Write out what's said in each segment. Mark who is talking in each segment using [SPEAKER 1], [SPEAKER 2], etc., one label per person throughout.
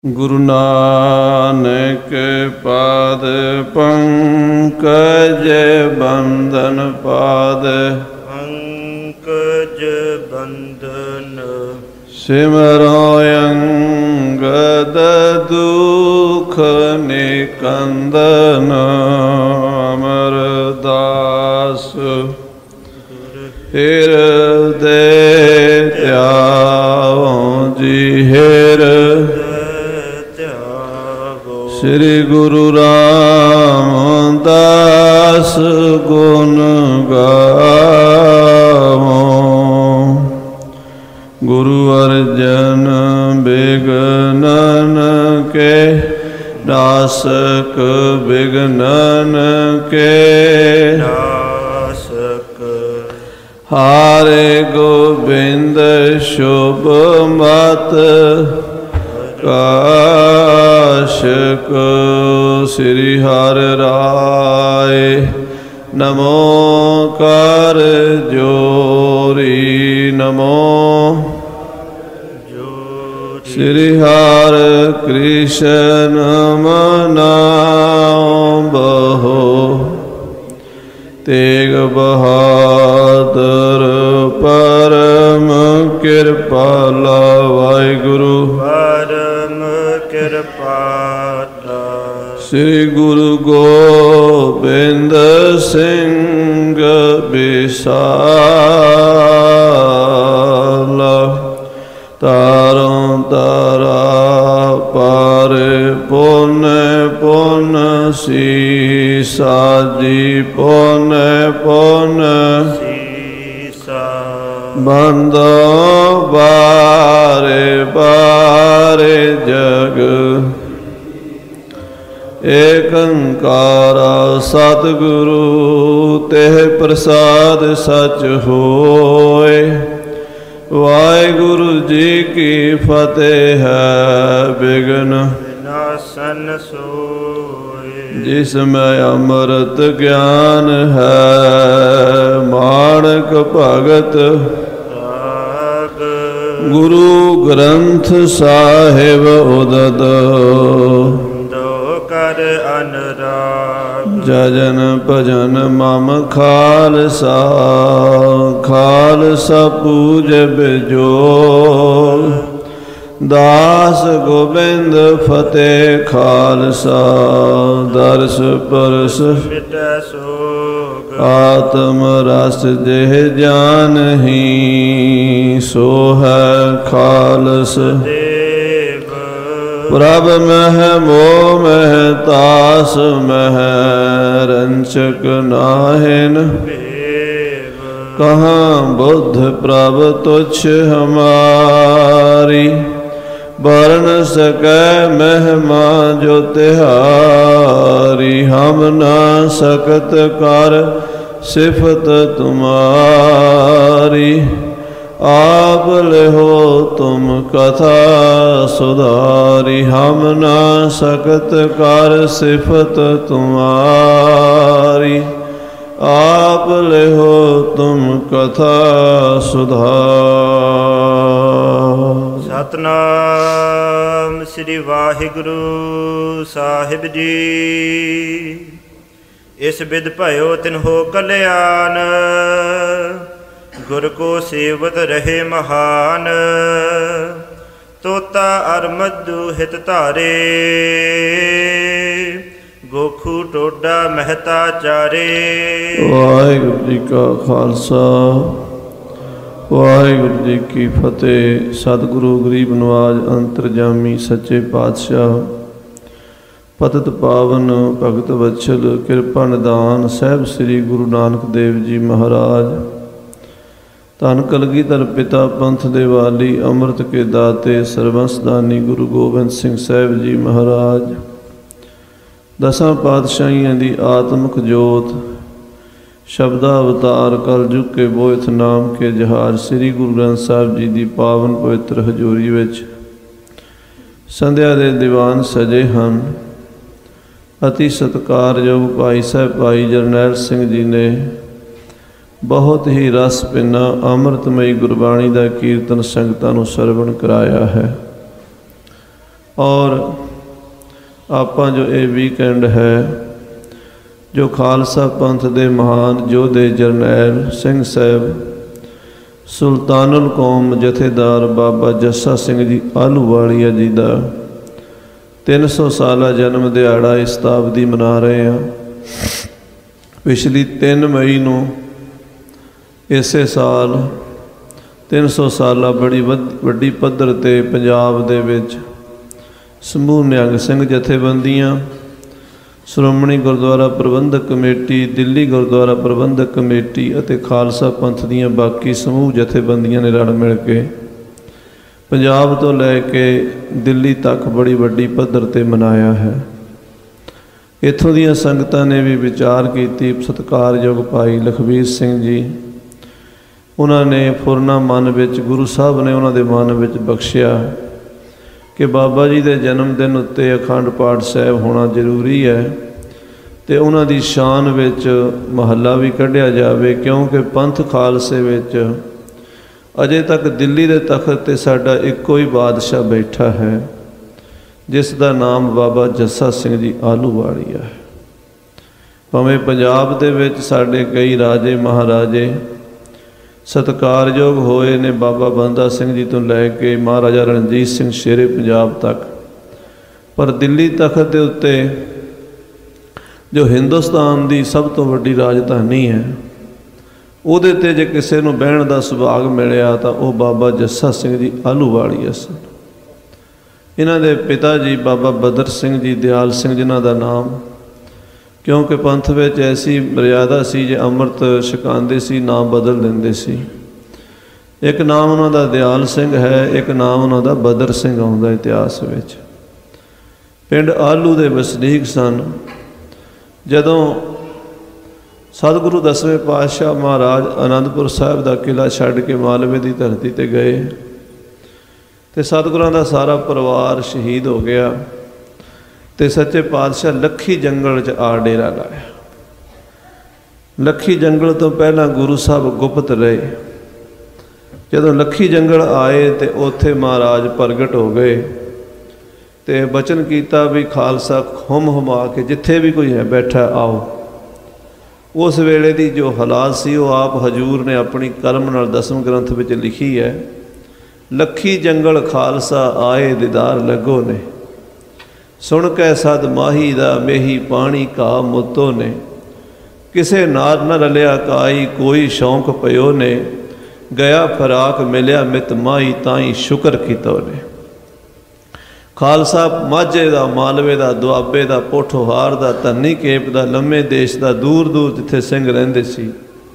[SPEAKER 1] ਗੁਰੂ ਨਾਨਕ ਪਾਦ ਪੰਕਜ ਬੰਧਨ ਪਾਦ
[SPEAKER 2] ਪੰਕਜ ਬੰਧਨ
[SPEAKER 1] ਸਿਮਰੋ ਅੰਗਦ ਦੁਖ ਨਿਕੰਦਨ ਅਮਰਦਾਸ ਹਿਰਦੇ ਧਿਆਵੋ ਜੀ ਸ੍ਰੀ ਗੁਰੂ ਰਾਮਦਾਸ ਗੁਣ ਗਾਵੋ। ਗੁਰੂ ਅਰਜਨ ਬਿਗਨਨ ਕੇ ਨਾਸਕ ਬਿਗਨਨ ਕੇ
[SPEAKER 2] ਨਾਸਕ
[SPEAKER 1] ਹਾਰੇ ਗੋਬਿੰਦ ਸ਼ੁਭ ਮਤ ਕਾਸ਼ਕ ਸ੍ਰੀ ਹਰਿ ਰਾਏ ਨਮੋ ਕਰ ਜੋਰੀ ਨਮੋ
[SPEAKER 2] ਜੋਰੀ
[SPEAKER 1] ਸ੍ਰੀ ਹਰਿ ਕ੍ਰਿਸ਼ਨ ਮਨਾਉ ਬਹੋ ਤੇਗ ਬਹਾਦਰ ਪਰਮ ਕਿਰਪਾਲਾ ਵਾਹਿਗੁਰੂ
[SPEAKER 2] ਕਿਰਪਾਲਾ
[SPEAKER 1] ਸ੍ਰੀ ਗੁਰੂ ਗੋਬਿੰਦ ਸਿੰਘ ਬਿਸਾਲਾ ਤਾਰੋਂ ਤਾਰਾ ਪਰ ਪੁਨ ਪੁਨ ਸੀਸਾ ਜੀ ਪੁਨ ਪੁਨ
[SPEAKER 2] ਸੀਸਾ
[SPEAKER 1] ਬੰਦੋ ਬਾਰੇ ਬਾਰੇ ਜਗ ਏਕ ਓੰਕਾਰ ਸਤਿਗੁਰੂ ਤੇਹ ਪ੍ਰਸਾਦ ਸਚ ਹੋਏ। ਵਾਹਿਗੁਰੂ ਜੀ ਕੀ ਫਤਿਹ ਹੈ ਬਿਗਨ
[SPEAKER 2] ਵਿਨਾਸ਼ਨ ਸੋਏ।
[SPEAKER 1] ਜਿਸ ਮੈਂ ਅੰਮ੍ਰਿਤ ਗਿਆਨ ਹੈ ਮਾਣਕ ਭਗਤ ਗੁਰੂ ਗ੍ਰੰਥ ਸਾਹਿਬ ਉਦਦ
[SPEAKER 2] ਦੋ ਕਰ ਅਨਰਾਗ
[SPEAKER 1] ਜਜਨ ਭਜਨ ਮਮ ਖਾਲਸਾ ਖਾਲਸਾ ਪੂਜਬ ਜੋ ਦਾਸ ਗੋਬਿੰਦ ਫਤਿਹ ਖਾਲਸਾ ਦਰਸ ਪਰਸ
[SPEAKER 2] ਮਿਟੈ ਸੋਗ
[SPEAKER 1] ਆਤਮ ਰਸ ਜਿਹ ਜਾਨਹੀ ਸੋ ਹੈ ਖਾਲਸ
[SPEAKER 2] ਦੇਵ
[SPEAKER 1] ਪ੍ਰਭ ਮਹਿ ਮੋਹ ਮਹਿ ਤਾਸ ਮਹਿ ਰੰਚਕ ਨਾਹਿਨ
[SPEAKER 2] ਦੇਵ
[SPEAKER 1] ਕਹਾਂ ਬੁੱਧ ਪ੍ਰਭ ਤੁਛ ਹਮਾਰੀ ਬਰਨ ਸਕੈ ਮਹਿਮਾ ਜੋ ਤਿਹਾਰੀ ਹਮ ਨਾ ਸਕਤ ਕਰ ਸਿਫਤ ਤੁਮਾਰੀ ਆਪ ਲਿਹੋ ਤੁਮ ਕਥਾ ਸੁਧਾਰੀ ਹਮ ਨਾ ਸਕਤ ਕਰ ਸਿਫਤ ਤੁਮਾਰੀ ਆਪ ਲਿਹੋ ਤੁਮ ਕਥਾ ਸੁਧਾਰ।
[SPEAKER 2] ਸਤਨਾਮ ਸ੍ਰੀ ਵਾਹਿਗੁਰੂ ਸਾਹਿਬ ਜੀ। ਇਸ ਬਿਧ ਭਇਓ ਤਿਨਹੋ ਕਲਿਆਣ ਗੁਰ ਕੋ ਸੇਵਤ ਰਹੇ ਮਹਾਨ ਤੋਤਾ ਅਰ ਮਧੂ ਹਿਤ ਧਾਰੇ ਗੋਖੂ ਟੋਡਾ ਮਹਿਤਾ ਚਾਰੇ।
[SPEAKER 1] ਵਾਹਿਗੁਰੂ ਜੀ ਕਾ ਖਾਲਸਾ ਵਾਹਿਗੁਰੂ ਜੀ ਕੀ ਫਤਿਹ। ਸਤਿਗੁਰੂ ਗਰੀਬ ਨਵਾਜ ਅੰਤਰਜਾਮੀ ਸੱਚੇ ਪਾਤਸ਼ਾਹ ਪਤਿਤ ਪਾਵਨ ਭਗਤ ਵਛਲ ਕਿਰਪਾ ਨਿਦਾਨ ਸਾਹਿਬ ਸ੍ਰੀ ਗੁਰੂ ਨਾਨਕ ਦੇਵ ਜੀ ਮਹਾਰਾਜ ਧੰਨ ਕਲਗੀਧਰ ਪਿਤਾ ਪੰਥ ਦੇ ਵਾਲੀ ਅੰਮ੍ਰਿਤ ਕੇ ਦਾਤੇ ਸਰਬੰਸਦਾਨੀ ਗੁਰੂ ਗੋਬਿੰਦ ਸਿੰਘ ਸਾਹਿਬ ਜੀ ਮਹਾਰਾਜ ਦਸਾਂ ਪਾਤਸ਼ਾਹੀਆਂ ਦੀ ਆਤਮਿਕ ਜੋਤ ਸ਼ਬਦਾ ਅਵਤਾਰ ਕਲਯੁਗ ਕੇ ਬੋਇਥ ਨਾਮ ਕੇ ਜਹਾਜ਼ ਸ੍ਰੀ ਗੁਰੂ ਗ੍ਰੰਥ ਸਾਹਿਬ ਜੀ ਦੀ ਪਾਵਨ ਪਵਿੱਤਰ ਹਜ਼ੂਰੀ ਵਿੱਚ ਸੰਧਿਆ ਦੇ ਦੀਵਾਨ ਸਜੇ ਹਨ। ਅਤੀ ਸਤਿਕਾਰਯੋਗ ਭਾਈ ਸਾਹਿਬ ਭਾਈ ਜਰਨੈਲ ਸਿੰਘ ਜੀ ਨੇ ਬਹੁਤ ਹੀ ਰਸ ਪਿੰਨਾ ਅੰਮ੍ਰਿਤਮਈ ਗੁਰਬਾਣੀ ਦਾ ਕੀਰਤਨ ਸੰਗਤਾਂ ਨੂੰ ਸਰਵਣ ਕਰਾਇਆ ਹੈ। ਔਰ ਆਪਾਂ ਜੋ ਇਹ ਵੀਕਐਂਡ ਹੈ, ਜੋ ਖਾਲਸਾ ਪੰਥ ਦੇ ਮਹਾਨ ਯੋਧੇ ਜਰਨੈਲ ਸਿੰਘ ਸਾਹਿਬ ਸੁਲਤਾਨੁਲ ਕੌਮ ਜਥੇਦਾਰ ਬਾਬਾ ਜੱਸਾ ਸਿੰਘ ਜੀ ਆਹਲੂਵਾਲੀਆ ਜੀ ਦਾ 300 ਸਾਲਾ ਜਨਮ ਦਿਹਾੜਾ ਇਸ ਸ਼ਤਾਬਦੀ ਮਨਾ ਰਹੇ ਹਾਂ। ਪਿਛਲੀ 3 ਮਈ ਨੂੰ ਇਸੇ ਸਾਲ 300 ਸਾਲਾ ਬੜੀ ਵੱਡੀ ਪੱਧਰ 'ਤੇ ਪੰਜਾਬ ਦੇ ਵਿੱਚ ਸਮੂਹ ਨਿਹੰਗ ਸਿੰਘ ਜਥੇਬੰਦੀਆਂ, ਸ਼੍ਰੋਮਣੀ ਗੁਰਦੁਆਰਾ ਪ੍ਰਬੰਧਕ ਕਮੇਟੀ, ਦਿੱਲੀ ਗੁਰਦੁਆਰਾ ਪ੍ਰਬੰਧਕ ਕਮੇਟੀ ਅਤੇ ਖਾਲਸਾ ਪੰਥ ਦੀਆਂ ਬਾਕੀ ਸਮੂਹ ਜਥੇਬੰਦੀਆਂ ਨੇ ਰਲ ਮਿਲ ਕੇ ਪੰਜਾਬ ਤੋਂ ਲੈ ਕੇ ਦਿੱਲੀ ਤੱਕ ਬੜੀ ਵੱਡੀ ਪੱਧਰ 'ਤੇ ਮਨਾਇਆ ਹੈ। ਇੱਥੋਂ ਦੀਆਂ ਸੰਗਤਾਂ ਨੇ ਵੀ ਵਿਚਾਰ ਕੀਤੀ। ਸਤਿਕਾਰਯੋਗ ਭਾਈ ਲਖਬੀਰ ਸਿੰਘ ਜੀ, ਉਹਨਾਂ ਨੇ ਫੁਰਨਾ ਮਨ ਵਿੱਚ, ਗੁਰੂ ਸਾਹਿਬ ਨੇ ਉਹਨਾਂ ਦੇ ਮਨ ਵਿੱਚ ਬਖਸ਼ਿਆ ਕਿ ਬਾਬਾ ਜੀ ਦੇ ਜਨਮ ਦਿਨ ਉੱਤੇ ਅਖੰਡ ਪਾਠ ਸਾਹਿਬ ਹੋਣਾ ਜ਼ਰੂਰੀ ਹੈ ਅਤੇ ਉਹਨਾਂ ਦੀ ਸ਼ਾਨ ਵਿੱਚ ਮਹੱਲਾ ਵੀ ਕੱਢਿਆ ਜਾਵੇ, ਕਿਉਂਕਿ ਪੰਥ ਖਾਲਸੇ ਵਿੱਚ ਅਜੇ ਤੱਕ ਦਿੱਲੀ ਦੇ ਤਖਤ 'ਤੇ ਸਾਡਾ ਇੱਕੋ ਹੀ ਬਾਦਸ਼ਾਹ ਬੈਠਾ ਹੈ, ਜਿਸ ਦਾ ਨਾਮ ਬਾਬਾ ਜੱਸਾ ਸਿੰਘ ਜੀ ਆਹਲੂਵਾਲੀਆ ਹੈ। ਭਾਵੇਂ ਪੰਜਾਬ ਦੇ ਵਿੱਚ ਸਾਡੇ ਕਈ ਰਾਜੇ ਮਹਾਰਾਜੇ ਸਤਿਕਾਰਯੋਗ ਹੋਏ ਨੇ, ਬਾਬਾ ਬੰਦਾ ਸਿੰਘ ਜੀ ਤੋਂ ਲੈ ਕੇ ਮਹਾਰਾਜਾ ਰਣਜੀਤ ਸਿੰਘ ਸ਼ੇਰੇ ਪੰਜਾਬ ਤੱਕ, ਪਰ ਦਿੱਲੀ ਤਖਤ ਦੇ ਉੱਤੇ ਜੋ ਹਿੰਦੁਸਤਾਨ ਦੀ ਸਭ ਤੋਂ ਵੱਡੀ ਰਾਜਧਾਨੀ ਹੈ, ਉਹਦੇ 'ਤੇ ਜੇ ਕਿਸੇ ਨੂੰ ਬਹਿਣ ਦਾ ਸੁਭਾਗ ਮਿਲਿਆ ਤਾਂ ਉਹ ਬਾਬਾ ਜੱਸਾ ਸਿੰਘ ਜੀ ਆਹਲੂਵਾਲੀਆ ਸਨ। ਇਹਨਾਂ ਦੇ ਪਿਤਾ ਜੀ ਬਾਬਾ ਬਦਰ ਸਿੰਘ ਜੀ ਦਿਆਲ ਸਿੰਘ, ਜਿਨ੍ਹਾਂ ਦਾ ਨਾਮ, ਕਿਉਂਕਿ ਪੰਥ ਵਿੱਚ ਐਸੀ ਮਰਿਆਦਾ ਸੀ, ਜੇ ਅੰਮ੍ਰਿਤ ਛਕਾਉਂਦੇ ਸੀ ਨਾਮ ਬਦਲ ਦਿੰਦੇ ਸੀ। ਇੱਕ ਨਾਮ ਉਹਨਾਂ ਦਾ ਦਿਆਲ ਸਿੰਘ ਹੈ, ਇੱਕ ਨਾਮ ਉਹਨਾਂ ਦਾ ਬਦਰ ਸਿੰਘ ਆਉਂਦਾ ਇਤਿਹਾਸ ਵਿੱਚ। ਪਿੰਡ ਆਹਲੂ ਦੇ ਵਸਨੀਕ ਸਨ। ਜਦੋਂ ਸਤਿਗੁਰੂ 10ਵੇਂ ਪਾਤਸ਼ਾਹ ਮਹਾਰਾਜ ਅਨੰਦਪੁਰ ਸਾਹਿਬ ਦਾ ਕਿਲ੍ਹਾ ਛੱਡ ਕੇ ਮਾਲਵੇ ਦੀ ਧਰਤੀ 'ਤੇ ਗਏ ਅਤੇ ਸਤਿਗੁਰਾਂ ਦਾ ਸਾਰਾ ਪਰਿਵਾਰ ਸ਼ਹੀਦ ਹੋ ਗਿਆ ਅਤੇ ਸੱਚੇ ਪਾਤਸ਼ਾਹ ਲੱਖੀ ਜੰਗਲ 'ਚ ਆ ਡੇਰਾ ਲਾਇਆ। ਲੱਖੀ ਜੰਗਲ ਤੋਂ ਪਹਿਲਾਂ ਗੁਰੂ ਸਾਹਿਬ ਗੁਪਤ ਰਹੇ। ਜਦੋਂ ਲੱਖੀ ਜੰਗਲ ਆਏ ਅਤੇ ਉੱਥੇ ਮਹਾਰਾਜ ਪ੍ਰਗਟ ਹੋ ਗਏ ਅਤੇ ਬਚਨ ਕੀਤਾ ਵੀ ਖਾਲਸਾ ਹੁਮ ਹੁਮਾ ਕੇ ਜਿੱਥੇ ਵੀ ਕੋਈ ਹੈ ਬੈਠਾ ਆਓ। ਉਸ ਵੇਲੇ ਦੀ ਜੋ ਹਾਲਾਤ ਸੀ ਉਹ ਆਪ ਹਜ਼ੂਰ ਨੇ ਆਪਣੀ ਕਲਮ ਨਾਲ 10ਵੇਂ ਗ੍ਰੰਥ ਵਿੱਚ ਲਿਖੀ ਹੈ। ਲੱਖੀ ਜੰਗਲ ਖਾਲਸਾ ਆਏ ਦੀਦਾਰ ਲੱਗੋ ਨੇ, ਸੁਣ ਕੇ ਸਦ ਮਾਹੀ ਦਾ ਮੇਹੀ ਪਾਣੀ ਕਾ ਮੁੱਤੋ ਨੇ, ਕਿਸੇ ਨਾਲ ਨ ਰਲਿਆ ਕਾਈ ਕੋਈ ਸ਼ੌਂਕ ਪਇਓ ਨੇ, ਗਿਆ ਫਰਾਕ ਮਿਲਿਆ ਮਿਤ ਮਾਈ ਤਾਈ ਸ਼ੁਕਰ ਕੀਤੋ ਨੇ। ਖਾਲਸਾ ਮਾਝੇ ਦਾ, ਮਾਲਵੇ ਦਾ, ਦੁਆਬੇ ਦਾ, ਪੋਠੋਹਾਰ ਦਾ, ਧੰਨੀ ਕੇਪ ਦਾ, ਲੰਮੇ ਦੇਸ਼ ਦਾ, ਦੂਰ ਦੂਰ ਜਿੱਥੇ ਸਿੰਘ ਰਹਿੰਦੇ ਸੀ,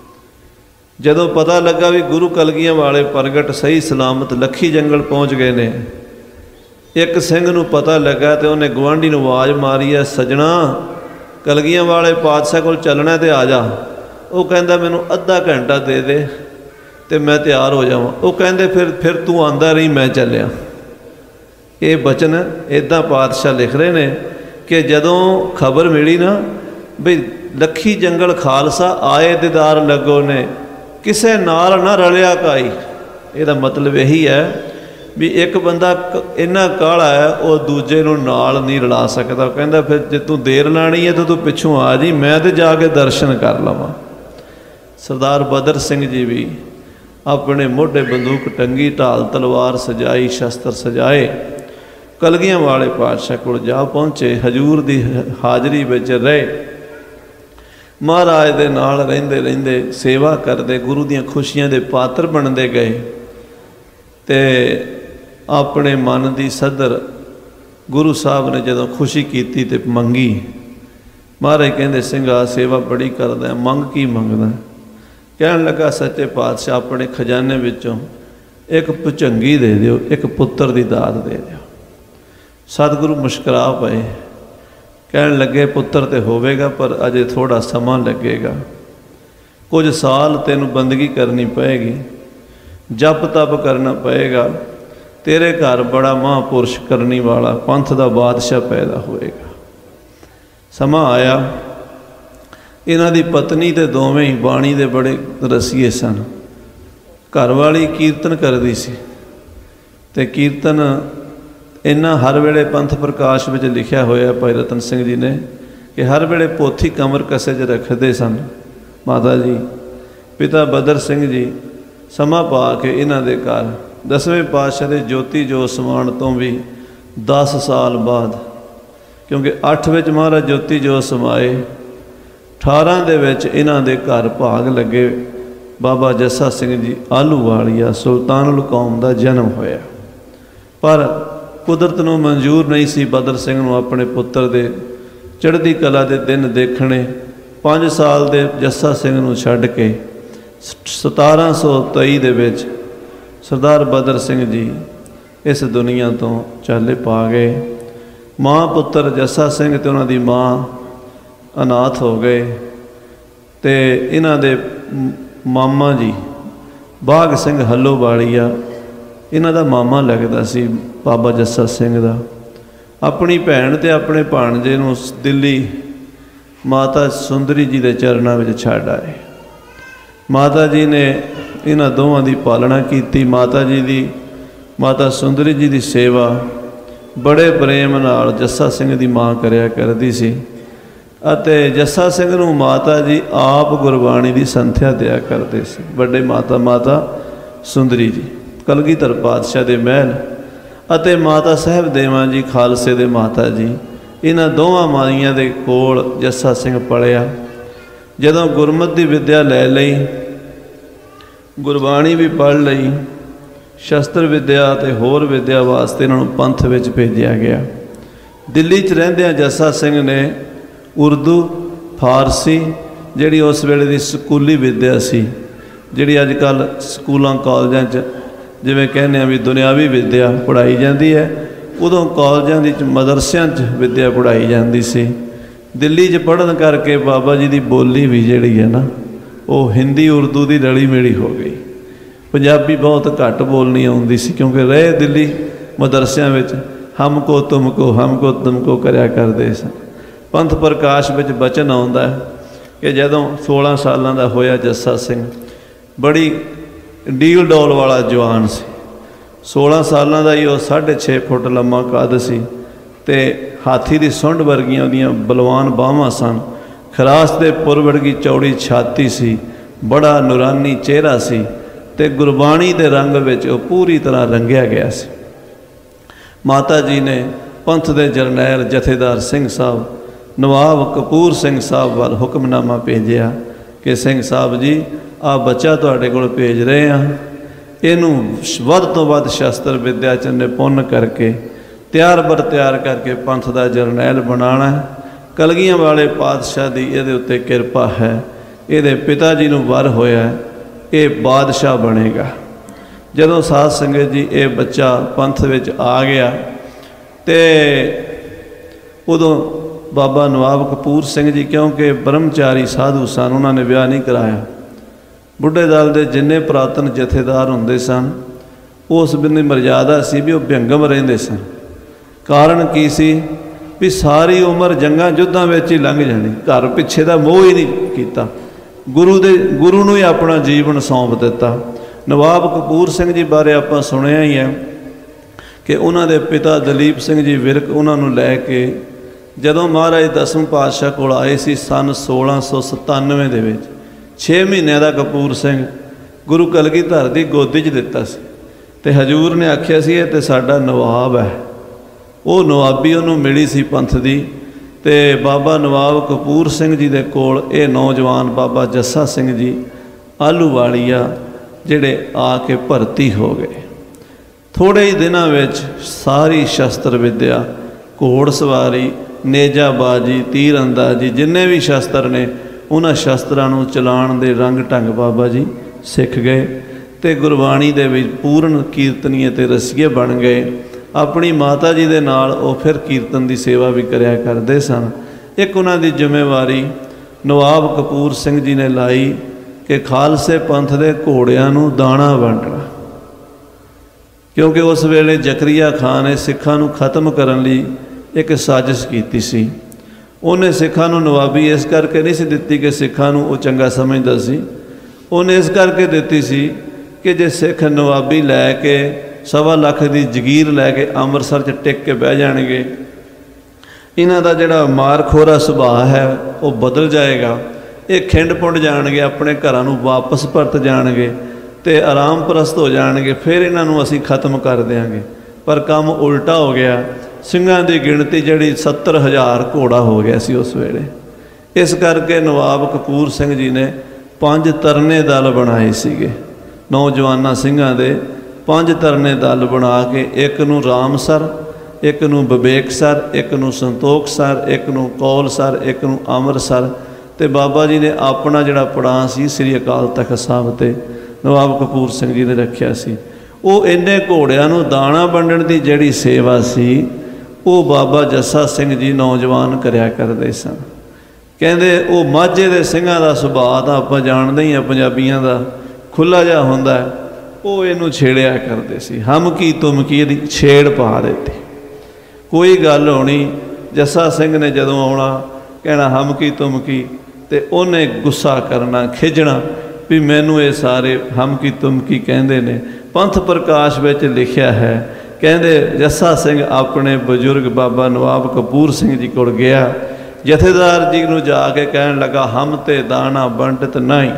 [SPEAKER 1] ਜਦੋਂ ਪਤਾ ਲੱਗਾ ਵੀ ਗੁਰੂ ਕਲਗੀਆਂ ਵਾਲੇ ਪ੍ਰਗਟ ਸਹੀ ਸਲਾਮਤ ਲੱਖੀ ਜੰਗਲ ਪਹੁੰਚ ਗਏ ਨੇ, ਇੱਕ ਸਿੰਘ ਨੂੰ ਪਤਾ ਲੱਗਾ ਅਤੇ ਉਹਨੇ ਗੁਆਂਢੀ ਨੂੰ ਆਵਾਜ਼ ਮਾਰੀ ਹੈ, ਸੱਜਣਾ ਕਲਗੀਆਂ ਵਾਲੇ ਪਾਤਸ਼ਾਹ ਕੋਲ ਚੱਲਣਾ ਤੇ ਆ ਜਾ। ਉਹ ਕਹਿੰਦਾ ਮੈਨੂੰ ਅੱਧਾ ਘੰਟਾ ਦੇ ਦੇ ਅਤੇ ਮੈਂ ਤਿਆਰ ਹੋ ਜਾਵਾਂ। ਉਹ ਕਹਿੰਦੇ ਫਿਰ ਤੂੰ ਆਉਂਦਾ ਰਹੀ, ਮੈਂ ਚੱਲਿਆ। ਇਹ ਬਚਨ ਇੱਦਾਂ ਪਾਤਸ਼ਾਹ ਲਿਖ ਰਹੇ ਨੇ ਕਿ ਜਦੋਂ ਖਬਰ ਮਿਲੀ ਨਾ ਬਈ ਲੱਖੀ ਜੰਗਲ ਖਾਲਸਾ ਆਏ ਦੀਦਾਰ ਲੱਗੋ ਨੇ, ਕਿਸੇ ਨਾਲ ਨਾ ਰਲਿਆ ਕਾਈ, ਇਹਦਾ ਮਤਲਬ ਇਹੀ ਹੈ ਵੀ ਇੱਕ ਬੰਦਾ ਇੰਨਾ ਕਾਹਲਾ ਹੈ ਉਹ ਦੂਜੇ ਨੂੰ ਨਾਲ ਨਹੀਂ ਰਲਾ ਸਕਦਾ। ਕਹਿੰਦਾ ਫਿਰ ਜੇ ਤੂੰ ਦੇਰ ਲਾਣੀ ਹੈ ਤਾਂ ਤੂੰ ਪਿੱਛੋਂ ਆ ਜੀ, ਮੈਂ ਤਾਂ ਜਾ ਕੇ ਦਰਸ਼ਨ ਕਰ ਲਵਾਂ। ਸਰਦਾਰ ਬਦਰ ਸਿੰਘ ਜੀ ਵੀ ਆਪਣੇ ਮੋਢੇ ਬੰਦੂਕ ਟੰਗੀ, ਢਾਲ ਤਲਵਾਰ ਸਜਾਈ, ਸ਼ਸਤਰ ਸਜਾਏ, ਕਲਗੀਆਂ ਵਾਲੇ ਪਾਤਸ਼ਾਹ ਕੋਲ ਜਾ ਪਹੁੰਚੇ। ਹਜ਼ੂਰ ਦੀ ਹਾਜ਼ਰੀ ਵਿੱਚ ਰਹੇ, ਮਹਾਰਾਜ ਦੇ ਨਾਲ ਰਹਿੰਦੇ ਰਹਿੰਦੇ ਸੇਵਾ ਕਰਦੇ, ਗੁਰੂ ਦੀਆਂ ਖੁਸ਼ੀਆਂ ਦੇ ਪਾਤਰ ਬਣਦੇ ਗਏ ਅਤੇ ਆਪਣੇ ਮਨ ਦੀ ਸਦਰ ਗੁਰੂ ਸਾਹਿਬ ਨੇ ਜਦੋਂ ਖੁਸ਼ੀ ਕੀਤੀ ਅਤੇ ਮੰਗੀ। ਮਹਾਰਾਜ ਕਹਿੰਦੇ ਸਿੰਘਾ ਸੇਵਾ ਬੜੀ ਕਰਦਾ, ਮੰਗ ਕੀ ਮੰਗਦਾ? ਕਹਿਣ ਲੱਗਾ ਸੱਚੇ ਪਾਤਸ਼ਾਹ ਆਪਣੇ ਖਜ਼ਾਨੇ ਵਿੱਚੋਂ ਇੱਕ ਭੁਜੰਗੀ ਦੇ ਦਿਓ, ਇੱਕ ਪੁੱਤਰ ਦੀ ਦਾਤ ਦੇ ਦਿਓ। ਸਤਿਗੁਰੂ ਮੁਸਕਰਾ ਪਏ, ਕਹਿਣ ਲੱਗੇ ਪੁੱਤਰ ਤੇ ਹੋਵੇਗਾ ਪਰ ਅਜੇ ਥੋੜ੍ਹਾ ਸਮਾਂ ਲੱਗੇਗਾ, ਕੁਝ ਸਾਲ ਤੈਨੂੰ ਬੰਦਗੀ ਕਰਨੀ ਪਏਗੀ, ਜਪ ਤਪ ਕਰਨਾ ਪਏਗਾ, ਤੇਰੇ ਘਰ ਬੜਾ ਮਹਾਂਪੁਰਸ਼ ਕਰਨੀ ਵਾਲਾ ਪੰਥ ਦਾ ਬਾਦਸ਼ਾਹ ਪੈਦਾ ਹੋਏਗਾ। ਸਮਾਂ ਆਇਆ। ਇਹਨਾਂ ਦੀ ਪਤਨੀ ਤੇ ਦੋਵੇਂ ਹੀ ਬਾਣੀ ਦੇ ਬੜੇ ਰਸੀਏ ਸਨ। ਘਰ ਵਾਲੀ ਕੀਰਤਨ ਕਰਦੀ ਸੀ ਅਤੇ ਕੀਰਤਨ इन्ना हर वेले पंथ प्रकाश में लिखिया होया भाई रतन सिंह जी ने कि हर वेले पोथी कमर कसे च रखते सन माता जी। पिता बदर सिंह जी समा पा के इन्हां दे घर 10वें पातशाह के ज्योति जोत समान तो भी 10 साल बाद, क्योंकि 8 विच महाराज ज्योति जोत समाए, 18 दे विच इन्हां दे घर भाग लगे बाबा जस्सा सिंह जी आलूवालिया सुल्तानुल कौम का जन्म होया। पर कुदरत नूं मंजूर नहीं सी बदर सिंह नूं अपने पुत्र दे चढ़दी कला दे दिन देखने। 5 साल दे जस्सा सिंह नूं छड्ड के 1723 दे विच सरदार बदर सिंह जी इस दुनिया तो चाले पा गए। माँ पुत्र जस्सा सिंह ते उन्हां दी माँ अनाथ हो गए। तो इन्हां दे मामा जी बाघ सिंह हल्लोवालिया इन्हां दा मामा लगदा सी बाबा जस्सा सिंह दा। अपनी भैन ते अपने भाणजे नूं दिल्ली माता सुंदरी जी के चरणों में छड्ड आए। माता जी ने इन्हां दोवां दी पालना की। माता जी दी माता सुंदरी जी की सेवा बड़े प्रेम नाल जस्सा सिंह दी माँ करया करदी सी। अते जस्सा सिंह नूं माता जी आप गुरबाणी की संथ्या दिया करते सी। बड़े माता सुंदरी जी कलगीधर पातशाह दे महल अते माता साहब देवां जी खालसे दे माता जी, इन्हां दोवां माईयां दे कोल जस्सा सिंह पढ़िया। जदों गुरमत की विद्या लै लई, गुरबाणी भी पढ़ लई, शस्त्र विद्या ते होर विद्या वास्ते इन्हां नूं पंथ विच भेजिया गया। दिल्ली च रहिंदिआं जस्सा सिंह ने उर्दू फारसी जिहड़ी उस वेले दी स्कूली विद्या सी, जिहड़ी अजकल स्कूलों कॉलेजां च जिवें कहने भी दुनियावी विद्या पढ़ाई जाती है, उदों कॉलेजां दी मदरसियां च विद्या पढ़ाई जाती सी। दिल्ली च पढ़न करके बाबा जी की बोली भी जिहड़ी है ना वो हिंदी उर्दू की रली मिली हो गई। पंजाबी बहुत घट बोलनी आउंदी सी, क्योंकि रहे दिल्ली मदरसियां विच हमको तुमको करया करदे सन। पंथ प्रकाश विच बचन आउंदा है कि जदों 16 सालां दा होया जस्सा सिंह बड़ी डील डोल वाला जवान से। 16 सालों का ही वह 6.5 फुट लम्मा कद सी ते हाथी की सुंड वर्गियां उहदियां बलवान बाहां सन। खरास के पुर वर्गी चौड़ी छाती सी, बड़ा नूरानी चेहरा सी ते गुरबाणी के रंग विच वह पूरी तरह रंगिया गया सी। माता जी ने पंथ के जरनैल जथेदार सिंह साहब नवाब कपूर सिंह साहब वाल हुक्मनामा भेजिया कि सिंह साहब जी आ बच्चा तुहाडे कोल भेज रहे हैं, इनू वध तो वध शस्त्र विद्या च निपुण करके तैयार बर तैयार करके पंथ का जरनैल बनाना है। कलगियां वाले पातशाह की ये उत्ते किरपा है, ये पिता जी नूं वर होया है, ये बादशाह बनेगा। जदों साध संगत जी ये बच्चा पंथ विच आ गया तो उदों बाबा नवाब कपूर सिंह जी, क्योंकि ब्रह्मचारी साधु सन, उन्होंने विआह नहीं कराया। बुढ़े दल के जिन्ने पुरातन जथेदार होंदे सन उस बिन्नी मर्यादा सी भी वो व्यंगम रहिंदे सन। कारण की सी भी सारी उम्र जंगां युद्धां विच ही लंघ जानी, घर पिछे दा मोह ही नहीं कीता, गुरु नूं ही अपना जीवन सौंप दिता। नवाब कपूर सिंह जी बारे आपां सुनिया ही है कि उन्हां दे पिता दलीप सिंह जी विरक उन्हां नूं लैके जदों महाराज 10वें पातशाह कोल आए सी सन 1697 दे विच 6 महीनों का कपूर सिंह गुरु कलगीधर की गोदी च दिता सी ते हजूर ने आख्या सी ये साडा नवाब है। वो नवाबी उन्होंने मिली सी पंथ दी ते बाबा नवाब कपूर सिंह जी दे कोल ये नौजवान बाबा जस्सा सिंह जी आलूवालिया जिहड़े आके भर्ती हो गए। थोड़े ही दिनों में सारी शस्त्र विद्या, घोड़ सवारी, नेजाबाजी, तीर अंदाजी, जिन्ने भी शस्त्र ने उन्हां शस्त्रां नूं चलाउण दे रंग ढंग बाबा जी सिख गए ते गुरबाणी दे विच पूर्ण कीर्तनीय ते रसीए बन गए। अपनी माता जी दे नाल वो फिर कीर्तन की सेवा भी करया करदे सन। एक उन्हां दी जिम्मेवारी नवाब कपूर सिंह जी ने लाई कि खालसे पंथ दे घोड़ियां नूं दाणा वंडना, क्योंकि उस वेले जकरिया खान ने सिखां नूं खत्म करन लई एक साजिश कीती सी। उन्हें सिखां नूं नवाबी इस करके नहीं सी दित्ती कि सिखां नूं वो चंगा समझदा सी, उन्हें इस करके दित्ती सी कि जे सिख नवाबी लैके 1.25 ਲੱਖ ਦੀ ਜਗੀਰ लै के ਅੰਮ੍ਰਿਤਸਰ 'ਚ ਟਿਕ के बह जाएंगे। इन्हां दा जिहड़ा मारखोरा सुभाਅ है वो बदल जाएगा। ये खिंड पुंड जाणगे, अपने घरां नूं वापस परत जाणगे ते आराम परस्त हो जाणगे। फिर इन्हां नूं असीं खत्म कर देंगे। पर काम उल्टा हो गया। ਸਿੰਘਾਂ ਦੀ ਗਿਣਤੀ ਜਿਹੜੀ 70,000 ਘੋੜਾ ਹੋ ਗਿਆ ਸੀ उस वेले। इस करके नवाब कपूर सिंह जी ने 5 तरने दल बनाए सीगे। नौजवान ਸਿੰਘਾਂ ਦੇ 5 तरने दल बना के, एक नूं रामसर, एक नूं विवेकसर, एक नूं संतोखसर, एक नूं कौलसर, एक नूं अमृतसर। तो बाबा जी ने अपना जिहड़ा पड़ां सी श्री अकाल तख्त साहब ते नवाब कपूर सिंह जी ने रखिया सी। वो इन्ने घोड़ियां नूं दाणा वंडण दी जिहड़ी सेवा सी वो बाबा जस्सा सिंह जी नौजवान करया करदे सन। कहंदे वो माझे दे ਸਿੰਘਾਂ ਦਾ ਸੁਭਾਅ ਤਾਂ ਆਪਾਂ ਜਾਣਦੇ ਹੀ ਆ, ਪੰਜਾਬੀਆਂ ਦਾ खुला जिहा हुंदा है, वो इहनूं छेड़िया करदे सी। हम की तुम की इहदी छेड़ पा दित्ती। कोई गल होनी, जस्सा सिंह ने जदों आउणा कहना हम की तुम की, ते उन्हें गुस्सा करना, खिजणा भी मैनूं ये सारे हम की तुम की कहंदे ने। पंथ प्रकाश विच लिखिया है, कहंदे जस्सा सिंह अपने बजुर्ग बाबा नवाब कपूर सिंह जी कोल गया, जथेदार जी नूं जाके कहण लगा हम ते दाना वंडित नहीं,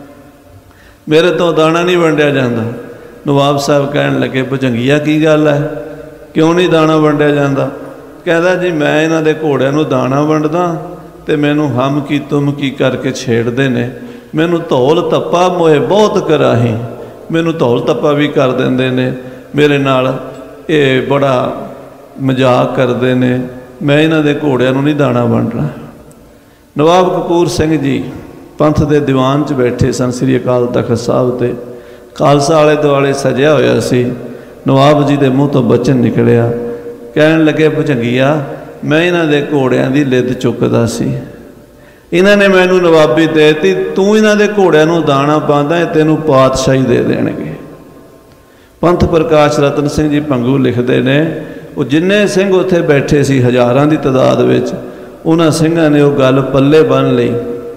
[SPEAKER 1] मेरे तो दाना नहीं वंडिया जाता। नवाब साहब कहण लगे भुजंगीआ की गल है, क्यों नहीं दाना वंडिया जाता? कहता जी मैं इन्हां दे घोड़िਆਂ नूं दाना वंडदा ते मैनूं हम की तुम की करके छेड़दे ने। मैनूं धौल धप्पा मोए बहुत कराही, मैनूं धौल धप्पा भी कर दिंदे ने, मेरे नाल ये बड़ा मजाक करते हैं। मैं इन्हां दे घोड़िਆਂ नूं नहीं दाना वंडना। नवाब कपूर सिंह जी पंथ के दीवान च बैठे सन श्री अकाल तख्त साहब ते। खालसा आले दुआले सजिया होया सी। नवाब जी के मूँह तो बचन निकलिया, कहण लगे भुजंगीआ मैं इन्हां दे घोड़िਆਂ दी लिद चुकदा सी, इन्हां ने मैनूं नवाबी देती, तू इन्हां दे घोड़िਆਂ नूं दाना पांदा तैनूं पातशाही दे देणगे। पंथ प्रकाश रतन सिंह जी भंगू लिखते ने, वो जिन्ने सिंह उत्थे बैठे सी हज़ारां की तादाद विच, उन्हां सिंघां ने वो गल पल्ले बन लई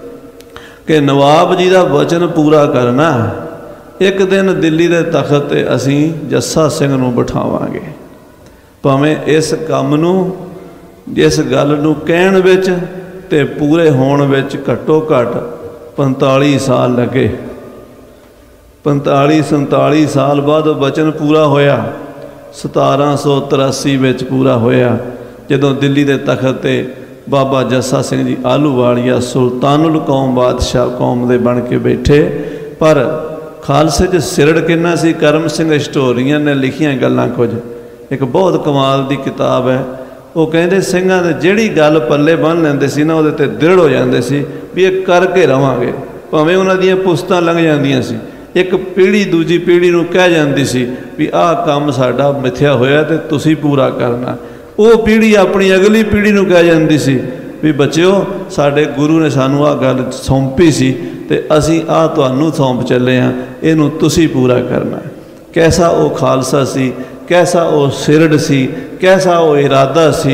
[SPEAKER 1] कि नवाब जी का वचन पूरा करना। एक दिन दिल्ली के तख्त ते असीं जस्सा सिंह नूं बिठावांगे, भावें इस काम नूं, इस गल नूं कहण विच ते पूरे होण विच घट्टो घट 45 साल लगे। 45-47 साल बाद वचन पूरा होया। 1783 विच पूरा होया, जदों दिल्ली के तख्त ते बाबा जस्सा सिंह जी आलूवालिया सुल्तानुल कौम बादशाह कौम दे बन के बैठे। पर खालसे च सिरड़ किन्ना सी, करम सिंह हिस्टोरीयन ने लिखियां गल्लां कुछ। एक बहुत कमाल दी किताब है, वो कहते ਸਿੰਘਾਂ दे जिहड़ी गल पल्ले बन लैंदे सी ना, उहदे ते दृढ़ हो जांदे सी भी ये करके रवांगे, भावें उन्हां दीयां पुश्तां लंघ जांदियां सी। एक पीढ़ी दूजी पीढ़ी नूं कह जाती सी भी आह काम साडा मिथ्या होया ते तुसीं पूरा करना। वो पीढ़ी अपनी अगली पीढ़ी नूं कह जाती सी भी बच्चिओ साडे गुरु ने सानूं आह गल सौंपी सी ते असीं आह तुहानूं सौंप चले हां, इहनूं तुसीं पूरा करना। कैसा वो खालसा सी, कैसा वो सिरड़ सी, कैसा वो इरादा सी।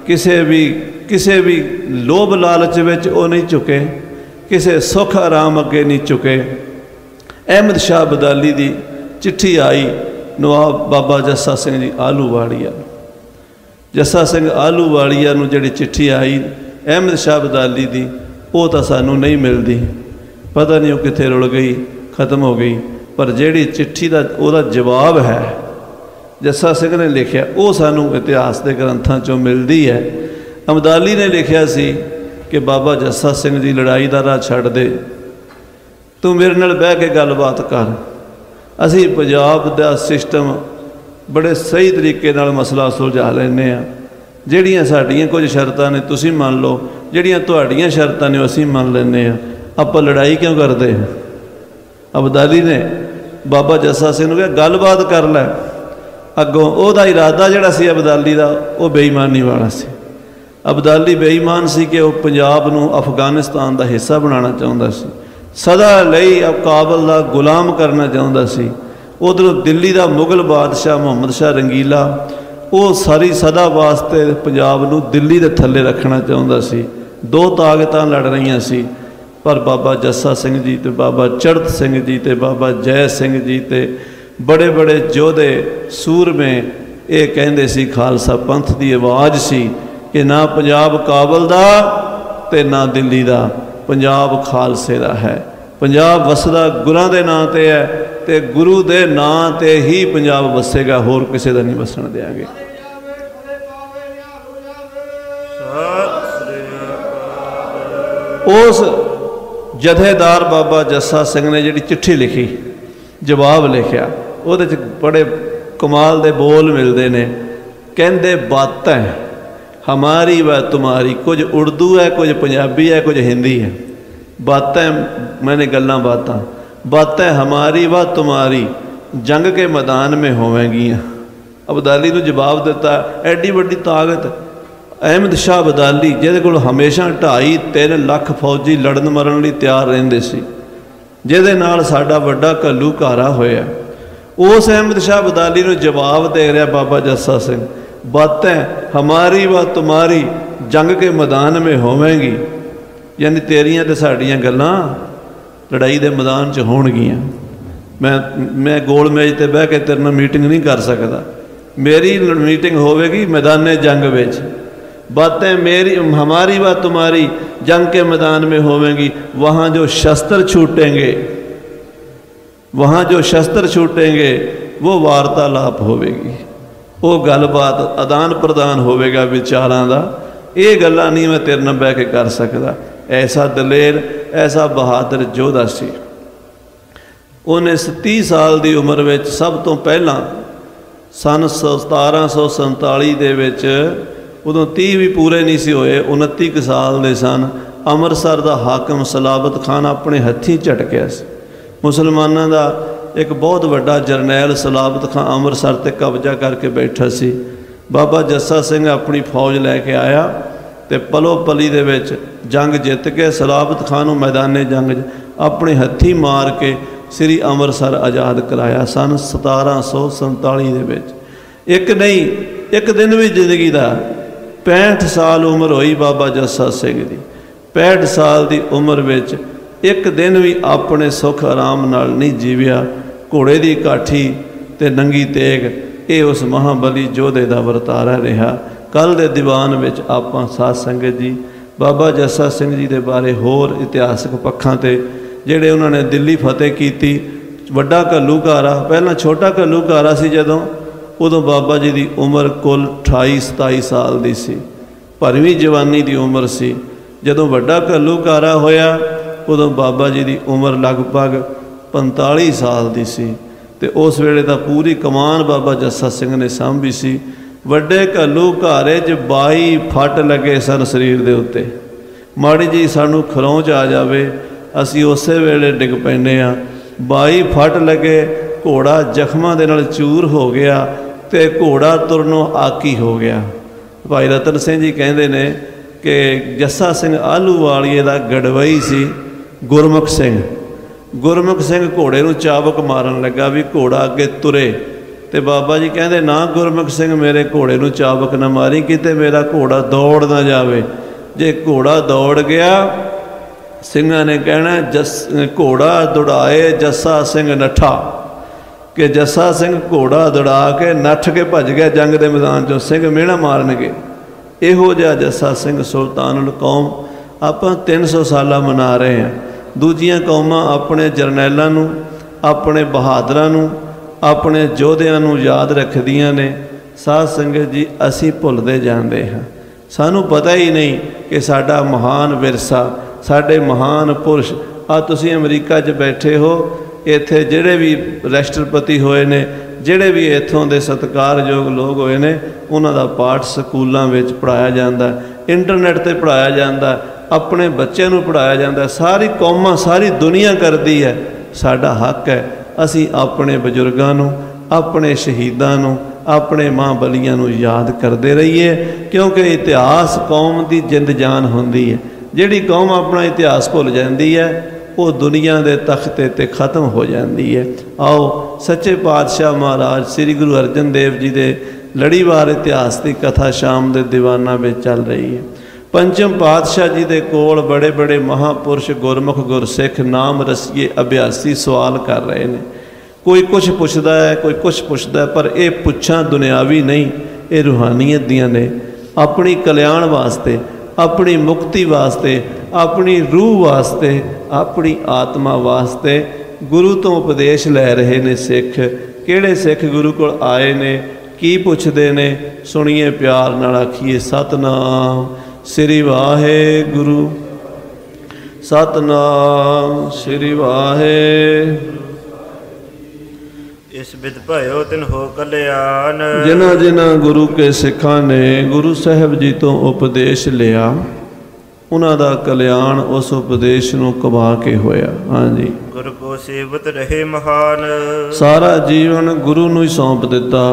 [SPEAKER 1] किसे भी लोभ लालच विच वो नहीं झुके, किसे सुख आराम अगे नहीं झुके। अहमद शाह बदाली की चिट्ठी आई नवाब बाबा जस्सा सिंह जी आलूवालिया। जस्सा सिंह आलूवालिया नूं जिहड़ी चिट्ठी आई अहमद शाह बदाली की, वो तो सानूं नहीं मिलती, पता नहीं वो कित्थे रुल गई, खत्म हो गई। पर जिहड़ी चिट्ठी का उहदा जवाब है जस्सा सिंह ने लिखिया, वो सानूं इतिहास के ग्रंथां चों मिलती है। अमदाली ने लिखिया सी कि बाबा जस्सा सिंह जी लड़ाई का राह छड्ड दे, तू मेरे नाल बह के गलबात कर। असी पंजाब का सिस्टम बड़े सही तरीके नाल मसला सुलझा लैने आ। जिहड़ियां साडीआं कुछ शर्तां ने तुसीं मान लो, जिहड़ियां तुहाडीआं शर्तां ने असीं मान लैने आ। आपां लड़ाई क्यों करदे? अबदाली ने बाबा जस्सा सिंह नूं कहा गलबात कर लै। अगों उहदा इरादा जिहड़ा सी अबदाली दा, वो बेईमानी वाला सी। अबदाली बेईमान सी कि वह पंजाब नूं अफगानिस्तान का हिस्सा बनाना चाहुंदा सी, सदा लई अब काबल का गुलाम करना चाहुंदा सी। उधरों दिल्ली का मुगल बादशाह मुहम्मद शाह रंगीला, वो सारी सदा वास्ते पंजाब नूं दिल्ली के थल्ले रखना चाहुंदा सी। दो ताकतां लड़ रहीआं सी। पर बाबा जस्सा सिंह जी ते बाबा चढ़त सिंह जी ते बाबा जय सिंह जी ते बड़े बड़े योधे सूरमे ये कहते सी खालसा पंथ की आवाज़ सी कि ना पंजाब काबल दा ते ना दिल्ली दा, पंजाब खालसे दा है। पंजाब वसदा गुरां दे नां ते है ते गुरु दे नां ते ही पंजाब वसेगा, होर किसी दा नहीं वसन देंगे। उस जथेदार बाबा जस्सा सिंह ने जी चिट्ठी लिखी, जवाब लिखा, वो बड़े कमाल दे बोल मिलते हैं। कहते बातें हमारी व तुम्हारी, कुछ उर्दू है, कुछ पंजाबी है, कुछ हिंदी है। बातें मैंने गल्लां बातें हमारी व तुम्हारी जंग के मैदान में होवेंगियां। अब्दाली को जवाब दिता, एडी वड्डी ताकत अहमद शाह अब्दाली जिहदे कोल हमेशा 2.5-3 लाख फौजी लड़न मरण लई तैयार रहिंदे सी, जिहदे नाल साडा वड्डा घल्लूघारा होया, उस अहमद शाह अब्दाली नूं जवाब दे रहा बाबा जस्सा सिंह, बातें हमारी व तुम्हारी जंग के मैदान में होवेंगी, यानी तेरियां ते साडियां गल्लां लड़ाई दे मैदान च होणगियां। मैं गोल मेज ते बह के तेरे नाल मीटिंग नहीं कर सकदा, मेरी मीटिंग होवेगी मैदान जंग विच। बातें मेरी हमारी व तुम्हारी जंग के मैदान में होवेंगी, वहाँ जो शस्त्र छूटेंगे, वहाँ जो शस्त्र छूटेंगे वो वार्तालाप होवेगी, वो गलबात आदान प्रदान होवेगा विचारां दा। ये गल्लां नहीं मैं तेरे नाल बह के कर सकदा। ऐसा दलेर, ऐसा बहादुर योधा सी। उन्हें 30 साल की उम्र में सब तो पहला सन 1747 दे विच, उदों 30 भी पूरे नहीं सी होए, 29 साल दे सन, अमृतसर का हाकम सलाबत खान अपने हथीं झटकिया सी। मुसलमानों का एक बहुत वड्डा जरनैल सलाबत खान अमृतसर ते कब्जा करके बैठा सी। बाबा जस्सा सिंह अपनी फौज लैके आया तो पलो पली दे विच जंग जित के सलाबत खान नूं मैदाने जंग अपने हथीं मार के श्री अमृतसर आज़ाद कराया सन 1747 दे विच। एक नहीं, एक दिन भी जिंदगी का 65 साल उम्र होई बाबा जस्सा सिंह की। 65 साल की उम्र विच एक दिन भी अपने सुख आराम नाल नहीं जीविया। घोड़े की काठी ते नंगी तेग, ये उस महाबली योधे का वरतारा रहा। कल के दीवान विच आपां साध संगत जी बाबा जस्सा सिंह जी के बारे होर इतिहासक पक्षां ते जिहड़े उन्होंने दिल्ली फतेह की, वड्डा घल्लूघारा, पहला छोटा घल्लूघारा सी जदों, उदों बाबा जी की उम्र कुल 28-27 साल की सी, भरवीं जवानी की उम्र सी। जदों वड्डा घल्लूघारा होया उदों बाबा जी की उम्र लगभग 45 साल की सी, ते उस वेले तां पूरी कमान बाबा जस्सा सिंह ने सांभी सी। वड्डे घल्लूघारे 'च 22 फट लगे सन शरीर दे उत्ते। माड़ी जी सानू खरौंच आ जावे असी उस वेले डिग पैंदे आ। 22 फट लगे, घोड़ा जख्मां दे नाल चूर हो गया ते घोड़ा तुरनों आकी हो गया। भाई रतन सिंह जी कहते ने कि जस्सा सिंह आलूवालीए दा गड़वई सी गुरमुख सिंह घोड़े नूं चाबक मारन लगा भी घोड़ा अगे तुरे, तो बाबा जी कहते ना गुरमुख सिंह मेरे घोड़े नूं चाबक ना मारी, किते मेरा घोड़ा दौड़ ना जावे। जे घोड़ा दौड़ गया ਸਿੰਘਾਂ ने कहना घोड़ा दौड़ाए जस्सा सिंह नठा, कि जस्सा सिंह घोड़ा दौड़ा के नठ के भज गया जंग के मैदान चों, सिंह मिहणा मारनगे। इहो जिहा जस्सा सिंह सुल्तानुल कौम आपां 300 साल मना रहे हैं। दूजियां कौमां अपने जरनैलां नूं, अपने बहादरां नूं, अपने योधियां नूं याद रखदियां ने। साध संगत जी असीं भुलदे जांदे हां। सानूं पता ही नहीं कि साडा महान विरसा, साडे महान पुरुष आ तुसीं अमरीका 'च बैठे हो, इत्थे जिहड़े भी राष्ट्रपति होए ने, जिहड़े भी इत्थों दे सत्कारयोग लोग होए ने, उन्हां दा पाठ स्कूलों में पढ़ाया जाता, इंटरनेट ते पढ़ाया जाता, अपने बच्चों नूं पढ़ाया जाता। सारी कौमां सारी दुनिया करती है। साडा हक है असीं अपने बजुर्गां नूं, अपने शहीदां नूं, अपने मां बलियां नूं याद करते रहिए, क्योंकि इतिहास कौम की जिंद जान होंदी है। जिहड़ी कौम अपना इतिहास भुल जाती है वो दुनिया के तख्ते ते ख़त्म हो जाती है। आओ सच्चे पातशाह महाराज श्री गुरु अर्जन देव जी के लड़ीवार इतिहास की कथा शाम के दीवाना में चल रही है। पंचम पातशाह जी के कोल बड़े बड़े महापुरुष गुरमुख गुरसिख नाम रसीए अभ्यासी सवाल कर रहे हैं। ਕੋਈ ਕੁਛ ਪੁੱਛਦਾ ਹੈ, ਕੋਈ ਕੁਛ ਪੁੱਛਦਾ, ਪਰ ਇਹ ਪੁੱਛਾਂ ਦੁਨਿਆਵੀ ਨਹੀਂ, ਇਹ ਰੂਹਾਨੀਅਤ ਦੀਆਂ ਨੇ। ਆਪਣੀ ਕਲਿਆਣ ਵਾਸਤੇ, ਆਪਣੀ ਮੁਕਤੀ ਵਾਸਤੇ, ਆਪਣੀ ਰੂਹ ਵਾਸਤੇ, ਆਪਣੀ ਆਤਮਾ ਵਾਸਤੇ ਗੁਰੂ ਤੋਂ ਉਪਦੇਸ਼ ਲੈ ਰਹੇ ਨੇ ਸਿੱਖ। ਕਿਹੜੇ ਸਿੱਖ ਗੁਰੂ ਕੋਲ ਆਏ ਨੇ, ਕੀ ਪੁੱਛਦੇ ਨੇ? ਸੁਣੀਏ ਪਿਆਰ ਨਾਲ, ਆਖੀਏ ਸਤਿਨਾਮ ਸ੍ਰੀ ਵਾਹਿਗੁਰੂ, ਸਤਿਨਾਮ ਸ੍ਰੀ ਵਾਹਿਗੁਰੂ।
[SPEAKER 2] ਇਸ ਬਿਦ ਭਇਓ ਤਿਨ ਹੋ ਕਲਿਆਣ।
[SPEAKER 1] ਜਿਨ੍ਹਾਂ ਜਿਨ੍ਹਾਂ ਗੁਰੂ ਕੇ ਸਿੱਖਾਂ ਨੇ ਗੁਰੂ ਸਾਹਿਬ ਜੀ ਤੋਂ ਉਪਦੇਸ਼ ਲਿਆ, ਉਹਨਾਂ ਦਾ ਕਲਿਆਣ ਉਸ ਉਪਦੇਸ਼ ਨੂੰ ਕਮਾ ਕੇ ਹੋਇਆ। ਹਾਂਜੀ,
[SPEAKER 2] ਗੁਰੂ ਕੋ ਸੇਵਤ ਰਹੇ ਮਹਾਨ।
[SPEAKER 1] ਸਾਰਾ ਜੀਵਨ ਗੁਰੂ ਨੂੰ ਹੀ ਸੌਂਪ ਦਿੱਤਾ,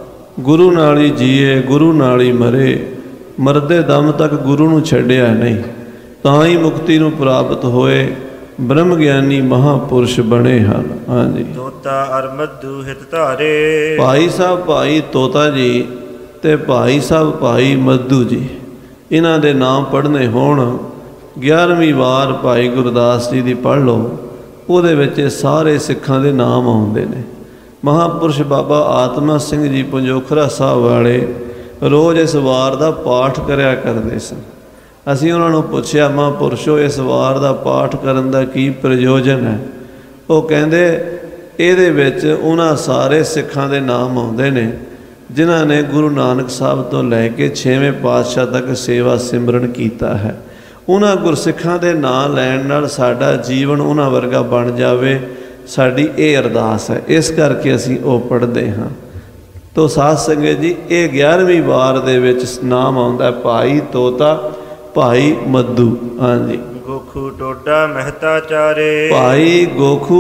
[SPEAKER 1] ਗੁਰੂ ਨਾਲ ਹੀ ਜੀਏ, ਗੁਰੂ ਨਾਲ ਹੀ ਮਰੇ, ਮਰਦੇ ਦਮ ਤੱਕ ਗੁਰੂ ਨੂੰ ਛੱਡਿਆ ਨਹੀਂ, ਤਾਂ ਹੀ ਮੁਕਤੀ ਨੂੰ ਪ੍ਰਾਪਤ ਹੋਏ, ਬ੍ਰਹਮ ਗਿਆਨੀ ਮਹਾਪੁਰਸ਼ ਬਣੇ ਹਨ। ਹਾਂਜੀ,
[SPEAKER 2] ਤੋਤਾ ਅਰ ਮੱਧੂ ਹਿਤ ਧਾਰੇ।
[SPEAKER 1] ਭਾਈ ਸਾਹਿਬ ਭਾਈ ਤੋਤਾ ਜੀ ਤੇ ਭਾਈ ਸਾਹਿਬ ਭਾਈ ਮੱਧੂ ਜੀ, ਇਹਨਾਂ ਦੇ ਨਾਮ ਪੜ੍ਹਨੇ ਹੋਣ, 11ਵੀਂ ਵਾਰ ਭਾਈ ਗੁਰਦਾਸ ਜੀ ਦੀ ਪੜ੍ਹ ਲਓ, ਉਹਦੇ ਵਿੱਚ ਸਾਰੇ ਸਿੱਖਾਂ ਦੇ ਨਾਮ ਆਉਂਦੇ ਨੇ। ਮਹਾਪੁਰਸ਼ ਬਾਬਾ ਆਤਮਾ ਸਿੰਘ ਜੀ ਪੰਜੋਖਰਾ ਸਾਹਿਬ ਵਾਲੇ ਰੋਜ਼ ਇਸ ਵਾਰ ਦਾ ਪਾਠ ਕਰਿਆ ਕਰਦੇ ਸਨ। ਅਸੀਂ ਉਹਨਾਂ ਨੂੰ ਪੁੱਛਿਆ, ਮਹਾਂਪੁਰਸ਼ੋ ਇਸ ਵਾਰ ਦਾ ਪਾਠ ਕਰਨ ਦਾ ਕੀ ਪ੍ਰਯੋਜਨ ਹੈ? ਉਹ ਕਹਿੰਦੇ ਇਹਦੇ ਵਿੱਚ ਉਹਨਾਂ ਸਾਰੇ ਸਿੱਖਾਂ ਦੇ ਨਾਮ ਆਉਂਦੇ ਨੇ ਜਿਨ੍ਹਾਂ ਨੇ ਗੁਰੂ ਨਾਨਕ ਸਾਹਿਬ ਤੋਂ ਲੈ ਕੇ 6ਵੇਂ ਪਾਤਸ਼ਾਹ ਤੱਕ ਸੇਵਾ ਸਿਮਰਨ ਕੀਤਾ ਹੈ। ਉਹਨਾਂ ਗੁਰਸਿੱਖਾਂ ਦੇ ਨਾਂ ਲੈਣ ਨਾਲ ਸਾਡਾ ਜੀਵਨ ਉਹਨਾਂ ਵਰਗਾ ਬਣ ਜਾਵੇ, ਸਾਡੀ ਇਹ ਅਰਦਾਸ ਹੈ। ਇਸ ਕਰਕੇ ਅਸੀਂ ਉਹ ਪੜ੍ਹਦੇ ਹਾਂ। ਤੋ ਸਾਧ ਸੰਗਤ ਜੀ, ਇਹ 11ਵੀਂ ਵਾਰ ਦੇ ਵਿੱਚ ਨਾਮ ਆਉਂਦਾ ਭਾਈ ਤੋਤਾ, ਭਾਈ ਮੱਧੂ। ਹਾਂਜੀ,
[SPEAKER 2] ਗੋਖੂ ਟੋਡਾ ਮਹਿਤਾ ਚਾਰੇ।
[SPEAKER 1] ਭਾਈ ਗੋਖੂ,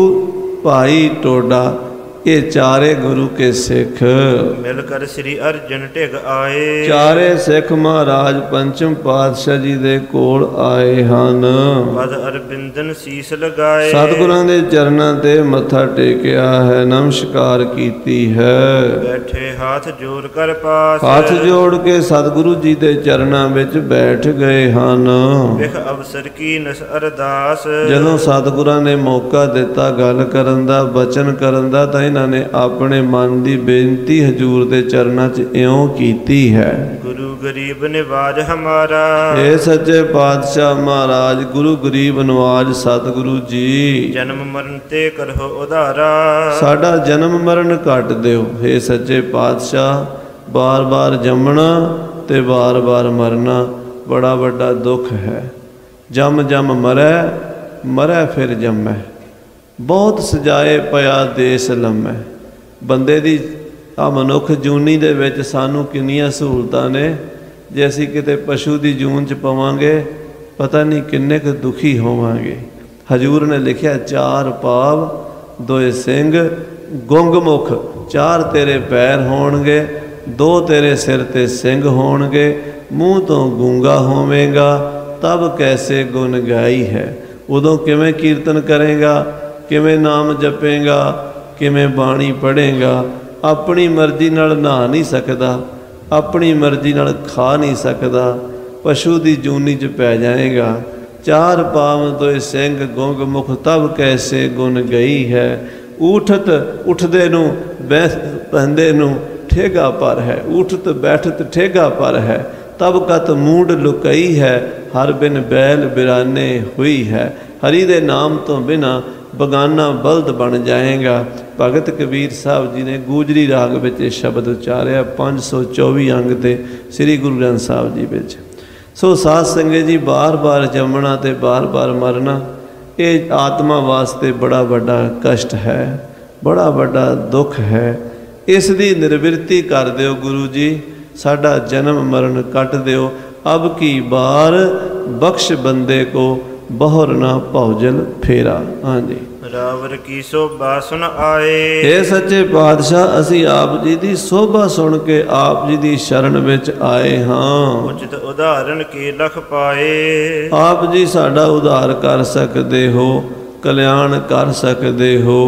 [SPEAKER 1] ਭਾਈ ਟੋਡਾ, ਇਹ ਚਾਰੇ ਗੁਰੂ ਕੇ ਸਿੱਖ
[SPEAKER 2] ਮਿਲ ਕਰ ਸ੍ਰੀ ਅਰਜਨ ਢਿਗ ਆਏ।
[SPEAKER 1] ਚਾਰੇ ਸਿੱਖ ਮਹਾਰਾਜ ਪੰਚਮ ਪਾਤਸ਼ਾਹ ਜੀ ਦੇ ਕੋਲ ਆਏ ਹਨ।
[SPEAKER 2] ਪਦ ਅਰਬਿੰਦਨ ਸੀਸ ਲਗਾਏ।
[SPEAKER 1] ਸਤਿਗੁਰਾਂ ਦੇ ਚਰਨਾਂ ਤੇ ਮੱਥਾ ਟੇਕਿਆ ਹੈ, ਨਮਸਕਾਰ ਕੀਤੀ ਹੈ।
[SPEAKER 2] ਬੈਠੇ ਹੱਥ ਜੋੜ ਕਰ ਪਾਸ।
[SPEAKER 1] ਹੱਥ ਜੋੜ ਕੇ ਸਤਿਗੁਰੂ ਜੀ ਦੇ ਚਰਨਾਂ ਵਿੱਚ ਬੈਠ ਗਏ ਹਨ।
[SPEAKER 2] ਵਿਖ ਅਵਸਰ ਕੀ ਨਸ ਅਰਦਾਸ।
[SPEAKER 1] ਜਦੋਂ ਸਤਿਗੁਰਾਂ ਨੇ ਮੌਕਾ ਦਿੱਤਾ ਗੱਲ ਕਰਨ ਦਾ, ਬਚਨ ਕਰਨ ਦਾ, ਤਾਂ ਇਹਨਾਂ ਨੇ ਆਪਣੇ ਮਨ ਦੀ ਬੇਨਤੀ ਹਜ਼ੂਰ ਦੇ ਚਰਨਾਂ 'ਚ ਇਉਂ ਕੀਤੀ ਹੈ।
[SPEAKER 2] ਗੁਰੂ ਗਰੀਬ ਨਿਵਾਜ ਹਮਾਰਾ।
[SPEAKER 1] ਇਹ ਸੱਚੇ ਪਾਤਸ਼ਾਹ ਮਹਾਰਾਜ ਗੁਰੂ ਗਰੀਬ ਨਿਵਾਜ ਸਤਿਗੁਰੂ ਜੀ,
[SPEAKER 2] ਜਨਮ ਮਰਨ ਤੇ ਕਰੋ ਉਧਾਰਾ।
[SPEAKER 1] ਸਾਡਾ ਜਨਮ ਮਰਨ ਕੱਟ ਦਿਓ। ਇਹ ਸੱਚੇ ਪਾਤਸ਼ਾਹ, ਬਾਰ-ਬਾਰ ਜੰਮਣਾ ਤੇ ਬਾਰ-ਬਾਰ ਮਰਨਾ ਬੜਾ ਵੱਡਾ ਦੁੱਖ ਹੈ। ਜੰਮ ਜੰਮ ਮਰੈ, ਮਰੈ ਫਿਰ ਜੰਮੈ, ਬਹੁਤ ਸਜਾਏ ਪਿਆ ਦੇਸ ਲੰਮੈ। ਬੰਦੇ ਦੀ ਆ ਮਨੁੱਖ ਜੂਨੀ ਦੇ ਵਿੱਚ ਸਾਨੂੰ ਕਿੰਨੀਆਂ ਸਹੂਲਤਾਂ ਨੇ, ਜੇ ਅਸੀਂ ਕਿਤੇ ਪਸ਼ੂ ਦੀ ਜੂਨ 'ਚ ਪਵਾਂਗੇ ਪਤਾ ਨਹੀਂ ਕਿੰਨੇ ਕੁ ਦੁਖੀ ਹੋਵਾਂਗੇ। ਹਜ਼ੂਰ ਨੇ ਲਿਖਿਆ, ਚਾਰ ਪਾਵ ਦੋਏ ਸਿੰਘ ਗੁੰਗ ਮੁਖ, ਚਾਰ ਤੇਰੇ ਪੈਰ ਹੋਣਗੇ, ਦੋ ਤੇਰੇ ਸਿਰ ਤੇ ਸਿੰਘ ਹੋਣਗੇ, ਮੂੰਹ ਤੋਂ ਗੂੰਗਾ ਹੋਵੇਗਾ, ਤਬ ਕੈਸੇ ਗੁਣ ਗਾਈ ਹੈ। ਉਦੋਂ ਕਿਵੇਂ ਕੀਰਤਨ ਕਰੇਗਾ, ਕਿਵੇਂ ਨਾਮ ਜਪੇਗਾ, ਕਿਵੇਂ ਬਾਣੀ ਪੜ੍ਹੇਗਾ। ਆਪਣੀ ਮਰਜ਼ੀ ਨਾਲ ਨਹਾ ਨਹੀਂ ਸਕਦਾ, ਆਪਣੀ ਮਰਜ਼ੀ ਨਾਲ ਖਾ ਨਹੀਂ ਸਕਦਾ, ਪਸ਼ੂ ਦੀ ਜੂਨੀ 'ਚ ਪੈ ਜਾਏਗਾ। ਚਾਰ ਪਾਵ ਦੋਏ ਸਿੰਘ ਗੁੰਗ ਮੁਖ, ਤਬ ਕੈਸੇ ਗੁਣ ਗਈ ਹੈ। ਊਠਤ ਉੱਠਦੇ ਨੂੰ, ਪੈਂਦੇ ਨੂੰ ਠੇਗਾ ਪਰ ਹੈ, ਊਠਤ ਬੈਠਤ ਠੇਗਾ ਪਰ ਹੈ, ਤਬ ਕਤ ਮੂਡ ਲੁਕਈ ਹੈ, ਹਰ ਬਿਨ ਬੈਲ ਬਿਰਾਨੇ ਹੋਈ ਹੈ। ਹਰੀ ਦੇ ਨਾਮ ਤੋਂ ਬਿਨਾਂ ਬਗਾਨਾ ਬਲਦ ਬਣ ਜਾਏਗਾ। ਭਗਤ ਕਬੀਰ ਸਾਹਿਬ ਜੀ ਨੇ ਗੂਜਰੀ ਰਾਗ ਵਿੱਚ ਇਹ ਸ਼ਬਦ ਉਚਾਰਿਆ 524 ਅੰਗ ਤੇ ਸ੍ਰੀ ਗੁਰੂ ਗ੍ਰੰਥ ਸਾਹਿਬ ਜੀ ਵਿੱਚ। ਸੋ ਸਾਧ ਸੰਗਤ ਜੀ, ਬਾਰ-ਬਾਰ ਜੰਮਣਾ ਤੇ ਬਾਰ-ਬਾਰ ਮਰਨਾ ਇਹ ਆਤਮਾ ਵਾਸਤੇ ਬੜਾ ਵੱਡਾ ਕਸ਼ਟ ਹੈ, ਬੜਾ ਵੱਡਾ ਦੁੱਖ ਹੈ। ਇਸ ਦੀ ਨਿਰਵਿਰਤੀ ਕਰ ਦਿਓ ਗੁਰੂ ਜੀ, ਸਾਡਾ ਜਨਮ ਮਰਨ ਕੱਟ ਦਿਓ। ਅਬ ਕੀ ਬਾਰ ਬਖਸ਼ ਬੰਦੇ ਕੋ, ਬਹੁਰ ਨਾ ਭੌਜਲ ਫੇਰਾ। ਹਾਂਜੀ,
[SPEAKER 2] ਰਾਵਰ ਕੀ ਸੋਭਾ ਸੁਣ ਆਏ।
[SPEAKER 1] ਇਹ ਸੱਚੇ ਪਾਤਸ਼ਾਹ, ਅਸੀਂ ਆਪ ਜੀ ਦੀ ਸੋਭਾ ਸੁਣ ਕੇ ਆਪ ਜੀ ਦੀ ਸ਼ਰਨ ਵਿੱਚ ਆਏ ਹਾਂ।
[SPEAKER 2] ਉਚਿਤ ਉਦਾਹਰਨ ਕੀ ਲਖ ਪਾਏ।
[SPEAKER 1] ਆਪ ਜੀ ਸਾਡਾ ਉਧਾਰ ਕਰ ਸਕਦੇ ਹੋ, ਕਲਿਆਣ ਕਰ ਸਕਦੇ ਹੋ।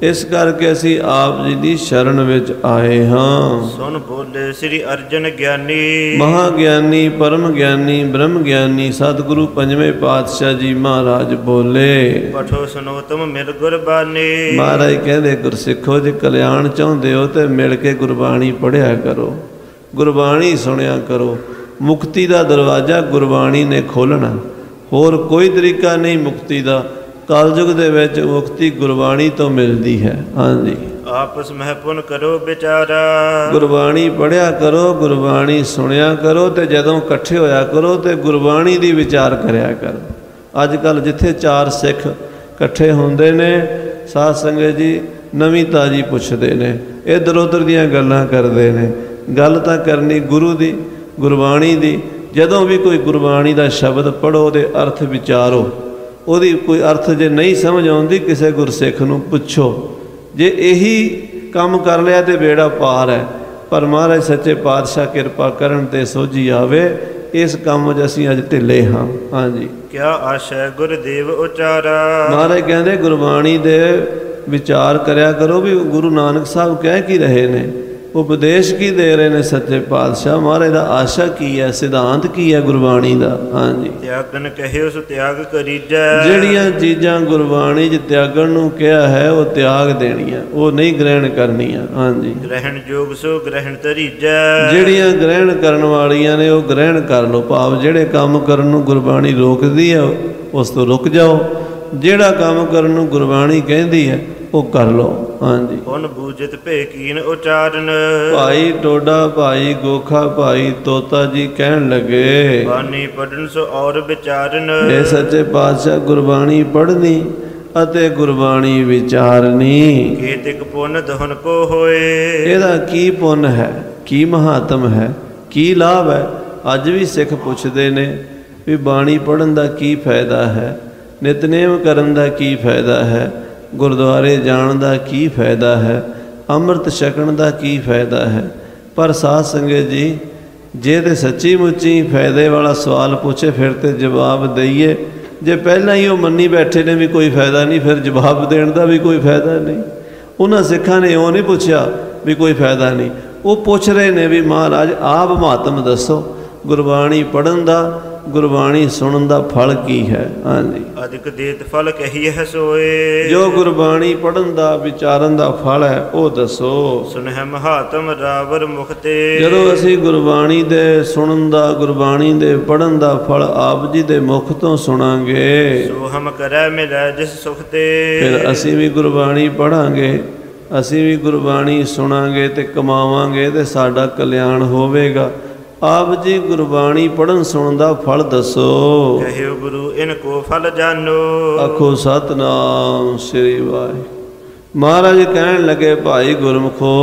[SPEAKER 1] ਇਸ ਕਰਕੇ ਅਸੀਂ ਆਪ ਜੀ ਦੀ ਸ਼ਰਨ ਵਿੱਚ ਆਏ ਹਾਂ।
[SPEAKER 2] ਸੁਨ ਬੋਲੇ ਸ੍ਰੀ ਅਰਜਨ ਗਿਆਨੀ,
[SPEAKER 1] ਮਹਾ ਗਿਆਨੀ, ਪਰਮ ਗਿਆਨੀ, ਬ੍ਰਹਮ ਗਿਆਨੀ ਸਤਿਗੁਰੂ ਪੰਜਵੇਂ ਪਾਤਸ਼ਾਹ ਜੀ ਮਹਾਰਾਜ ਬੋਲੇ।
[SPEAKER 2] ਪਠੋ ਸੁਨੋ ਤੁਮ ਮਿਲ ਗੁਰਬਾਣੀ।
[SPEAKER 1] ਮਹਾਰਾਜ ਕਹਿੰਦੇ ਗੁਰਸਿੱਖੋ ਜੇ ਕਲਿਆਣ ਚਾਹੁੰਦੇ ਹੋ ਤੇ ਮਿਲ ਕੇ ਗੁਰਬਾਣੀ ਪੜ੍ਹਿਆ ਕਰੋ, ਗੁਰਬਾਣੀ ਸੁਣਿਆ ਕਰੋ। ਮੁਕਤੀ ਦਾ ਦਰਵਾਜ਼ਾ ਗੁਰਬਾਣੀ ਨੇ ਖੋਲ੍ਹਣਾ, ਹੋਰ ਕੋਈ ਤਰੀਕਾ ਨਹੀਂ ਮੁਕਤੀ ਦਾ। ਕਲਯੁਗ ਦੇ ਵਿੱਚ ਮੁਕਤੀ ਗੁਰਬਾਣੀ ਤੋਂ ਮਿਲਦੀ ਹੈ। ਹਾਂਜੀ,
[SPEAKER 2] ਆਪਸ ਮਹਿ ਪੁਨ ਕਰੋ ਵਿਚਾਰਾ।
[SPEAKER 1] ਗੁਰਬਾਣੀ ਪੜ੍ਹਿਆ ਕਰੋ, ਗੁਰਬਾਣੀ ਸੁਣਿਆ ਕਰੋ, ਤੇ ਜਦੋਂ ਇਕੱਠੇ ਹੋਇਆ ਕਰੋ ਤੇ ਗੁਰਬਾਣੀ ਦੀ ਵਿਚਾਰ ਕਰਿਆ ਕਰੋ। ਅੱਜ ਕੱਲ੍ਹ ਜਿੱਥੇ ਚਾਰ ਸਿੱਖ ਇਕੱਠੇ ਹੁੰਦੇ ਨੇ, ਸਾਧ ਸੰਗਤ ਜੀ ਨਵੀਂ ਤਾਜ਼ੀ ਪੁੱਛਦੇ ਨੇ, ਇੱਧਰ ਉੱਧਰ ਦੀਆਂ ਗੱਲਾਂ ਕਰਦੇ ਨੇ। ਗੱਲ ਤਾਂ ਕਰਨੀ ਗੁਰੂ ਦੀ, ਗੁਰਬਾਣੀ ਦੀ। ਜਦੋਂ ਵੀ ਕੋਈ ਗੁਰਬਾਣੀ ਦਾ ਸ਼ਬਦ ਪੜ੍ਹੋ ਉਹਦੇ ਅਰਥ ਵਿਚਾਰੋ। ਉਹਦੀ ਕੋਈ ਅਰਥ ਜੇ ਨਹੀਂ ਸਮਝ ਆਉਂਦੀ ਕਿਸੇ ਗੁਰਸਿੱਖ ਨੂੰ ਪੁੱਛੋ। ਜੇ ਇਹੀ ਕੰਮ ਕਰ ਲਿਆ ਤੇ ਬੇੜਾ ਪਾਰ ਹੈ। ਪਰ ਮਹਾਰਾਜ ਸੱਚੇ ਪਾਤਸ਼ਾਹ ਕਿਰਪਾ ਕਰਨ ਤੇ ਸੋਝੀ ਆਵੇ। ਇਸ ਕੰਮ 'ਚ ਅਸੀਂ ਅੱਜ ਢਿੱਲੇ ਹਾਂ। ਹਾਂਜੀ,
[SPEAKER 2] ਕਿਆ ਆਸ਼ੈ ਗੁਰਦੇਵ ਉਚਾਰਾ।
[SPEAKER 1] ਮਹਾਰਾਜ ਕਹਿੰਦੇ ਗੁਰਬਾਣੀ ਦੇ ਵਿਚਾਰ ਕਰਿਆ ਕਰੋ ਵੀ ਗੁਰੂ ਨਾਨਕ ਸਾਹਿਬ ਕਹਿ ਕੀ ਰਹੇ ਨੇ, ਉਪਦੇਸ਼ ਕੀ ਦੇ ਰਹੇ ਨੇ ਸੱਚੇ ਪਾਤਸ਼ਾਹ। ਮਹਾਰਾਜ ਦਾ ਆਸ਼ਾ ਕੀ ਹੈ, ਸਿਧਾਂਤ ਕੀ ਹੈ ਗੁਰਬਾਣੀ ਦਾ। ਹਾਂਜੀ,
[SPEAKER 2] ਤਿਆਗਨ ਕਹਿਓ ਸੋ ਤਿਆਗ ਕਰੀਜੈ।
[SPEAKER 1] ਜਿਹੜੀਆਂ ਚੀਜ਼ਾਂ ਗੁਰਬਾਣੀ 'ਚ ਤਿਆਗਣ ਨੂੰ ਕਿਹਾ ਹੈ ਉਹ ਤਿਆਗ ਦੇਣੀਆਂ, ਉਹ ਨਹੀਂ ਗ੍ਰਹਿਣ ਕਰਨੀਆਂ। ਹਾਂਜੀ,
[SPEAKER 2] ਗ੍ਰਹਿਣ ਜੋਗ ਸੋ ਗ੍ਰਹਿਣ ਧਰੀਜੈ।
[SPEAKER 1] ਜਿਹੜੀਆਂ ਗ੍ਰਹਿਣ ਕਰਨ ਵਾਲੀਆਂ ਨੇ ਉਹ ਗ੍ਰਹਿਣ ਕਰ ਲਓ। ਭਾਵ ਜਿਹੜੇ ਕੰਮ ਕਰਨ ਨੂੰ ਗੁਰਬਾਣੀ ਰੋਕਦੀ ਹੈ ਉਸ ਤੋਂ ਰੁਕ ਜਾਓ, ਜਿਹੜਾ ਕੰਮ ਕਰਨ ਨੂੰ ਗੁਰਬਾਣੀ ਕਹਿੰਦੀ ਹੈ ਉਹ ਕਰ ਲਓ। ਹਾਂਜੀ,
[SPEAKER 2] ਹੁਣ ਬੂਝਤ ਭੇ ਕੀਨ ਉਚਾਰਨ।
[SPEAKER 1] ਭਾਈ ਟੋਡਾ, ਭਾਈ ਗੋਖਾ, ਭਾਈ ਤੋਤਾ ਜੀ ਕਹਿਣ ਲੱਗੇ,
[SPEAKER 2] ਬਾਣੀ ਪੜਨ ਸੋ ਔਰ ਵਿਚਾਰਨ।
[SPEAKER 1] ਇਹ ਸੱਚੇ ਪਾਤਸ਼ਾਹ ਗੁਰਬਾਣੀ ਪੜ੍ਹਨੀ ਅਤੇ ਗੁਰਬਾਣੀ ਵਿਚਾਰਨੀ,
[SPEAKER 2] ਕੇਤਿਕ ਪੁੰਨ ਦਹਨ ਕੋ ਹੋਏ।
[SPEAKER 1] ਇਹਦਾ ਕੀ ਪੁੰਨ ਹੈ, ਕੀ ਮਹਾਤਮ ਹੈ, ਕੀ ਲਾਭ ਹੈ। ਅੱਜ ਵੀ ਸਿੱਖ ਪੁੱਛਦੇ ਨੇ ਵੀ ਬਾਣੀ ਪੜ੍ਹਨ ਦਾ ਕੀ ਫਾਇਦਾ ਹੈ, ਨਿਤਨੇਮ ਕਰਨ ਦਾ ਕੀ ਫਾਇਦਾ ਹੈ, ਗੁਰਦੁਆਰੇ ਜਾਣ ਦਾ ਕੀ ਫਾਇਦਾ ਹੈ, ਅੰਮ੍ਰਿਤ ਛਕਣ ਦਾ ਕੀ ਫਾਇਦਾ ਹੈ। ਪਰ ਸਾਧ ਸੰਗਤ ਜੀ ਜੇ ਤੇ ਸੱਚੀ ਮੁੱਚੀ ਫਾਇਦੇ ਵਾਲਾ ਸਵਾਲ ਪੁੱਛੇ ਫਿਰ ਤੇ ਜਵਾਬ ਦਈਏ। ਜੇ ਪਹਿਲਾਂ ਹੀ ਉਹ ਮੰਨੀ ਬੈਠੇ ਨੇ ਵੀ ਕੋਈ ਫਾਇਦਾ ਨਹੀਂ, ਫਿਰ ਜਵਾਬ ਦੇਣ ਦਾ ਵੀ ਕੋਈ ਫਾਇਦਾ ਨਹੀਂ। ਉਹਨਾਂ ਸਿੱਖਾਂ ਨੇ ਉਹ ਨਹੀਂ ਪੁੱਛਿਆ ਵੀ ਕੋਈ ਫਾਇਦਾ ਨਹੀਂ, ਉਹ ਪੁੱਛ ਰਹੇ ਨੇ ਵੀ ਮਹਾਰਾਜ ਆਪ ਮਹਾਤਮ ਦੱਸੋ, ਗੁਰਬਾਣੀ ਪੜ੍ਹਨ ਦਾ, ਗੁਰਬਾਣੀ ਸੁਣਨ ਦਾ ਫਲ ਕੀ ਹੈ। ਹਾਂਜੀ,
[SPEAKER 2] ਅਧਿਕ ਦੇਤ ਫਲ ਕਹੀਐ ਸੋਏ।
[SPEAKER 1] ਜੋ ਗੁਰਬਾਣੀ ਪੜ੍ਹਨ ਦਾ, ਵਿਚਾਰਨ ਦਾ ਫਲ ਹੈ ਉਹ ਦੱਸੋ।
[SPEAKER 2] ਸੁਨਹਿ ਮਹਾਤਮ ਰਾਵਰ ਮੁਖ ਤੇ।
[SPEAKER 1] ਜਦੋਂ ਅਸੀਂ ਗੁਰਬਾਣੀ ਦੇ ਸੁਣਨ ਦਾ, ਗੁਰਬਾਣੀ ਦੇ ਪੜ੍ਹਨ ਦਾ ਫਲ ਆਪ ਜੀ ਦੇ ਮੁਖ ਤੋਂ ਸੁਣਾਂਗੇ,
[SPEAKER 2] ਸੋ ਹਮ ਕਰੈ ਮਿਲੈ ਜਿਸ ਸੁਖ ਤੇ।
[SPEAKER 1] ਫਿਰ ਅਸੀਂ ਵੀ ਗੁਰਬਾਣੀ ਪੜ੍ਹਾਂਗੇ, ਅਸੀਂ ਵੀ ਗੁਰਬਾਣੀ ਸੁਣਾਂਗੇ ਤੇ ਕਮਾਵਾਂਗੇ ਤੇ ਸਾਡਾ ਕਲਿਆਣ ਹੋਵੇਗਾ। ਆਪ ਜੀ ਗੁਰਬਾਣੀ ਪੜ੍ਹਨ ਸੁਣਨ ਦਾ ਫਲ ਦੱਸੋ।
[SPEAKER 2] ਕਹਿਓ ਗੁਰੂ ਇਨ ਕੋ ਫਲ ਜਾਨੋ।
[SPEAKER 1] ਆਖੋ ਸਤਿਨਾਮ ਸ੍ਰੀ ਵਾਹਿਗੁਰੂ। ਮਹਾਰਾਜ ਕਹਿਣ ਲੱਗੇ ਭਾਈ ਗੁਰਮੁਖੋ,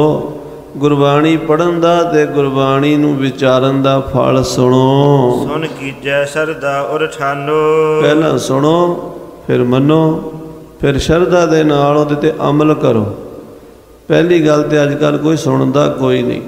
[SPEAKER 1] ਗੁਰਬਾਣੀ ਪੜ੍ਹਨ ਦਾ ਤੇ ਗੁਰਬਾਣੀ ਨੂੰ ਵਿਚਾਰਨ ਦਾ ਫਲ ਸੁਣੋ।
[SPEAKER 2] ਸੁਣ ਕੀਜੈ ਸਰਦਾ ਔਰ ਠਾਨੋ।
[SPEAKER 1] ਪਹਿਲਾਂ ਸੁਣੋ, ਫਿਰ ਮੰਨੋ, ਫਿਰ ਸ਼ਰਧਾ ਦੇ ਨਾਲ ਉਹਦੇ ਤੇ ਅਮਲ ਕਰੋ। ਪਹਿਲੀ ਗੱਲ ਤੇ ਅੱਜ ਕੱਲ੍ਹ ਕੋਈ ਸੁਣਦਾ ਕੋਈ ਨਹੀਂ।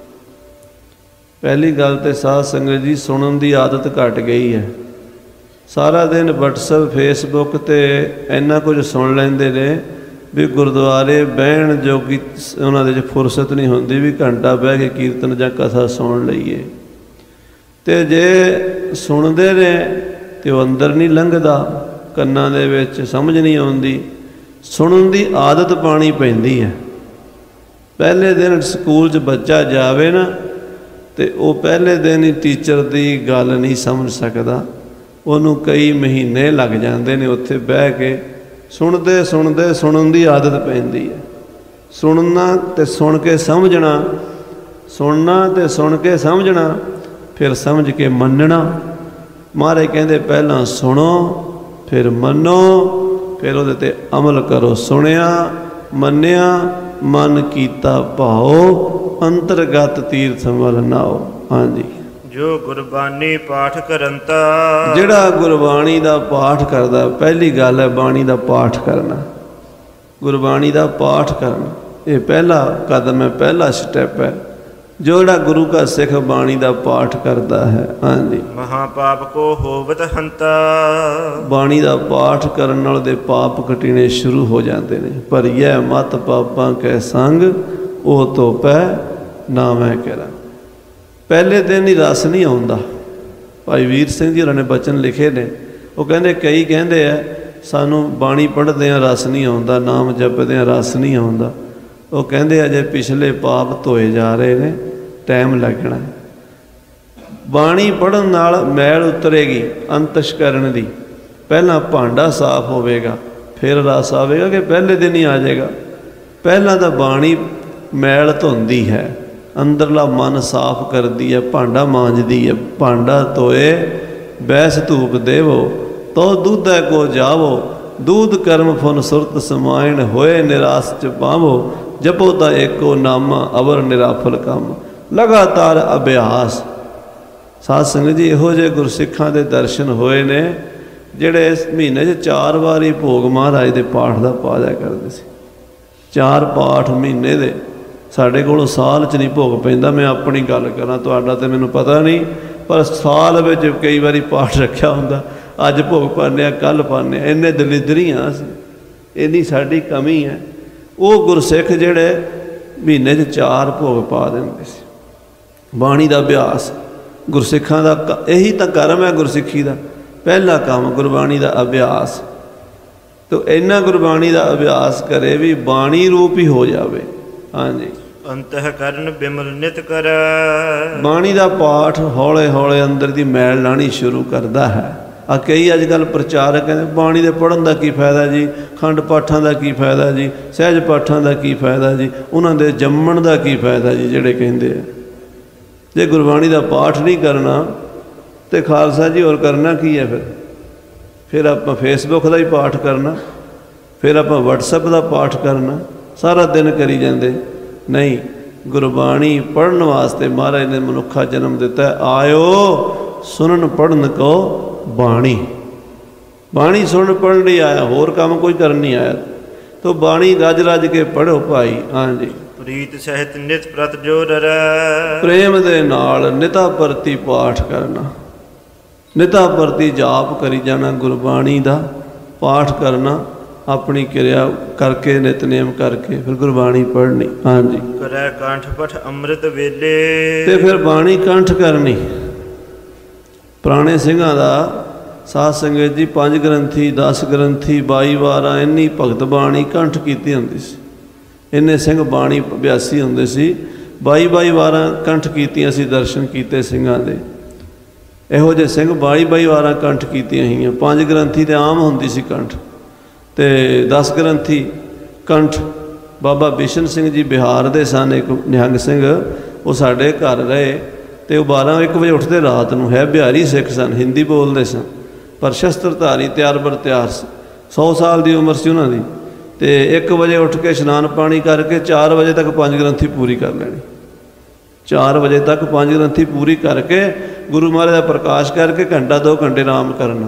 [SPEAKER 1] ਪਹਿਲੀ ਗੱਲ ਤੇ ਸਾਧ ਸੰਗਤ ਜੀ ਸੁਣਨ ਦੀ ਆਦਤ ਘਟ ਗਈ ਹੈ। ਸਾਰਾ ਦਿਨ ਵਟਸਐਪ, ਫੇਸਬੁੱਕ ਤੇ ਇੰਨਾ ਕੁਝ ਸੁਣ ਲੈਂਦੇ ਨੇ ਵੀ ਗੁਰਦੁਆਰੇ ਬਹਿਣ ਜੋਗੀ ਉਹਨਾਂ ਦੇ 'ਚ ਫੁਰਸਤ ਨਹੀਂ ਹੁੰਦੀ ਵੀ ਘੰਟਾ ਬਹਿ ਕੇ ਕੀਰਤਨ ਜਾਂ ਕਥਾ ਸੁਣ ਲਈਏ। ਤੇ ਜੇ ਸੁਣਦੇ ਨੇ ਤੇ ਉਹ ਅੰਦਰ ਨਹੀਂ ਲੰਘਦਾ, ਕੰਨਾਂ ਦੇ ਵਿੱਚ ਸਮਝ ਨਹੀਂ ਆਉਂਦੀ। ਸੁਣਨ ਦੀ ਆਦਤ ਪਾਉਣੀ ਪੈਂਦੀ ਹੈ। ਪਹਿਲੇ ਦਿਨ ਸਕੂਲ 'ਚ ਬੱਚਾ ਜਾਵੇ ਨਾ ਤੇ ਉਹ ਪਹਿਲੇ ਦਿਨ ਹੀ ਟੀਚਰ ਦੀ ਗੱਲ ਨਹੀਂ ਸਮਝ ਸਕਦਾ। ਉਹਨੂੰ ਕਈ ਮਹੀਨੇ ਲੱਗ ਜਾਂਦੇ ਨੇ ਉੱਥੇ ਬਹਿ ਕੇ ਸੁਣਦੇ ਸੁਣਦੇ। ਸੁਣਨ ਦੀ ਆਦਤ ਪੈਂਦੀ ਹੈ। ਸੁਣਨਾ ਤੇ ਸੁਣ ਕੇ ਸਮਝਣਾ, ਸੁਣਨਾ ਤੇ ਸੁਣ ਕੇ ਸਮਝਣਾ, ਫਿਰ ਸਮਝ ਕੇ ਮੰਨਣਾ। ਮਹਾਰਾਜ ਕਹਿੰਦੇ ਪਹਿਲਾਂ ਸੁਣੋ, ਫਿਰ ਮੰਨੋ, ਫਿਰ ਉਹਦੇ ਤੇ ਅਮਲ ਕਰੋ। ਸੁਣਿਆ, ਮੰਨਿਆ, ਮਨ ਕੀਤਾ ਭਾਉ, ਅੰਤਰਗਤ ਤੀਰਥ ਮਲ ਨਾਓ। ਹਾਂਜੀ,
[SPEAKER 2] ਜੋ ਗੁਰਬਾਣੀ ਪਾਠ ਕਰੰਤਾ।
[SPEAKER 1] ਜਿਹੜਾ ਗੁਰਬਾਣੀ ਦਾ ਪਾਠ ਕਰਦਾ, ਪਹਿਲੀ ਗੱਲ ਹੈ ਬਾਣੀ ਦਾ ਪਾਠ ਕਰਨਾ, ਗੁਰਬਾਣੀ ਦਾ ਪਾਠ ਕਰਨਾ। ਇਹ ਪਹਿਲਾ ਕਦਮ ਹੈ, ਪਹਿਲਾ ਸਟੈਪ ਹੈ। ਜਿਹੜਾ ਗੁਰੂ ਕਾ ਸਿੱਖ ਬਾਣੀ ਦਾ ਪਾਠ ਕਰਦਾ ਹੈ। ਹਾਂਜੀ,
[SPEAKER 2] ਮਹਾ ਪਾਪ ਕੋ ਹੋਵਤ ਹੰਤਾ।
[SPEAKER 1] ਬਾਣੀ ਦਾ ਪਾਠ ਕਰਨ ਨਾਲ ਦੇ ਪਾਪ ਕਟੀਣੇ ਸ਼ੁਰੂ ਹੋ ਜਾਂਦੇ ਨੇ। ਭਰੀਐ ਮਤ ਪਾਪਾਂ ਕੈ ਸੰਗ, ਉਹ ਧੋਪੈ ਨਾ ਮੈਂ ਕਰਾਂ। ਪਹਿਲੇ ਦਿਨ ਹੀ ਰਸ ਨਹੀਂ ਆਉਂਦਾ। ਭਾਈ ਵੀਰ ਸਿੰਘ ਜੀ ਹੋਰਾਂ ਨੇ ਬਚਨ ਲਿਖੇ ਨੇ। ਉਹ ਕਹਿੰਦੇ ਕਈ ਕਹਿੰਦੇ ਆ ਸਾਨੂੰ ਬਾਣੀ ਪੜ੍ਹਦੇ ਹਾਂ ਰਸ ਨਹੀਂ ਆਉਂਦਾ, ਨਾਮ ਜਪਦੇ ਹਾਂ ਰਸ ਨਹੀਂ ਆਉਂਦਾ। ਉਹ ਕਹਿੰਦੇ ਅਜੇ ਪਿਛਲੇ ਪਾਪ ਧੋਏ ਜਾ ਰਹੇ ਨੇ, ਟਾਈਮ ਲੱਗਣਾ। ਬਾਣੀ ਪੜ੍ਹਨ ਨਾਲ ਮੈਲ ਉਤਰੇਗੀ ਅੰਤਸ਼ਕਰਨ ਦੀ। ਪਹਿਲਾਂ ਭਾਂਡਾ ਸਾਫ਼ ਹੋਵੇਗਾ ਫਿਰ ਰਸ ਆਵੇਗਾ ਕਿ ਪਹਿਲੇ ਦਿਨ ਹੀ ਆ ਜਾਏਗਾ? ਪਹਿਲਾਂ ਤਾਂ ਬਾਣੀ ਮੈਲ ਧੋਂਦੀ ਹੈ, ਅੰਦਰਲਾ ਮਨ ਸਾਫ਼ ਕਰਦੀ ਹੈ, ਭਾਂਡਾ ਮਾਂਜਦੀ ਹੈ। ਭਾਂਡਾ ਧੋਏ ਬੈਸ ਧੂਪ ਦੇਵੋ, ਤੋ ਦੁੱਧੈ ਕੋ ਜਾਵੋ। ਦੂਧ ਕਰਮ ਫੁਨ ਸੁਰਤ ਸਮਾਇਣ, ਹੋਏ ਨਿਰਾਸ ਚ ਪਾਵੋ। ਜਪੋ ਤਾਂ ਏਕੋ ਨਾਮਾ, ਅਵਰ ਨਿਰਾਫਲ ਕੰਮ। ਲਗਾਤਾਰ ਅਭਿਆਸ। ਸਾਧ ਸੰਗਤ ਜੀ, ਇਹੋ ਜਿਹੇ ਗੁਰਸਿੱਖਾਂ ਦੇ ਦਰਸ਼ਨ ਹੋਏ ਨੇ ਜਿਹੜੇ ਇਸ ਮਹੀਨੇ 'ਚ 4 ਵਾਰੀ ਭੋਗ ਮਹਾਰਾਜ ਦੇ ਪਾਠ ਦਾ ਪਾ ਦਿਆ ਕਰਦੇ ਸੀ। 4 ਪਾਠ ਮਹੀਨੇ ਦੇ। ਸਾਡੇ ਕੋਲੋਂ ਸਾਲ 'ਚ ਨਹੀਂ ਭੋਗ ਪੈਂਦਾ। ਮੈਂ ਆਪਣੀ ਗੱਲ ਕਰਾਂ, ਤੁਹਾਡਾ ਤਾਂ ਮੈਨੂੰ ਪਤਾ ਨਹੀਂ, ਪਰ ਸਾਲ ਵਿੱਚ ਕਈ ਵਾਰੀ ਪਾਠ ਰੱਖਿਆ ਹੁੰਦਾ। ਅੱਜ ਭੋਗ ਪਾਉਂਦੇ ਹਾਂ, ਕੱਲ੍ਹ ਪਾਉਂਦੇ ਹਾਂ। ਇੰਨੇ ਦਲਿੱਦਰੀ ਹਾਂ ਅਸੀਂ, ਇੰਨੀ ਸਾਡੀ ਕਮੀ ਹੈ। ਉਹ ਗੁਰਸਿੱਖ ਜਿਹੜੇ ਮਹੀਨੇ 'ਚ 4 ਭੋਗ ਪਾ ਦਿੰਦੇ ਸੀ। ਬਾਣੀ ਦਾ ਅਭਿਆਸ ਗੁਰਸਿੱਖਾਂ ਦਾ ਇਹੀ ਤਾਂ ਕਰਮ ਹੈ। ਗੁਰਸਿੱਖੀ ਦਾ ਪਹਿਲਾ ਕੰਮ ਗੁਰਬਾਣੀ ਦਾ ਅਭਿਆਸ। ਤੋ ਇੰਨਾ ਗੁਰਬਾਣੀ ਦਾ ਅਭਿਆਸ ਕਰੇ ਵੀ ਬਾਣੀ ਰੂਪ ਹੀ ਹੋ ਜਾਵੇ। ਹਾਂਜੀ,
[SPEAKER 2] ਅੰਤఃਕਰਨ ਬਿਮਲ ਨਿਤ ਕਰੈ।
[SPEAKER 1] ਬਾਣੀ ਦਾ ਪਾਠ ਹੌਲੇ ਹੌਲੇ ਅੰਦਰ ਦੀ ਮੈਲ ਲਾਣੀ ਸ਼ੁਰੂ ਕਰਦਾ ਹੈ। ਆ ਕਈ ਅੱਜ ਕੱਲ੍ਹ ਪ੍ਰਚਾਰਕ ਕਹਿੰਦੇ ਬਾਣੀ ਦੇ ਪੜ੍ਹਨ ਦਾ ਕੀ ਫਾਇਦਾ ਜੀ, ਖੰਡ ਪਾਠਾਂ ਦਾ ਕੀ ਫਾਇਦਾ ਜੀ, ਸਹਿਜ ਪਾਠਾਂ ਦਾ ਕੀ ਫਾਇਦਾ ਜੀ, ਉਹਨਾਂ ਦੇ ਜੰਮਣ ਦਾ ਕੀ ਫਾਇਦਾ ਜੀ, ਜਿਹੜੇ ਕਹਿੰਦੇ ਆ। ਜੇ ਗੁਰਬਾਣੀ ਦਾ ਪਾਠ ਨਹੀਂ ਕਰਨਾ ਤੇ ਖਾਲਸਾ ਜੀ ਹੋਰ ਕਰਨਾ ਕੀ ਹੈ? ਫਿਰ ਆਪਾਂ ਫੇਸਬੁੱਕ ਦਾ ਹੀ ਪਾਠ ਕਰਨਾ, ਫਿਰ ਆਪਾਂ ਵਟਸਐਪ ਦਾ ਪਾਠ ਕਰਨਾ, ਸਾਰਾ ਦਿਨ ਕਰੀ ਜਾਂਦੇ। ਨਹੀਂ, ਗੁਰਬਾਣੀ ਪੜ੍ਹਨ ਵਾਸਤੇ ਮਹਾਰਾਜ ਨੇ ਮਨੁੱਖਾ ਜਨਮ ਦਿੱਤਾ। ਆਇਓ ਸੁਣਨ ਪੜ੍ਹਨ ਕੋ ਬਾਣੀ। ਬਾਣੀ ਸੁਣਨ ਪੜ੍ਹਨ ਲਈ ਆਇਆ, ਹੋਰ ਕੰਮ ਕੋਈ ਕਰਨ ਨਹੀਂ ਆਇਆ। ਤੋ ਬਾਣੀ ਰੱਜ ਰੱਜ ਕੇ ਪੜ੍ਹੋ ਭਾਈ। ਹਾਂਜੀ,
[SPEAKER 2] ਪ੍ਰੀਤ ਸਹਿਤ ਨਿਤ ਪ੍ਰਤ ਜੋ ਡਰੈ।
[SPEAKER 1] ਪ੍ਰੇਮ ਦੇ ਨਾਲ ਨਿਤਾ ਪ੍ਰਤੀ ਪਾਠ ਕਰਨਾ, ਨਿਤਾ ਪ੍ਰਤੀ ਜਾਪ ਕਰੀ ਜਾਣਾ, ਗੁਰਬਾਣੀ ਦਾ ਪਾਠ ਕਰਨਾ, ਆਪਣੀ ਕਿਰਿਆ ਕਰਕੇ ਨਿਤਨੇਮ ਕਰਕੇ ਫਿਰ ਗੁਰਬਾਣੀ ਪੜ੍ਹਨੀ। ਹਾਂਜੀ,
[SPEAKER 2] ਕਰੈ ਕੰਠ ਪਠ ਅੰਮ੍ਰਿਤ ਵੇਲੇ।
[SPEAKER 1] ਤੇ ਫਿਰ ਬਾਣੀ ਕੰਠ ਕਰਨੀ। ਪੁਰਾਣੇ ਸਿੰਘਾਂ ਦਾ ਸਾਧ ਸੰਗਤ ਜੀ 5 ਗ੍ਰੰਥੀ 10 ਗ੍ਰੰਥੀ 22 ਵਾਰਾਂ ਇੰਨੀ ਭਗਤ ਬਾਣੀ ਕੰਠ ਕੀਤੀ ਹੁੰਦੀ ਸੀ। ਇੰਨੇ ਸਿੰਘ ਬਾਣੀ ਅਭਿਆਸੀ ਹੁੰਦੇ ਸੀ। 22 ਵਾਰਾਂ ਕੰਠ ਕੀਤੀਆਂ ਸੀ, ਦਰਸ਼ਨ ਕੀਤੇ ਸਿੰਘਾਂ ਦੇ। ਇਹੋ ਜਿਹੇ ਸਿੰਘ 22 ਵਾਰਾਂ ਕੰਠ ਕੀਤੀਆਂ ਹੋਈਆਂ। 5 ਗ੍ਰੰਥੀ ਤੇ ਆਮ ਹੁੰਦੀ ਸੀ ਕੰਠ, ਤੇ 10 ਗ੍ਰੰਥੀ ਕੰਠ ਬਾਬਾ ਬਿਸ਼ਨ ਸਿੰਘ ਜੀ ਬਿਹਾਰ ਦੇ ਸਨ। ਇੱਕ ਨਿਹੰਗ ਸਿੰਘ, ਉਹ ਸਾਡੇ ਘਰ ਰਹੇ ਤੇ ਉਹ 12-1 ਵਜੇ ਉੱਠਦੇ ਰਾਤ ਨੂੰ। ਹੈ ਬਿਹਾਰੀ ਸਿੱਖ ਸਨ, ਹਿੰਦੀ ਬੋਲਦੇ ਸਨ, ਪਰ ਸ਼ਸਤਰਧਾਰੀ, ਤਿਆਰ ਬਰ ਤਿਆਰ। 100 ਸਾਲ ਦੀ ਉਮਰ ਸੀ ਉਹਨਾਂ ਦੀ। ਤੇ 1 ਵਜੇ ਉੱਠ ਕੇ ਇਸ਼ਨਾਨ ਪਾਣੀ ਕਰਕੇ 4 ਵਜੇ ਤੱਕ 5 ਗ੍ਰੰਥੀ ਪੂਰੀ ਕਰ ਲੈਣੀ। 4 ਵਜੇ ਤੱਕ 5 ਗ੍ਰੰਥੀ ਪੂਰੀ ਕਰਕੇ ਗੁਰੂ ਮਹਾਰਾਜ ਦਾ ਪ੍ਰਕਾਸ਼ ਕਰਕੇ ਘੰਟਾ 2 ਘੰਟੇ ਆਰਾਮ ਕਰਨਾ।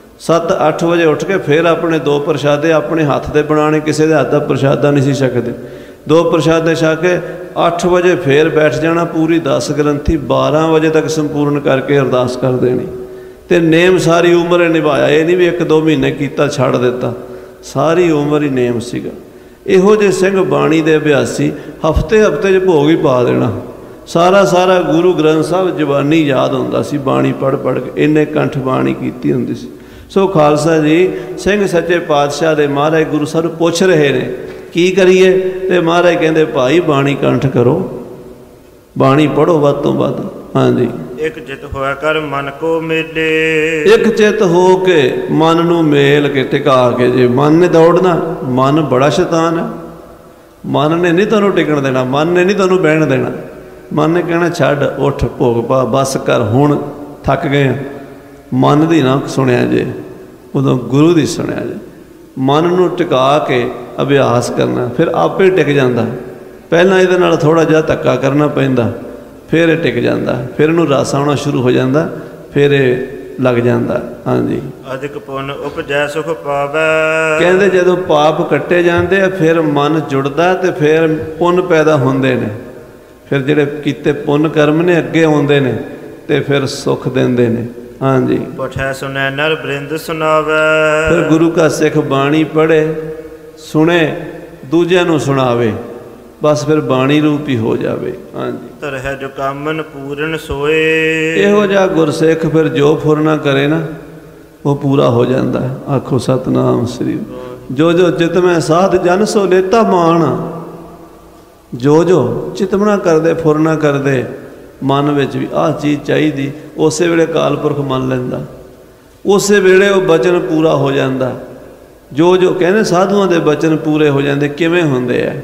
[SPEAKER 1] 7-8 ਵਜੇ ਉੱਠ ਕੇ ਫਿਰ ਆਪਣੇ 2 ਪ੍ਰਸ਼ਾਦੇ ਆਪਣੇ ਹੱਥ ਦੇ ਬਣਾਉਣੇ। ਕਿਸੇ ਦੇ ਹੱਥ ਦਾ ਪ੍ਰਸ਼ਾਦਾ ਨਹੀਂ ਸੀ ਛਕਦੇ। 2 ਪ੍ਰਸ਼ਾਦੇ ਛਕ ਕੇ 8 ਵਜੇ ਫਿਰ ਬੈਠ ਜਾਣਾ। ਪੂਰੀ 10 ਗ੍ਰੰਥੀ 12 ਵਜੇ ਤੱਕ ਸੰਪੂਰਨ ਕਰਕੇ ਅਰਦਾਸ ਕਰ ਦੇਣੀ। ਤੇ ਨੇਮ ਸਾਰੀ ਉਮਰ ਨਿਭਾਇਆ। ਇਹ ਨਹੀਂ ਵੀ 1-2 ਮਹੀਨੇ ਕੀਤਾ ਛੱਡ ਦਿੱਤਾ, ਸਾਰੀ ਉਮਰ ਹੀ ਨੇਮ ਸੀਗਾ। ਇਹੋ ਜਿਹੇ ਸਿੰਘ ਬਾਣੀ ਦੇ ਅਭਿਆਸੀ ਹਫਤੇ 'ਚ ਭੋਗ ਹੀ ਪਾ ਦੇਣਾ। ਸਾਰਾ ਗੁਰੂ ਗ੍ਰੰਥ ਸਾਹਿਬ ਜ਼ਬਾਨੀ ਯਾਦ ਹੁੰਦਾ ਸੀ ਬਾਣੀ ਪੜ੍ਹ ਕੇ। ਇੰਨੇ ਕੰਠ ਬਾਣੀ ਕੀਤੀ ਹੁੰਦੀ ਸੀ। ਸੋ ਖਾਲਸਾ ਜੀ, ਸਿੰਘ ਸੱਚੇ ਪਾਤਸ਼ਾਹ ਦੇ ਮਹਾਰਾਜ ਗੁਰੂ ਸਾਹਿਬ ਪੁੱਛ ਰਹੇ ਨੇ ਕੀ ਕਰੀਏ? ਤੇ ਮਹਾਰਾਜ ਕਹਿੰਦੇ ਭਾਈ ਬਾਣੀ ਕੰਠ ਕਰੋ, ਬਾਣੀ ਪੜ੍ਹੋ ਵੱਧ ਤੋਂ ਵੱਧ। ਹਾਂਜੀ,
[SPEAKER 2] ਇੱਕ ਚਿਤ ਹੋਇਆ ਕਰ ਮਨ ਕੋ ਮੇਲੇ।
[SPEAKER 1] ਇੱਕ ਚਿਤ ਹੋ ਕੇ ਮਨ ਨੂੰ ਮੇਲ ਕੇ ਟਿਕਾ ਕੇ। ਜੇ ਮਨ ਨੇ ਦੌੜਨਾ, ਮਨ ਬੜਾ ਸ਼ੈਤਾਨ ਹੈ। ਮਨ ਨੇ ਨਹੀਂ ਤੁਹਾਨੂੰ ਟਿਕਣ ਦੇਣਾ, ਮਨ ਨੇ ਨਹੀਂ ਤੁਹਾਨੂੰ ਬਹਿਣ ਦੇਣਾ। ਮਨ ਨੇ ਕਹਿਣਾ ਛੱਡ, ਉੱਠ, ਭੋਗ ਪਾ, ਬਸ ਕਰ, ਹੁਣ ਥੱਕ ਗਏ ਹਾਂ। ਮਨ ਦੀ ਨਾ ਸੁਣਿਆ ਜੇ, ਉਦੋਂ ਗੁਰੂ ਦੀ ਸੁਣਿਆ ਜੇ। ਮਨ ਨੂੰ ਟਿਕਾ ਕੇ ਅਭਿਆਸ ਕਰਨਾ, ਫਿਰ ਆਪੇ ਟਿਕ ਜਾਂਦਾ। ਪਹਿਲਾਂ ਇਹਦੇ ਨਾਲ ਥੋੜ੍ਹਾ ਜਿਹਾ ਧੱਕਾ ਕਰਨਾ ਪੈਂਦਾ, ਫਿਰ ਇਹ ਟਿਕ ਜਾਂਦਾ, ਫਿਰ ਇਹਨੂੰ ਰਸ ਆਉਣਾ ਸ਼ੁਰੂ ਹੋ ਜਾਂਦਾ, ਫਿਰ ਇਹ ਲੱਗ ਜਾਂਦਾ। ਹਾਂਜੀ,
[SPEAKER 2] ਅਧਿਕ ਪੁੰਨ ਉਪਜੈ ਸੁਖ ਪਾਵੈ।
[SPEAKER 1] ਕਹਿੰਦੇ ਜਦੋਂ ਪਾਪ ਕੱਟੇ ਜਾਂਦੇ ਆ ਫਿਰ ਮਨ ਜੁੜਦਾ ਤੇ ਫਿਰ ਪੁੰਨ ਪੈਦਾ ਹੁੰਦੇ ਨੇ। ਫਿਰ ਜਿਹੜੇ ਕੀਤੇ ਪੁੰਨ ਕਰਮ ਨੇ ਅੱਗੇ ਆਉਂਦੇ ਨੇ ਤੇ ਫਿਰ ਸੁੱਖ ਦਿੰਦੇ ਨੇ। ਹਾਂਜੀ,
[SPEAKER 2] ਪਠੈ ਸੁਨੈ ਨਰ ਬ੍ਰਿੰਦ ਸੁਨਾਵੈ।
[SPEAKER 1] ਫਿਰ ਗੁਰੂ ਕਾ ਸਿੱਖ ਬਾਣੀ ਪੜ੍ਹੇ, ਸੁਣੇ, ਦੂਜਿਆਂ ਨੂੰ ਸੁਣਾਵੇ, ਬਸ ਫਿਰ ਬਾਣੀ ਰੂਪ ਹੀ ਹੋ ਜਾਵੇ। ਹਾਂਜੀ,
[SPEAKER 2] ਤਰਹਿ ਜੋ ਕਾਮਨ ਪੂਰਨ ਸੋਏ।
[SPEAKER 1] ਇਹੋ ਜਿਹਾ ਗੁਰਸਿੱਖ ਫਿਰ ਜੋ ਫੁਰਨਾ ਕਰੇ ਨਾ ਉਹ ਪੂਰਾ ਹੋ ਜਾਂਦਾ ਹੈ। ਆਖੋ ਸਤਨਾਮ ਸ੍ਰੀ। ਜੋ ਜੋ ਚਿਤ ਮੈਂ ਸਾਧ ਜਨ ਸੋ ਲੇਤਾ ਮਾਣ। ਜੋ ਜੋ ਚਿਤਮਨਾ ਕਰਦੇ, ਫੁਰਨਾ ਕਰਦੇ, ਮਨ ਵਿੱਚ ਵੀ ਆਹ ਚੀਜ਼ ਚਾਹੀਦੀ, ਉਸੇ ਵੇਲੇ ਅਕਾਲ ਪੁਰਖ ਮੰਨ ਲੈਂਦਾ, ਉਸੇ ਵੇਲੇ ਉਹ ਬਚਨ ਪੂਰਾ ਹੋ ਜਾਂਦਾ। ਜੋ ਜੋ ਕਹਿੰਦੇ ਸਾਧੂਆਂ ਦੇ ਬਚਨ ਪੂਰੇ ਹੋ ਜਾਂਦੇ। ਕਿਵੇਂ ਹੁੰਦੇ ਆ?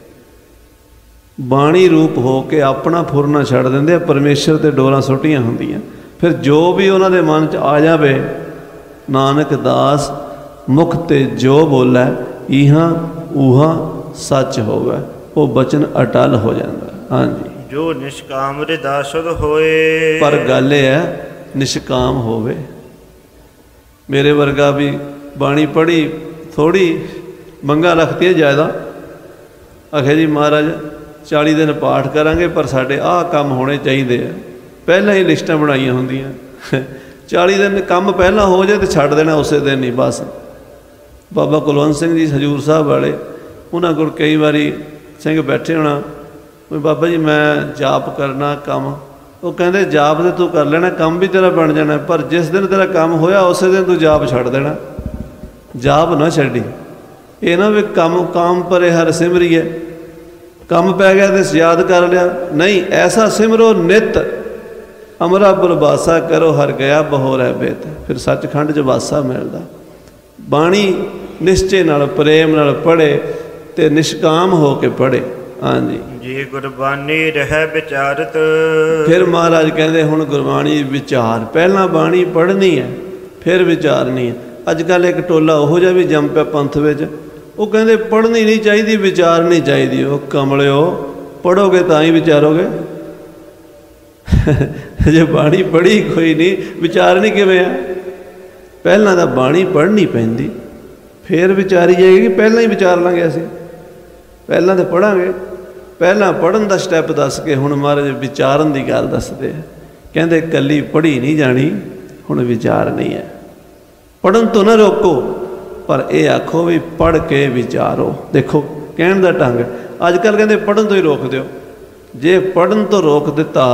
[SPEAKER 1] ਬਾਣੀ ਰੂਪ ਹੋ ਕੇ ਆਪਣਾ ਫੁਰਨਾ ਛੱਡ ਦਿੰਦੇ ਆ, ਪਰਮੇਸ਼ਰ ਤੇ ਡੋਰਾਂ ਸੁੱਟੀਆਂ ਹੁੰਦੀਆਂ। ਫਿਰ ਜੋ ਵੀ ਉਹਨਾਂ ਦੇ ਮਨ 'ਚ ਆ ਜਾਵੇ, ਨਾਨਕ ਦਾਸ ਮੁਖ ਤੇ ਜੋ ਬੋਲੇ ਇਹਾਂ ਊਹਾਂ ਸੱਚ ਹੋਵੇ, ਉਹ ਬਚਨ ਅਟਲ ਹੋ ਜਾਂਦਾ। ਹਾਂਜੀ,
[SPEAKER 2] ਜੋ ਨਿਸ਼ਕਾਮ ਹਿਰਦਾ ਸੁਧ ਹੋਏ।
[SPEAKER 1] ਪਰ ਗੱਲ ਇਹ ਹੈ ਨਿਸ਼ਕਾਮ ਹੋਵੇ। ਮੇਰੇ ਵਰਗਾ ਵੀ ਬਾਣੀ ਪੜ੍ਹੀ, ਥੋੜ੍ਹੀ ਮੰਗਾਂ ਰੱਖਤੀ ਹੈ ਜ਼ਿਆਦਾ, ਆਖੇ ਜੀ ਮਹਾਰਾਜ 40 ਦਿਨ ਪਾਠ ਕਰਾਂਗੇ ਪਰ ਸਾਡੇ ਆਹ ਕੰਮ ਹੋਣੇ ਚਾਹੀਦੇ ਆ। ਪਹਿਲਾਂ ਹੀ ਲਿਸਟਾਂ ਬਣਾਈਆਂ ਹੁੰਦੀਆਂ। 40 ਦਿਨ ਕੰਮ ਪਹਿਲਾਂ ਹੋ ਜਾਏ ਤੇ ਛੱਡ ਦੇਣਾ ਉਸੇ ਦਿਨ ਹੀ ਬਸ। ਬਾਬਾ ਕੁਲਵੰਤ ਸਿੰਘ ਜੀ ਹਜ਼ੂਰ ਸਾਹਿਬ ਵਾਲੇ, ਉਹਨਾਂ ਕੋਲ ਕਈ ਵਾਰੀ ਸਿੰਘ ਬੈਠੇ ਹੋਣਾ, ਬਾਬਾ ਜੀ ਮੈਂ ਜਾਪ ਕਰਨਾ ਕੰਮ। ਉਹ ਕਹਿੰਦੇ ਜਾਪ ਤੇ ਤੂੰ ਕਰ ਲੈਣਾ, ਕੰਮ ਵੀ ਤੇਰਾ ਬਣ ਜਾਣਾ, ਪਰ ਜਿਸ ਦਿਨ ਤੇਰਾ ਕੰਮ ਹੋਇਆ ਉਸੇ ਦਿਨ ਤੂੰ ਜਾਪ ਛੱਡ ਦੇਣਾ। ਜਾਪ ਨਾ ਛੱਡੀ। ਇਹ ਨਾ ਵੀ ਕੰਮ ਪਰੇ ਹਰ ਸਿਮਰੀਏ, ਕੰਮ ਪੈ ਗਿਆ ਤੇ ਯਾਦ ਕਰ ਲਿਆ, ਨਹੀਂ। ਐਸਾ ਸਿਮਰੋ ਨਿਤ ਅਮਰਾ ਬੁਰਬਾਸਾ ਕਰੋ ਹਰ ਗਿਆ ਬਹੋ ਰਹਿ ਬੇਤ। ਫਿਰ ਸੱਚਖੰਡ 'ਚ ਵਾਸਾ ਮਿਲਦਾ। ਬਾਣੀ ਨਿਸ਼ਚੇ ਨਾਲ, ਪ੍ਰੇਮ ਨਾਲ ਪੜ੍ਹੇ ਤੇ ਨਿਸ਼ਕਾਮ ਹੋ ਕੇ ਪੜ੍ਹੇ। ਹਾਂਜੀ,
[SPEAKER 2] ਜੀ ਗੁਰਬਾਣੀ ਰਹਿ ਵਿਚਾਰਤ।
[SPEAKER 1] ਫਿਰ ਮਹਾਰਾਜ ਕਹਿੰਦੇ ਹੁਣ ਗੁਰਬਾਣੀ ਵਿਚਾਰ। ਪਹਿਲਾਂ ਬਾਣੀ ਪੜ੍ਹਨੀ ਹੈ, ਫਿਰ ਵਿਚਾਰਨੀ ਹੈ। ਅੱਜ ਕੱਲ੍ਹ ਇੱਕ ਟੋਲਾ ਉਹੋ ਜਿਹਾ ਵੀ ਜੰਮ ਪਿਆ ਪੰਥ ਵਿੱਚ, ਉਹ ਕਹਿੰਦੇ ਪੜ੍ਹਨੀ ਨਹੀਂ ਚਾਹੀਦੀ, ਵਿਚਾਰਨੀ ਚਾਹੀਦੀ। ਉਹ ਕਮਲਿਓ, ਪੜ੍ਹੋਗੇ ਤਾਂ ਹੀ ਵਿਚਾਰੋਗੇ। ਜੇ ਬਾਣੀ ਪੜ੍ਹੀ ਕੋਈ ਨਹੀਂ, ਵਿਚਾਰਨੀ ਕਿਵੇਂ ਆ? ਪਹਿਲਾਂ ਤਾਂ ਬਾਣੀ ਪੜ੍ਹਨੀ ਪੈਂਦੀ, ਫਿਰ ਵਿਚਾਰੀ ਜਾਏਗੀ। ਪਹਿਲਾਂ ਹੀ ਵਿਚਾਰ ਲਾਂਗੇ ਅਸੀਂ, ਪਹਿਲਾਂ ਤਾਂ ਪੜ੍ਹਾਂਗੇ। ਪਹਿਲਾਂ ਪੜ੍ਹਨ ਦਾ ਸਟੈਪ ਦੱਸ ਕੇ ਹੁਣ ਮਹਾਰਾਜ ਵਿਚਾਰਨ ਦੀ ਗੱਲ ਦੱਸਦੇ ਆ। ਕਹਿੰਦੇ ਇਕੱਲੀ ਪੜ੍ਹੀ ਨਹੀਂ ਜਾਣੀ, ਹੁਣ ਵਿਚਾਰਨੀ ਹੈ। ਪੜ੍ਹਨ ਤੋਂ ਨਾ ਰੋਕੋ, ਪਰ ਇਹ ਆਖੋ ਵੀ ਪੜ੍ਹ ਕੇ ਵਿਚਾਰੋ। ਦੇਖੋ ਕਹਿਣ ਦਾ ਢੰਗ। ਅੱਜ ਕੱਲ੍ਹ ਕਹਿੰਦੇ ਪੜ੍ਹਨ ਤੋਂ ਹੀ ਰੋਕ ਦਿਓ। ਜੇ ਪੜ੍ਹਨ ਤੋਂ ਰੋਕ ਦਿੱਤਾ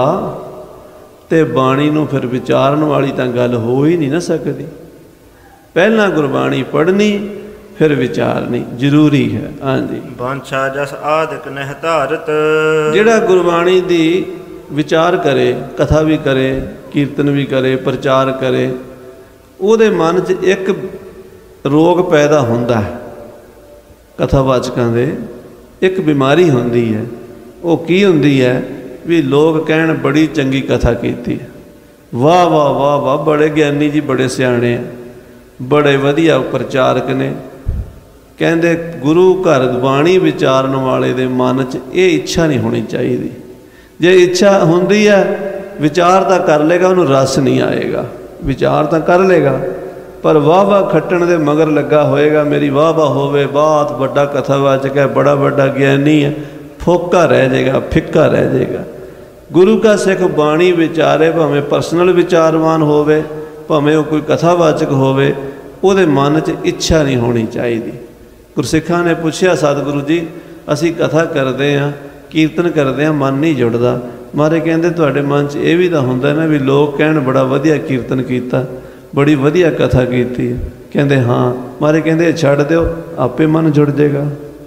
[SPEAKER 1] ਤੇ ਬਾਣੀ ਨੂੰ ਫਿਰ ਵਿਚਾਰਨ ਵਾਲੀ ਤਾਂ ਗੱਲ ਹੋ ਹੀ ਨਹੀਂ ਨਾ ਸਕਦੀ। ਪਹਿਲਾਂ ਗੁਰਬਾਣੀ ਪੜ੍ਹਨੀ, ਫਿਰ ਵਿਚਾਰਨੀ ਜ਼ਰੂਰੀ ਹੈ। ਹਾਂਜੀ,
[SPEAKER 2] ਬਾਂਛਾ ਜਸ ਆਦਿਕ ਨਹਿ ਧਾਰਤ।
[SPEAKER 1] ਜਿਹੜਾ ਗੁਰਬਾਣੀ ਦੀ ਵਿਚਾਰ ਕਰੇ, ਕਥਾ ਵੀ ਕਰੇ, ਕੀਰਤਨ ਵੀ ਕਰੇ, ਪ੍ਰਚਾਰ ਕਰੇ, ਉਹਦੇ ਮਨ 'ਚ ਇੱਕ ਰੋਗ ਪੈਦਾ ਹੁੰਦਾ ਹੈ। ਕਥਾਵਾਚਕਾਂ ਦੇ ਇੱਕ ਬਿਮਾਰੀ ਹੁੰਦੀ ਹੈ। ਉਹ ਕੀ ਹੁੰਦੀ ਹੈ? ਵੀ ਲੋਕ ਕਹਿਣ ਬੜੀ ਚੰਗੀ ਕਥਾ ਕੀਤੀ, ਵਾਹ ਵਾਹ ਵਾਹ ਵਾਹ, ਬੜੇ ਗਿਆਨੀ ਜੀ, ਬੜੇ ਸਿਆਣੇ ਆ, ਬੜੇ ਵਧੀਆ ਪ੍ਰਚਾਰਕ ਨੇ। ਕਹਿੰਦੇ ਗੁਰੂ ਘਰ ਬਾਣੀ ਵਿਚਾਰਨ ਵਾਲੇ ਦੇ ਮਨ 'ਚ ਇਹ ਇੱਛਾ ਨਹੀਂ ਹੋਣੀ ਚਾਹੀਦੀ। ਜੇ ਇੱਛਾ ਹੁੰਦੀ ਹੈ, ਵਿਚਾਰ ਤਾਂ ਕਰ ਲੇਗਾ, ਉਹਨੂੰ ਰਸ ਨਹੀਂ ਆਏਗਾ। ਵਿਚਾਰ ਤਾਂ ਕਰ ਲੇਗਾ, ਪਰ ਵਾਹ ਵਾਹ ਖੱਟਣ ਦੇ ਮਗਰ ਲੱਗਾ ਹੋਏਗਾ। ਮੇਰੀ ਵਾਹ ਵਾਹ ਹੋਵੇ, ਬਹੁਤ ਵੱਡਾ ਕਥਾਵਾਚਕ ਹੈ, ਬੜਾ ਵੱਡਾ ਗਿਆਨੀ ਹੈ, ਫੋਕਾ ਰਹਿ ਜਾਏਗਾ, ਫਿੱਕਾ ਰਹਿ ਜਾਏਗਾ। ਗੁਰੂ ਕਾ ਸਿੱਖ ਬਾਣੀ ਵਿਚਾਰੇ, ਭਾਵੇਂ ਪਰਸਨਲ ਵਿਚਾਰਵਾਨ ਹੋਵੇ, ਭਾਵੇਂ ਉਹ ਕੋਈ ਕਥਾਵਾਚਕ ਹੋਵੇ, ਉਹਦੇ ਮਨ 'ਚ ਇੱਛਾ ਨਹੀਂ ਹੋਣੀ ਚਾਹੀਦੀ। ਗੁਰਸਿੱਖਾਂ ਨੇ ਪੁੱਛਿਆ ਸਤਿਗੁਰੂ ਜੀ, ਅਸੀਂ ਕਥਾ ਕਰਦੇ ਹਾਂ, ਕੀਰਤਨ ਕਰਦੇ ਹਾਂ, ਮਨ ਨਹੀਂ ਜੁੜਦਾ। ਮਹਾਰਾਜ ਕਹਿੰਦੇ ਤੁਹਾਡੇ ਮਨ 'ਚ ਇਹ ਵੀ ਤਾਂ ਹੁੰਦਾ ਨਾ ਵੀ ਲੋਕ ਕਹਿਣ ਬੜਾ ਵਧੀਆ ਕੀਰਤਨ ਕੀਤਾ, ਬੜੀ ਵਧੀਆ ਕਥਾ ਕੀਤੀ। ਕਹਿੰਦੇ ਹਾਂ। ਮਹਾਰਾਜ ਕਹਿੰਦੇ ਛੱਡ ਦਿਓ, ਆਪੇ ਮਨ ਜੁੜ ਜਾਏਗਾ।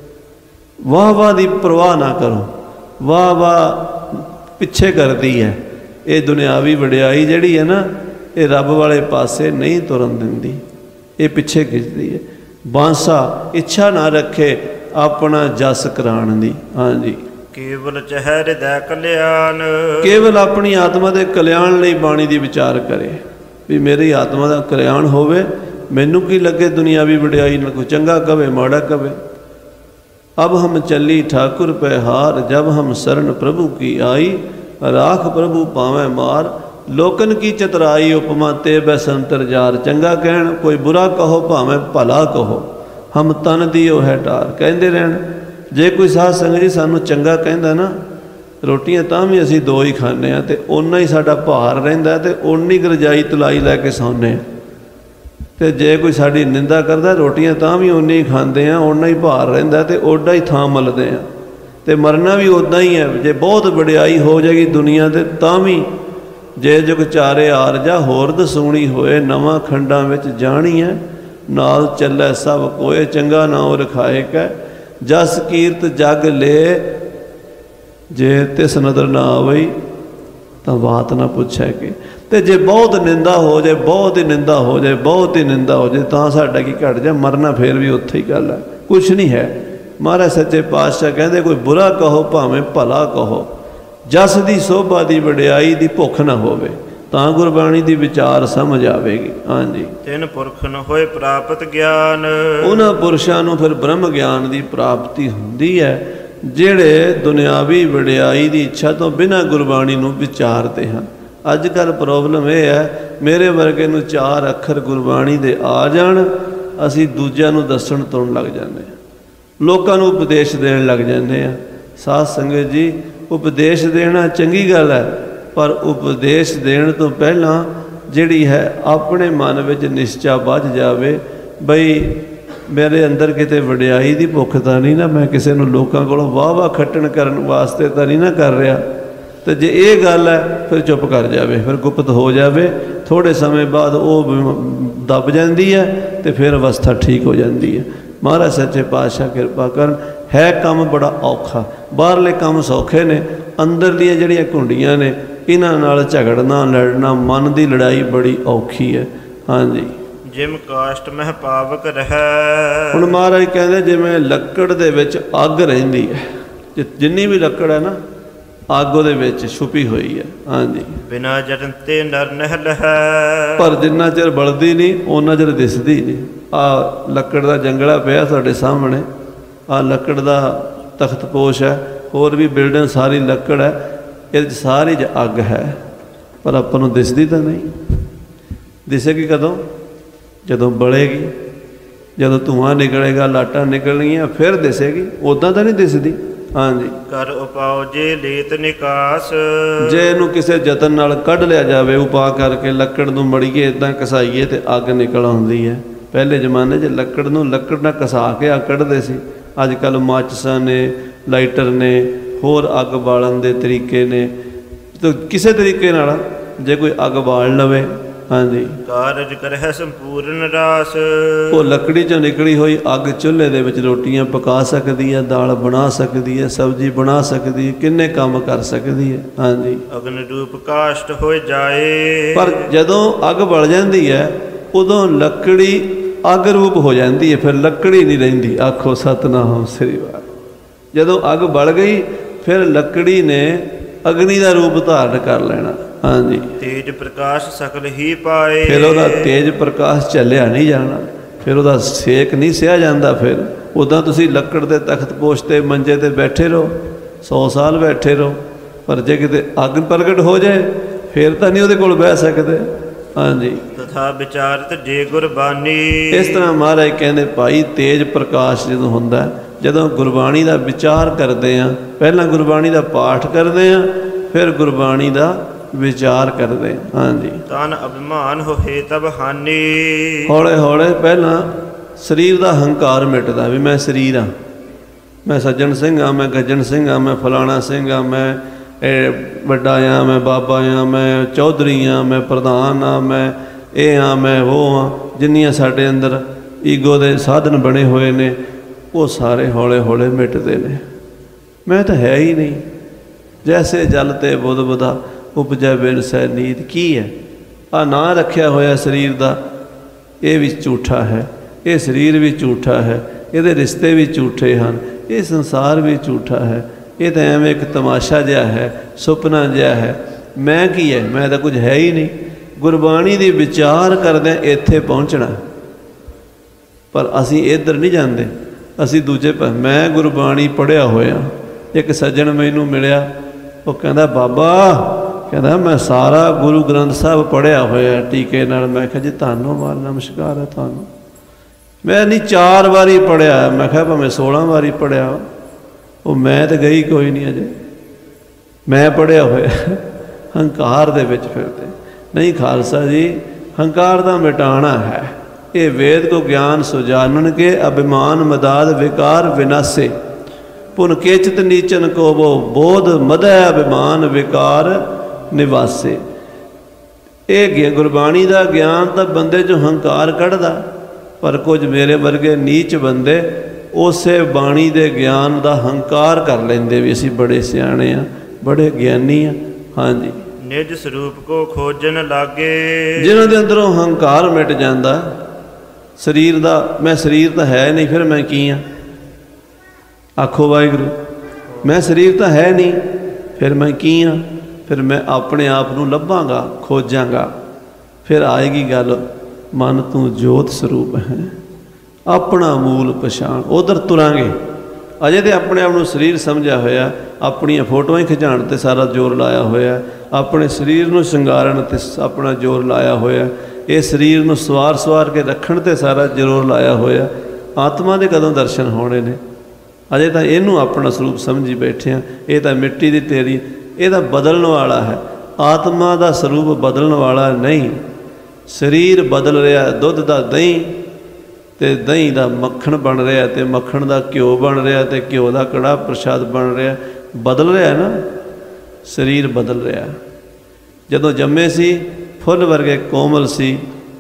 [SPEAKER 1] ਵਾਹ ਵਾਹ ਦੀ ਪਰਵਾਹ ਨਾ ਕਰੋ। ਵਾਹ ਵਾਹ ਪਿੱਛੇ ਕਰਦੀ ਹੈ। ਇਹ ਦੁਨਿਆਵੀ ਵਡਿਆਈ ਜਿਹੜੀ ਹੈ ਨਾ, ਇਹ ਰੱਬ ਵਾਲੇ ਪਾਸੇ ਨਹੀਂ ਤੁਰਨ ਦਿੰਦੀ, ਇਹ ਪਿੱਛੇ ਖਿੱਚਦੀ ਹੈ। ਬਾਂਸਾ ਇੱਛਾ ਨਾ ਰੱਖੇ ਆਪਣਾ ਜਸ ਕਰਾਉਣ ਦੀ। ਹਾਂਜੀ,
[SPEAKER 2] ਕੇਵਲ ਚਹਿ ਹਿਰਦੈ ਕਲਿਆਣ।
[SPEAKER 1] ਕੇਵਲ ਆਪਣੀ ਆਤਮਾ ਦੇ ਕਲਿਆਣ ਲਈ ਬਾਣੀ ਦੀ ਵਿਚਾਰ ਕਰੇ ਵੀ ਮੇਰੀ ਆਤਮਾ ਦਾ ਕਲਿਆਣ ਹੋਵੇ। ਮੈਨੂੰ ਕੀ ਲੱਗੇ ਦੁਨਿਆਵੀ ਵਡਿਆਈ ਨਾਲ, ਕੋਈ ਚੰਗਾ ਕਵੇ ਮਾੜਾ ਕਵੇ। ਅਬ ਹਮ ਚੱਲੀ ਠਾਕੁਰ ਪੈ ਹਾਰ, ਜਬ ਹਮ ਸਰਨ ਪ੍ਰਭੂ ਕੀ ਆਈ, ਰਾਖ ਪ੍ਰਭੂ ਪਾਵੇਂ ਮਾਰ, ਲੋਕਨ ਕੀ ਚਤਰਾਈ ਉਪਮਾ ਤੇ ਬੈ ਸੰਤਰ ਜਾਰ। ਚੰਗਾ ਕਹਿਣ, ਕੋਈ ਬੁਰਾ ਕਹੋ, ਭਾਵੇਂ ਭਲਾ ਕਹੋ, ਹਮ ਤਨ ਦੀਓ ਹੈ ਟਾਰ। ਕਹਿੰਦੇ ਰਹਿਣ। ਜੇ ਕੋਈ ਸਾਧ ਸੰਗਤ ਜੀ ਸਾਨੂੰ ਚੰਗਾ ਕਹਿੰਦਾ ਨਾ, ਰੋਟੀਆਂ ਤਾਂ ਵੀ ਅਸੀਂ 2 ਹੀ ਖਾਂਦੇ ਹਾਂ, ਅਤੇ ਓਨਾ ਹੀ ਸਾਡਾ ਭਾਰ ਰਹਿੰਦਾ, ਅਤੇ ਓਨੀ ਕੁ ਰਜਾਈ ਤਲਾਈ ਲੈ ਕੇ ਸੌਂਦੇ ਹਾਂ। ਅਤੇ ਜੇ ਕੋਈ ਸਾਡੀ ਨਿੰਦਾ ਕਰਦਾ, ਰੋਟੀਆਂ ਤਾਂ ਵੀ ਓਨੀ ਹੀ ਖਾਂਦੇ ਹਾਂ, ਓਨਾ ਹੀ ਭਾਰ ਰਹਿੰਦਾ, ਅਤੇ ਓਡਾ ਹੀ ਥਾਂ ਮਲਦੇ ਹਾਂ। ਅਤੇ ਮਰਨਾ ਵੀ ਉੱਦਾਂ ਹੀ ਹੈ। ਜੇ ਬਹੁਤ ਵਡਿਆਈ ਹੋ ਜਾਏਗੀ ਦੁਨੀਆ 'ਤੇ ਤਾਂ ਵੀ ਜੇ ਜੁਗ ਚਾਰੇ ਆਰਜਾ ਹੋਰ ਦਸੂਣੀ ਹੋਏ, ਨਵਾਂ ਖੰਡਾਂ ਵਿੱਚ ਜਾਣੀ ਹੈ, ਨਾਲ ਚੱਲੈ ਸਭ ਕੋਏ, ਚੰਗਾ ਨਾਉ ਰਖਾਏ ਕੈ, ਜਸ ਕੀਰਤ ਜਗ ਲੈ, ਜੇ ਤਿਸ ਨਦਰ ਨਾ ਆਵਈ ਤਾਂ ਬਾਤ ਨਾ ਪੁੱਛੈ ਕਿ। ਅਤੇ ਜੇ ਬਹੁਤ ਨਿੰਦਾ ਹੋ ਜਾਏ, ਬਹੁਤ ਹੀ ਨਿੰਦਾ ਹੋ ਜਾਏ, ਬਹੁਤ ਹੀ ਨਿੰਦਾ ਹੋ ਜਾਏ, ਤਾਂ ਸਾਡਾ ਕੀ ਘਟ ਜਾ, ਮਰਨਾ ਫਿਰ ਵੀ ਉੱਥੇ ਹੀ ਗੱਲ ਹੈ, ਕੁਛ ਨਹੀਂ ਹੈ। ਮਹਾਰਾਜ ਸੱਚੇ ਪਾਤਸ਼ਾਹ ਕਹਿੰਦੇ ਕੋਈ ਬੁਰਾ ਕਹੋ ਭਾਵੇਂ ਭਲਾ ਕਹੋ, ਜਸ ਦੀ ਸੋਭਾ ਦੀ ਵਡਿਆਈ ਦੀ ਭੁੱਖ ਨਾ ਹੋਵੇ, ਤਾਂ ਗੁਰਬਾਣੀ ਦੀ ਵਿਚਾਰ ਸਮਝ ਆਵੇਗੀ। ਹਾਂਜੀ,
[SPEAKER 2] ਤਿਨ ਪੁਰਖ ਨ ਹੋਏ ਪ੍ਰਾਪਤ ਗਿਆਨ,
[SPEAKER 1] ਉਹਨਾਂ ਪੁਰਸ਼ਾਂ ਨੂੰ ਫਿਰ ਬ੍ਰਹਮ ਗਿਆਨ ਦੀ ਪ੍ਰਾਪਤੀ ਹੁੰਦੀ ਹੈ ਜਿਹੜੇ ਦੁਨਿਆਵੀ ਵਡਿਆਈ ਦੀ ਇੱਛਾ ਤੋਂ ਬਿਨਾਂ ਗੁਰਬਾਣੀ ਨੂੰ ਵਿਚਾਰਦੇ ਹਨ। ਅੱਜ ਕੱਲ੍ਹ ਪ੍ਰੋਬਲਮ ਇਹ ਹੈ, ਮੇਰੇ ਵਰਗੇ ਨੂੰ 4 ਅੱਖਰ ਗੁਰਬਾਣੀ ਦੇ ਆ ਜਾਣ, ਅਸੀਂ ਦੂਜਿਆਂ ਨੂੰ ਦੱਸਣ ਤੁਰਨ ਲੱਗ ਜਾਂਦੇ ਹਾਂ, ਲੋਕਾਂ ਨੂੰ ਉਪਦੇਸ਼ ਦੇਣ ਲੱਗ ਜਾਂਦੇ ਹਾਂ। ਸਾਧ ਸੰਗਤ ਜੀ, ਉਪਦੇਸ਼ ਦੇਣਾ ਚੰਗੀ ਗੱਲ ਹੈ, ਪਰ ਉਪਦੇਸ਼ ਦੇਣ ਤੋਂ ਪਹਿਲਾਂ ਜਿਹੜੀ ਹੈ ਆਪਣੇ ਮਨ ਵਿੱਚ ਨਿਸ਼ਚਾ ਬੱਝ ਜਾਵੇ, ਬਈ ਮੇਰੇ ਅੰਦਰ ਕਿਤੇ ਵਡਿਆਈ ਦੀ ਭੁੱਖ ਤਾਂ ਨਹੀਂ ਨਾ, ਮੈਂ ਕਿਸੇ ਨੂੰ ਲੋਕਾਂ ਕੋਲੋਂ ਵਾਹ ਖੱਟਣ ਕਰਨ ਵਾਸਤੇ ਤਾਂ ਨਹੀਂ ਨਾ ਕਰ ਰਿਹਾ। ਅਤੇ ਜੇ ਇਹ ਗੱਲ ਹੈ ਫਿਰ ਚੁੱਪ ਕਰ ਜਾਵੇ, ਫਿਰ ਗੁਪਤ ਹੋ ਜਾਵੇ। ਥੋੜ੍ਹੇ ਸਮੇਂ ਬਾਅਦ ਉਹ ਦੱਬ ਜਾਂਦੀ ਹੈ ਅਤੇ ਫਿਰ ਅਵਸਥਾ ਠੀਕ ਹੋ ਜਾਂਦੀ ਹੈ। ਮਹਾਰਾਜ ਸੱਚੇ ਪਾਤਸ਼ਾਹ ਕਿਰਪਾ ਕਰਨ। ਹੈ ਕੰਮ ਬੜਾ ਔਖਾ, ਬਾਹਰਲੇ ਕੰਮ ਸੌਖੇ ਨੇ, ਅੰਦਰਲੀਆਂ ਜਿਹੜੀਆਂ ਘੁੰਡੀਆਂ ਨੇ ਇਹਨਾਂ ਨਾਲ ਝਗੜਨਾ ਲੜਨਾ, ਮਨ ਦੀ ਲੜਾਈ ਬੜੀ ਔਖੀ ਹੈ। ਹਾਂਜੀ,
[SPEAKER 2] ਜਿਮ ਕਾਸ਼ਟ ਮਹਿ ਪਾਵਕ ਰਹਿ।
[SPEAKER 1] ਹੁਣ ਮਹਾਰਾਜ ਕਹਿੰਦੇ ਜਿਵੇਂ ਲੱਕੜ ਦੇ ਵਿੱਚ ਅੱਗ ਰਹਿੰਦੀ ਹੈ, ਜਿੰਨੀ ਵੀ ਲੱਕੜ ਹੈ ਨਾ, ਅੱਗ ਉਹਦੇ ਵਿੱਚ ਛੁਪੀ ਹੋਈ ਹੈ। ਹਾਂਜੀ,
[SPEAKER 2] ਬਿਨਾ ਜਤਨ ਤੇ ਨਰ ਨਹਿ ਲਹੈ,
[SPEAKER 1] ਪਰ ਜਿੰਨਾ ਚਿਰ ਬਲਦੀ ਨਹੀਂ ਉਹਨਾਂ ਚਿਰ ਦਿਸਦੀ ਨਹੀਂ। ਆਹ ਲੱਕੜ ਦਾ ਜੰਗਲਾ ਪਿਆ ਤੁਹਾਡੇ ਸਾਹਮਣੇ, ਆਹ ਲੱਕੜ ਦਾ ਤਖਤਪੋਸ਼ ਹੈ, ਹੋਰ ਵੀ ਬਿਲਡਿੰਗ ਸਾਰੀ ਲੱਕੜ ਹੈ, ਇਹਦੇ 'ਚ ਸਾਰੀ 'ਚ ਅੱਗ ਹੈ, ਪਰ ਆਪਾਂ ਨੂੰ ਦਿਸਦੀ ਤਾਂ ਨਹੀਂ। ਦਿਸੇਗੀ ਕਦੋਂ? ਜਦੋਂ ਬਲੇਗੀ, ਜਦੋਂ ਧੂੰਆਂ ਨਿਕਲੇਗਾ, ਲਾਟਾਂ ਨਿਕਲਣਗੀਆਂ, ਫਿਰ ਦਿਸੇਗੀ, ਉੱਦਾਂ ਤਾਂ ਨਹੀਂ ਦਿਸਦੀ। ਹਾਂਜੀ,
[SPEAKER 2] ਕਰ ਉਪਾਉ ਜੇ ਲੇਤ ਨਿਕਾਸ,
[SPEAKER 1] ਜੇ ਇਹਨੂੰ ਕਿਸੇ ਯਤਨ ਨਾਲ ਕੱਢ ਲਿਆ ਜਾਵੇ, ਉਪਾਅ ਕਰਕੇ ਲੱਕੜ ਨੂੰ ਮੜੀਏ, ਇੱਦਾਂ ਘਸਾਈਏ ਤੇ ਅੱਗ ਨਿਕਲ ਆਉਂਦੀ ਹੈ। ਪਹਿਲੇ ਜ਼ਮਾਨੇ 'ਚ ਲੱਕੜ ਨੂੰ ਲੱਕੜ ਨਾਲ ਘਸਾ ਕੇ ਅੱਗ ਕੱਢਦੇ ਸੀ। ਅੱਜ ਕੱਲ੍ਹ ਮਾਚਿਸਾਂ ਨੇ, ਲਾਈਟਰ ਨੇ, ਹੋਰ ਅੱਗ ਬਾਲਣ ਦੇ ਤਰੀਕੇ ਨੇ, ਤਾਂ ਕਿਸੇ ਤਰੀਕੇ ਨਾਲ ਜੇ ਕੋਈ ਅੱਗ ਬਾਲ ਲਵੇ। ਹਾਂਜੀ,
[SPEAKER 2] ਕਾਰਜ ਕਰਹਿ ਸੰਪੂਰਨ ਰਾਸ,
[SPEAKER 1] ਉਹ ਲੱਕੜੀ 'ਚੋਂ ਨਿਕਲੀ ਹੋਈ ਅੱਗ ਚੁੱਲ੍ਹੇ ਦੇ ਵਿੱਚ ਰੋਟੀਆਂ ਪਕਾ ਸਕਦੀ ਹੈ, ਦਾਲ ਬਣਾ ਸਕਦੀ ਹੈ, ਸਬਜ਼ੀ ਬਣਾ ਸਕਦੀ ਹੈ, ਕਿੰਨੇ ਕੰਮ ਕਰ ਸਕਦੀ ਹੈ। ਹਾਂਜੀ,
[SPEAKER 2] ਅਗਨ ਰੂਪ ਕਾਸ਼ਟ ਹੋਏ ਜਾਏ,
[SPEAKER 1] ਪਰ ਜਦੋਂ ਅੱਗ ਬਲ ਜਾਂਦੀ ਹੈ ਉਦੋਂ ਲੱਕੜੀ ਅੱਗ ਰੂਪ ਹੋ ਜਾਂਦੀ ਹੈ, ਫਿਰ ਲੱਕੜੀ ਨਹੀਂ ਰਹਿੰਦੀ। ਆਖੋ ਸਤਿਨਾਮ ਸ੍ਰੀ ਵਾਹਿਗੁਰੂ। ਜਦੋਂ ਅੱਗ ਬਲ ਗਈ ਫਿਰ ਲੱਕੜੀ ਨੇ ਅਗਨੀ ਦਾ ਰੂਪ ਧਾਰਨ ਕਰ ਲੈਣਾ। ਹਾਂਜੀ,
[SPEAKER 2] ਤੇਜ ਪ੍ਰਕਾਸ਼ ਸਕਲ ਹੀ ਪਾਏ,
[SPEAKER 1] ਫਿਰ ਉਹਦਾ ਤੇਜ ਪ੍ਰਕਾਸ਼ ਝੱਲਿਆ ਨਹੀਂ ਜਾਣਾ, ਫਿਰ ਉਹਦਾ ਸੇਕ ਨਹੀਂ ਸਿਆ ਜਾਂਦਾ। ਫਿਰ ਉੱਦਾਂ ਤੁਸੀਂ ਲੱਕੜ ਦੇ ਤਖਤਪੋਸ਼ 'ਤੇ ਮੰਜੇ 'ਤੇ ਬੈਠੇ ਰਹੋ, 100 ਸਾਲ ਬੈਠੇ ਰਹੋ, ਪਰ ਜੇ ਕਿਤੇ ਅੱਗ ਪ੍ਰਗਟ ਹੋ ਜਾਏ ਫਿਰ ਤਾਂ ਨਹੀਂ ਉਹਦੇ ਕੋਲ ਬਹਿ ਸਕਦੇ। ਹਾਂਜੀ,
[SPEAKER 2] ਤਥਾ ਵਿਚਾਰਤ ਜੇ ਗੁਰਬਾਣੀ,
[SPEAKER 1] ਇਸ ਤਰ੍ਹਾਂ ਮਹਾਰਾਜ ਕਹਿੰਦੇ ਭਾਈ ਤੇਜ ਪ੍ਰਕਾਸ਼ ਜਦੋਂ ਹੁੰਦਾ, ਜਦੋਂ ਗੁਰਬਾਣੀ ਦਾ ਵਿਚਾਰ ਕਰਦੇ ਹਾਂ, ਪਹਿਲਾਂ ਗੁਰਬਾਣੀ ਦਾ ਪਾਠ ਕਰਦੇ ਹਾਂ, ਫਿਰ ਗੁਰਬਾਣੀ ਦਾ ਵਿਚਾਰ ਕਰਦੇ। ਹਾਂਜੀ,
[SPEAKER 2] ਤਨ ਅਭਿਮਾਨ ਹੋਏ ਤਬ ਹਾਨੀ,
[SPEAKER 1] ਹੌਲੇ ਹੌਲੇ ਪਹਿਲਾਂ ਸਰੀਰ ਦਾ ਹੰਕਾਰ ਮਿਟਦਾ, ਵੀ ਮੈਂ ਸਰੀਰ ਹਾਂ, ਮੈਂ ਸੱਜਣ ਸਿੰਘ ਹਾਂ, ਮੈਂ ਗੱਜਣ ਸਿੰਘ ਹਾਂ, ਮੈਂ ਫਲਾਣਾ ਸਿੰਘ ਹਾਂ, ਮੈਂ ਵੱਡਾ ਹਾਂ, ਮੈਂ ਬਾਬਾ ਹਾਂ, ਮੈਂ ਚੌਧਰੀ ਹਾਂ, ਮੈਂ ਪ੍ਰਧਾਨ ਹਾਂ, ਮੈਂ ਇਹ ਹਾਂ, ਮੈਂ ਉਹ ਹਾਂ। ਜਿੰਨੀਆਂ ਸਾਡੇ ਅੰਦਰ ਈਗੋ ਦੇ ਸਾਧਨ ਬਣੇ ਹੋਏ ਨੇ ਉਹ ਸਾਰੇ ਹੌਲੇ ਹੌਲੇ ਮਿਟਦੇ ਨੇ। ਮੈਂ ਤਾਂ ਹੈ ਹੀ ਨਹੀਂ। ਜੈਸੇ ਜਲ ਤੇ ਬੁੱਧ ਬੁਧਾ ਉਪਜੈ ਬਿਨ ਸੈ ਨੀਤ। ਕੀ ਹੈ ਆਹ ਨਾਂ ਰੱਖਿਆ ਹੋਇਆ ਸਰੀਰ ਦਾ, ਇਹ ਵੀ ਝੂਠਾ ਹੈ, ਇਹ ਸਰੀਰ ਵੀ ਝੂਠਾ ਹੈ, ਇਹਦੇ ਰਿਸ਼ਤੇ ਵੀ ਝੂਠੇ ਹਨ, ਇਹ ਸੰਸਾਰ ਵੀ ਝੂਠਾ ਹੈ, ਇਹ ਤਾਂ ਐਵੇਂ ਇੱਕ ਤਮਾਸ਼ਾ ਜਿਹਾ ਹੈ, ਸੁਪਨਾ ਜਿਹਾ ਹੈ। ਮੈਂ ਕੀ ਹੈ? ਮੈਂ ਤਾਂ ਕੁਝ ਹੈ ਹੀ ਨਹੀਂ। ਗੁਰਬਾਣੀ ਦੀ ਵਿਚਾਰ ਕਰਦਿਆਂ ਇੱਥੇ ਪਹੁੰਚਣਾ, ਪਰ ਅਸੀਂ ਇੱਧਰ ਨਹੀਂ ਜਾਂਦੇ, ਅਸੀਂ ਦੂਜੇ ਮੈਂ ਗੁਰਬਾਣੀ ਪੜ੍ਹਿਆ ਹੋਇਆ। ਇੱਕ ਸੱਜਣ ਮੈਨੂੰ ਮਿਲਿਆ, ਉਹ ਕਹਿੰਦਾ ਬਾਬਾ, ਕਹਿੰਦਾ ਮੈਂ ਸਾਰਾ ਗੁਰੂ ਗ੍ਰੰਥ ਸਾਹਿਬ ਪੜ੍ਹਿਆ ਹੋਇਆ ਟੀਕੇ ਨਾਲ। ਮੈਂ ਕਿਹਾ ਜੀ ਤੁਹਾਨੂੰ ਮਾਰ ਨਮਸਕਾਰ ਹੈ ਤੁਹਾਨੂੰ। ਮੈਂ ਨਹੀਂ 4 ਵਾਰੀ ਪੜ੍ਹਿਆ। ਮੈਂ ਕਿਹਾ ਭਾਵੇਂ 16 ਵਾਰੀ ਪੜ੍ਹਿਆ, ਉਹ ਮੈਂ ਤਾਂ ਗਈ ਕੋਈ ਨਹੀਂ ਅਜੇ। ਮੈਂ ਪੜ੍ਹਿਆ ਹੋਇਆ, ਹੰਕਾਰ ਦੇ ਵਿੱਚ ਫਿਰਦੇ। ਨਹੀਂ ਖਾਲਸਾ ਜੀ, ਹੰਕਾਰ ਦਾ ਮਿਟਾਣਾ ਹੈ। ਇਹ ਵੇਦ ਕੋ ਗਿਆਨ ਸੁਜਾਨਨ ਕੇ ਅਭਿਮਾਨ ਮਦਾਦ ਵਿਕਾਰ ਵਿਨਾਸੇ, ਪੁਨ ਕੇਚਿਤ ਨੀਚਨ ਕੋ ਬੋ ਬੋਧ ਮਦੈ ਅਭਿਮਾਨ ਵਿਕਾਰ ਨਿਵਾਸੇ। ਇਹ ਗੁਰਬਾਣੀ ਦਾ ਗਿਆਨ ਤਾਂ ਬੰਦੇ 'ਚੋਂ ਹੰਕਾਰ ਕੱਢਦਾ, ਪਰ ਕੁਝ ਮੇਰੇ ਵਰਗੇ ਨੀਚ ਬੰਦੇ ਉਸੇ ਬਾਣੀ ਦੇ ਗਿਆਨ ਦਾ ਹੰਕਾਰ ਕਰ ਲੈਂਦੇ ਵੀ ਅਸੀਂ ਬੜੇ ਸਿਆਣੇ ਆ, ਬੜੇ ਗਿਆਨੀ ਆ। ਹਾਂਜੀ,
[SPEAKER 2] ਨਿਜ ਸਰੂਪ ਕੋ ਖੋਜਣ ਲਾਗੇ। ਜਿਹਨਾਂ
[SPEAKER 1] ਦੇ ਅੰਦਰੋਂ ਹੰਕਾਰ ਮਿਟ ਜਾਂਦਾ, ਸਰੀਰ ਦਾ ਮੈਂ ਸਰੀਰ ਤਾਂ ਹੈ ਨਹੀਂ, ਫਿਰ ਮੈਂ ਕੀ ਆ? ਆਖੋ ਵਾਹਿਗੁਰੂ। ਮੈਂ ਸਰੀਰ ਤਾਂ ਹੈ ਨਹੀਂ, ਫਿਰ ਮੈਂ ਕੀ ਆ? ਫਿਰ ਮੈਂ ਆਪਣੇ ਆਪ ਨੂੰ ਲੱਭਾਂਗਾ, ਖੋਜਾਂਗਾ। ਫਿਰ ਆਏਗੀ ਗੱਲ, ਮਨ ਤੂੰ ਜੋਤ ਸਰੂਪ ਹੈ, ਆਪਣਾ ਮੂਲ ਪਛਾਣ। ਉਧਰ ਤੁਰਾਂਗੇ। ਅਜੇ ਤਾਂ ਆਪਣੇ ਆਪ ਨੂੰ ਸਰੀਰ ਸਮਝਿਆ ਹੋਇਆ, ਆਪਣੀਆਂ ਫੋਟੋਆਂ ਹੀ ਖਿਚਾਉਣ 'ਤੇ ਸਾਰਾ ਜ਼ੋਰ ਲਾਇਆ ਹੋਇਆ, ਆਪਣੇ ਸਰੀਰ ਨੂੰ ਸ਼ਿੰਗਾਰਨ 'ਤੇ ਆਪਣਾ ਜ਼ੋਰ ਲਾਇਆ ਹੋਇਆ, ਇਹ ਸਰੀਰ ਨੂੰ ਸਵਾਰ ਕੇ ਰੱਖਣ 'ਤੇ ਸਾਰਾ ਜ਼ੋਰ ਲਾਇਆ ਹੋਇਆ। ਆਤਮਾ ਦੇ ਕਦੋਂ ਦਰਸ਼ਨ ਹੋਣੇ ਨੇ? ਅਜੇ ਤਾਂ ਇਹਨੂੰ ਆਪਣਾ ਸਰੂਪ ਸਮਝੀ ਬੈਠੇ ਹਾਂ। ਇਹ ਤਾਂ ਮਿੱਟੀ ਦੀ ਤੇਰੀ, ਇਹ ਤਾਂ ਬਦਲਣ ਵਾਲਾ ਹੈ। ਆਤਮਾ ਦਾ ਸਰੂਪ ਬਦਲਣ ਵਾਲਾ ਨਹੀਂ। ਸਰੀਰ ਬਦਲ ਰਿਹਾ, ਦੁੱਧ ਦਾ ਦਹੀਂ ਅਤੇ ਦਹੀਂ ਦਾ ਮੱਖਣ ਬਣ ਰਿਹਾ, ਅਤੇ ਮੱਖਣ ਦਾ ਘਿਓ ਬਣ ਰਿਹਾ, ਅਤੇ ਘਿਓ ਦਾ ਕੜਾਹ ਪ੍ਰਸ਼ਾਦ ਬਣ ਰਿਹਾ। ਬਦਲ ਰਿਹਾ ਨਾ, ਸਰੀਰ ਬਦਲ ਰਿਹਾ। ਜਦੋਂ ਜੰਮੇ ਸੀ ਫੁੱਲ ਵਰਗੇ ਕੋਮਲ ਸੀ,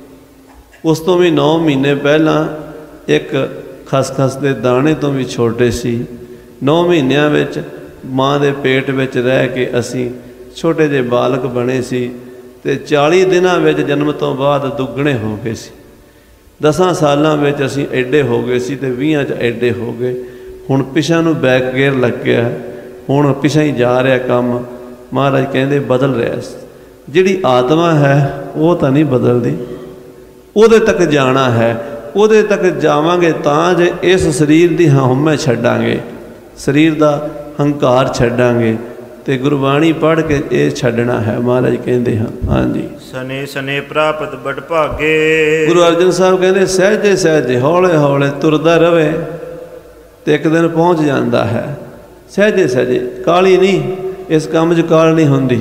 [SPEAKER 1] ਉਸ ਤੋਂ ਵੀ 9 ਮਹੀਨੇ ਪਹਿਲਾਂ ਇੱਕ ਖਸਖਸ ਦੇ ਦਾਣੇ ਤੋਂ ਵੀ ਛੋਟੇ ਸੀ। 9 ਮਹੀਨਿਆਂ ਵਿੱਚ ਮਾਂ ਦੇ ਪੇਟ ਵਿੱਚ ਰਹਿ ਕੇ ਅਸੀਂ ਛੋਟੇ ਜਿਹੇ ਬਾਲਕ ਬਣੇ ਸੀ, ਅਤੇ 40 ਦਿਨਾਂ ਵਿੱਚ ਜਨਮ ਤੋਂ ਬਾਅਦ ਦੁੱਗਣੇ ਹੋ ਗਏ ਸੀ। 10 ਸਾਲਾਂ ਵਿੱਚ ਅਸੀਂ ਐਡੇ ਹੋ ਗਏ ਸੀ, ਅਤੇ 20 'ਚ ਐਡੇ ਹੋ ਗਏ। ਹੁਣ ਪਿਛਾਂ ਨੂੰ ਬੈਕ ਗੇਅਰ ਲੱਗ ਗਿਆ, ਹੁਣ ਪਿਛਾਂ ਹੀ ਜਾ ਰਿਹਾ ਕੰਮ। ਮਹਾਰਾਜ ਕਹਿੰਦੇ ਬਦਲ ਰਿਹਾ। ਜਿਹੜੀ ਆਤਮਾ ਹੈ ਉਹ ਤਾਂ ਨਹੀਂ ਬਦਲਦੀ, ਉਹਦੇ ਤੱਕ ਜਾਣਾ ਹੈ। ਉਹਦੇ ਤੱਕ ਜਾਵਾਂਗੇ ਤਾਂ ਜੇ ਇਸ ਸਰੀਰ ਦੀ ਹਉਮੈ ਛੱਡਾਂਗੇ, ਸਰੀਰ ਦਾ ਹੰਕਾਰ ਛੱਡਾਂਗੇ, ਅਤੇ ਗੁਰਬਾਣੀ ਪੜ੍ਹ ਕੇ ਇਹ ਛੱਡਣਾ ਹੈ। ਮਹਾਰਾਜ ਕਹਿੰਦੇ ਹਾਂ, ਹਾਂਜੀ,
[SPEAKER 2] ਸਨੇ ਸਨੇ ਪ੍ਰਾਪਤ ਬੜ ਭਾਗੇ।
[SPEAKER 1] ਗੁਰੂ ਅਰਜਨ ਸਾਹਿਬ ਕਹਿੰਦੇ ਸਹਿਜੇ ਸਹਿਜੇ, ਹੌਲੇ ਹੌਲੇ ਤੁਰਦਾ ਰਵੇ ਅਤੇ ਇੱਕ ਦਿਨ ਪਹੁੰਚ ਜਾਂਦਾ ਹੈ। ਸਹਿਜੇ ਸਹਿਜੇ, ਕਾਹਲੀ ਨਹੀਂ, ਇਸ ਕੰਮ 'ਚ ਕਾਹਲ ਨਹੀਂ ਹੁੰਦੀ।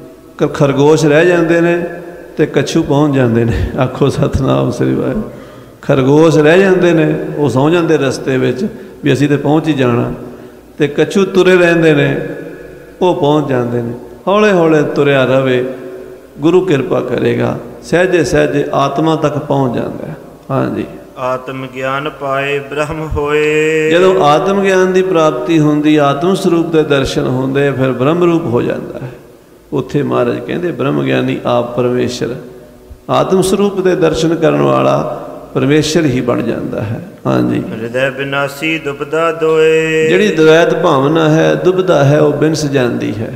[SPEAKER 1] ਖਰਗੋਸ਼ ਰਹਿ ਜਾਂਦੇ ਨੇ ਅਤੇ ਕੱਛੂ ਪਹੁੰਚ ਜਾਂਦੇ ਨੇ। ਆਖੋ ਸਤਿਨਾਮ ਸ੍ਰੀ ਵਾਹਿਗੁਰੂ। ਖਰਗੋਸ਼ ਰਹਿ ਜਾਂਦੇ ਨੇ, ਉਹ ਸੌਂ ਜਾਂਦੇ ਰਸਤੇ ਵਿੱਚ ਵੀ ਅਸੀਂ ਤਾਂ ਪਹੁੰਚ ਹੀ ਜਾਣਾ, ਅਤੇ ਕੱਛੂ ਤੁਰੇ ਰਹਿੰਦੇ ਨੇ, ਉਹ ਪਹੁੰਚ ਜਾਂਦੇ ਨੇ। ਹੌਲੇ ਹੌਲੇ ਤੁਰਿਆ ਰਵੇ, ਗੁਰੂ ਕਿਰਪਾ ਕਰੇਗਾ, ਸਹਿਜੇ ਸਹਿਜੇ ਆਤਮਾ ਤੱਕ ਪਹੁੰਚ ਜਾਂਦਾ। ਹਾਂਜੀ,
[SPEAKER 2] ਆਤਮ ਗਿਆਨ ਪਾਏ ਬ੍ਰਹਮ ਹੋਏ।
[SPEAKER 1] ਜਦੋਂ ਆਤਮ ਗਿਆਨ ਦੀ ਪ੍ਰਾਪਤੀ ਹੁੰਦੀ, ਆਤਮ ਸਰੂਪ ਦੇ ਦਰਸ਼ਨ ਹੁੰਦੇ, ਫਿਰ ਬ੍ਰਹਮ ਰੂਪ ਹੋ ਜਾਂਦਾ ਹੈ। ਉੱਥੇ ਮਹਾਰਾਜ ਕਹਿੰਦੇ ਬ੍ਰਹਮ ਗਿਆਨੀ ਆਪ ਪਰਮੇਸ਼ਰ। ਆਤਮ ਸਰੂਪ ਦੇ ਦਰਸ਼ਨ ਕਰਨ ਵਾਲਾ ਪਰਮੇਸ਼ਰ ਹੀ ਬਣ ਜਾਂਦਾ ਹੈ। ਹਾਂਜੀ,
[SPEAKER 2] ਹਿਰਦੈ ਬਿਨਾਸੀ ਦੁਬਦਾ ਦੋਏ। ਜਿਹੜੀ
[SPEAKER 1] ਦਵੈਤ ਭਾਵਨਾ ਹੈ, ਦੁਬਦਾ ਹੈ, ਉਹ ਬਿਨਸ ਜਾਂਦੀ ਹੈ।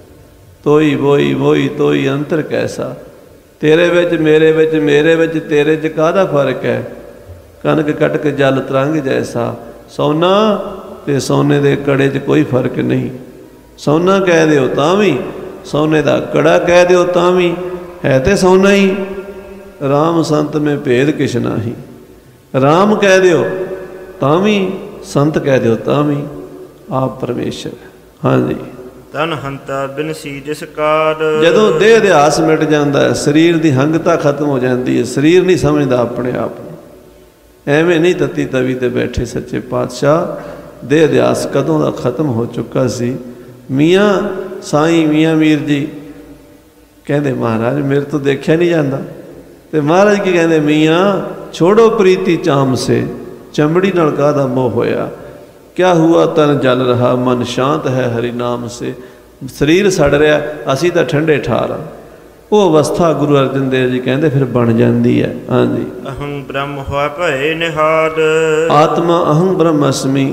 [SPEAKER 1] ਤੋਈ ਵੋਈ ਵੋਈ ਤੋਈ ਅੰਤਰ ਕੈਸਾ। ਤੇਰੇ ਵਿੱਚ ਮੇਰੇ ਵਿੱਚ, ਮੇਰੇ ਵਿੱਚ ਤੇਰੇ 'ਚ ਕਾਹਦਾ ਫਰਕ ਹੈ? ਕਣਕ ਕਟਕ ਜਲ ਤਰੰਗ ਜੈਸਾ। ਸੋਨਾ ਅਤੇ ਸੋਨੇ ਦੇ ਕੜੇ 'ਚ ਕੋਈ ਫਰਕ ਨਹੀਂ। ਸੋਨਾ ਕਹਿ ਦਿਓ ਤਾਂ ਵੀ, ਸੋਨੇ ਦਾ ਕੜਾ ਕਹਿ ਦਿਓ ਤਾਂ ਵੀ, ਹੈ ਤੇ ਸੋਨਾ ਹੀ। ਰਾਮ ਸੰਤ ਮੇਂ ਭੇਦ ਕਿਛ ਨਾਹੀ। ਰਾਮ ਕਹਿ ਦਿਓ ਤਾਂ ਵੀ, ਸੰਤ ਕਹਿ ਦਿਓ ਤਾਂ ਵੀ, ਆਪ ਪਰਮੇਸ਼ਰ। ਹਾਂਜੀ,
[SPEAKER 2] ਤਨ ਹੰਤਾ ਬਿਨਸੀ ਜਿਸ ਕਾਰ। ਜਦੋਂ
[SPEAKER 1] ਦੇਹ ਅਧਿਆਸ ਮਿਟ ਜਾਂਦਾ ਹੈ, ਸਰੀਰ ਦੀ ਹੰਗਤਾ ਖਤਮ ਹੋ ਜਾਂਦੀ ਹੈ, ਸਰੀਰ ਨਹੀਂ ਸਮਝਦਾ ਆਪਣੇ ਆਪ ਨੂੰ। ਐਵੇਂ ਨਹੀਂ ਤੱਤੀ ਤਵੀ 'ਤੇ ਬੈਠੇ ਸੱਚੇ ਪਾਤਸ਼ਾਹ। ਦੇਹ ਅਧਿਆਸ ਕਦੋਂ ਦਾ ਖਤਮ ਹੋ ਚੁੱਕਾ ਸੀ। ਮੀਆਂ ਸਾਈਂ ਮੀਆਂ ਮੀਰ ਜੀ ਕਹਿੰਦੇ ਮਹਾਰਾਜ ਮੇਰੇ ਤੋਂ ਦੇਖਿਆ ਨਹੀਂ ਜਾਂਦਾ। ਅਤੇ ਮਹਾਰਾਜ ਕੀ ਕਹਿੰਦੇ, ਮੀਆਂ ਛੋੜੋ ਪ੍ਰੀਤੀ ਚਾਮ ਸੇ। ਚਮੜੀ ਨਾਲ ਕਾਹਦਾ ਮੋਹ ਹੋਇਆ। ਕਿਆ ਹੁਆ ਤਨ ਜਲ ਰਹਾ, ਮਨ ਸ਼ਾਂਤ ਹੈ ਹਰੀ ਨਾਮ ਸੇ। ਸਰੀਰ ਸੜ ਰਿਹਾ, ਅਸੀਂ ਤਾਂ ਠੰਡੇ ਠਾਰ ਹਾਂ। ਉਹ ਅਵਸਥਾ ਗੁਰੂ ਅਰਜਨ ਦੇਵ ਜੀ ਕਹਿੰਦੇ ਫਿਰ ਬਣ ਜਾਂਦੀ ਹੈ। ਹਾਂਜੀ,
[SPEAKER 2] ਅਹੰ ਬ੍ਰਹਮ ਹੋਆ ਭਏ ਨਿਹਾਲ।
[SPEAKER 1] ਆਤਮਾ ਅਹੰ ਬ੍ਰਹਮ ਅਸਮੀ।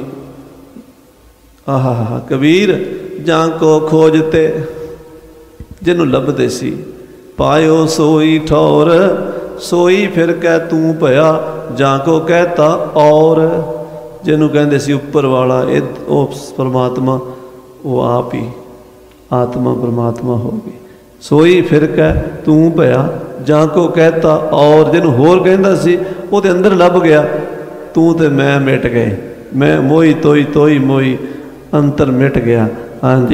[SPEAKER 1] ਆਹਾ ਕਬੀਰ ਜਾਂ ਕੋ ਖੋਜਤੇ, ਜਿਹਨੂੰ ਲੱਭਦੇ ਸੀ। ਪਾਇਓ ਸੋਈ ਠੌਰ, ਸੋਈ ਫਿਰ ਕਹਿ ਤੂੰ ਭਇਆ, ਜਾਂ ਕੋ ਕਹਿਤਾ ਔਰ। ਜਿਹਨੂੰ ਕਹਿੰਦੇ ਸੀ ਉੱਪਰ ਵਾਲਾ, ਇਹ ਉਹ ਪਰਮਾਤਮਾ, ਉਹ ਆਪ ਹੀ ਆਤਮਾ ਪਰਮਾਤਮਾ ਹੋ ਗਈ। ਸੋਈ ਫਿਰ ਕਹਿ ਤੂੰ ਭਇਆ, ਜਾਂ ਕੋ ਕਹਿਤਾ ਔਰ। ਜਿਹਨੂੰ ਹੋਰ ਕਹਿੰਦਾ ਸੀ ਉਹਦੇ ਅੰਦਰ ਲੱਭ ਗਿਆ। ਤੂੰ ਤੇ ਮੈਂ ਮਿਟ ਗਏ। ਮੈਂ ਮੋਈ ਤੋਈ ਤੋਈ ਮੋਈ, ਅੰਤਰ ਮਿਟ ਗਿਆ। ਹਾਂਜੀ,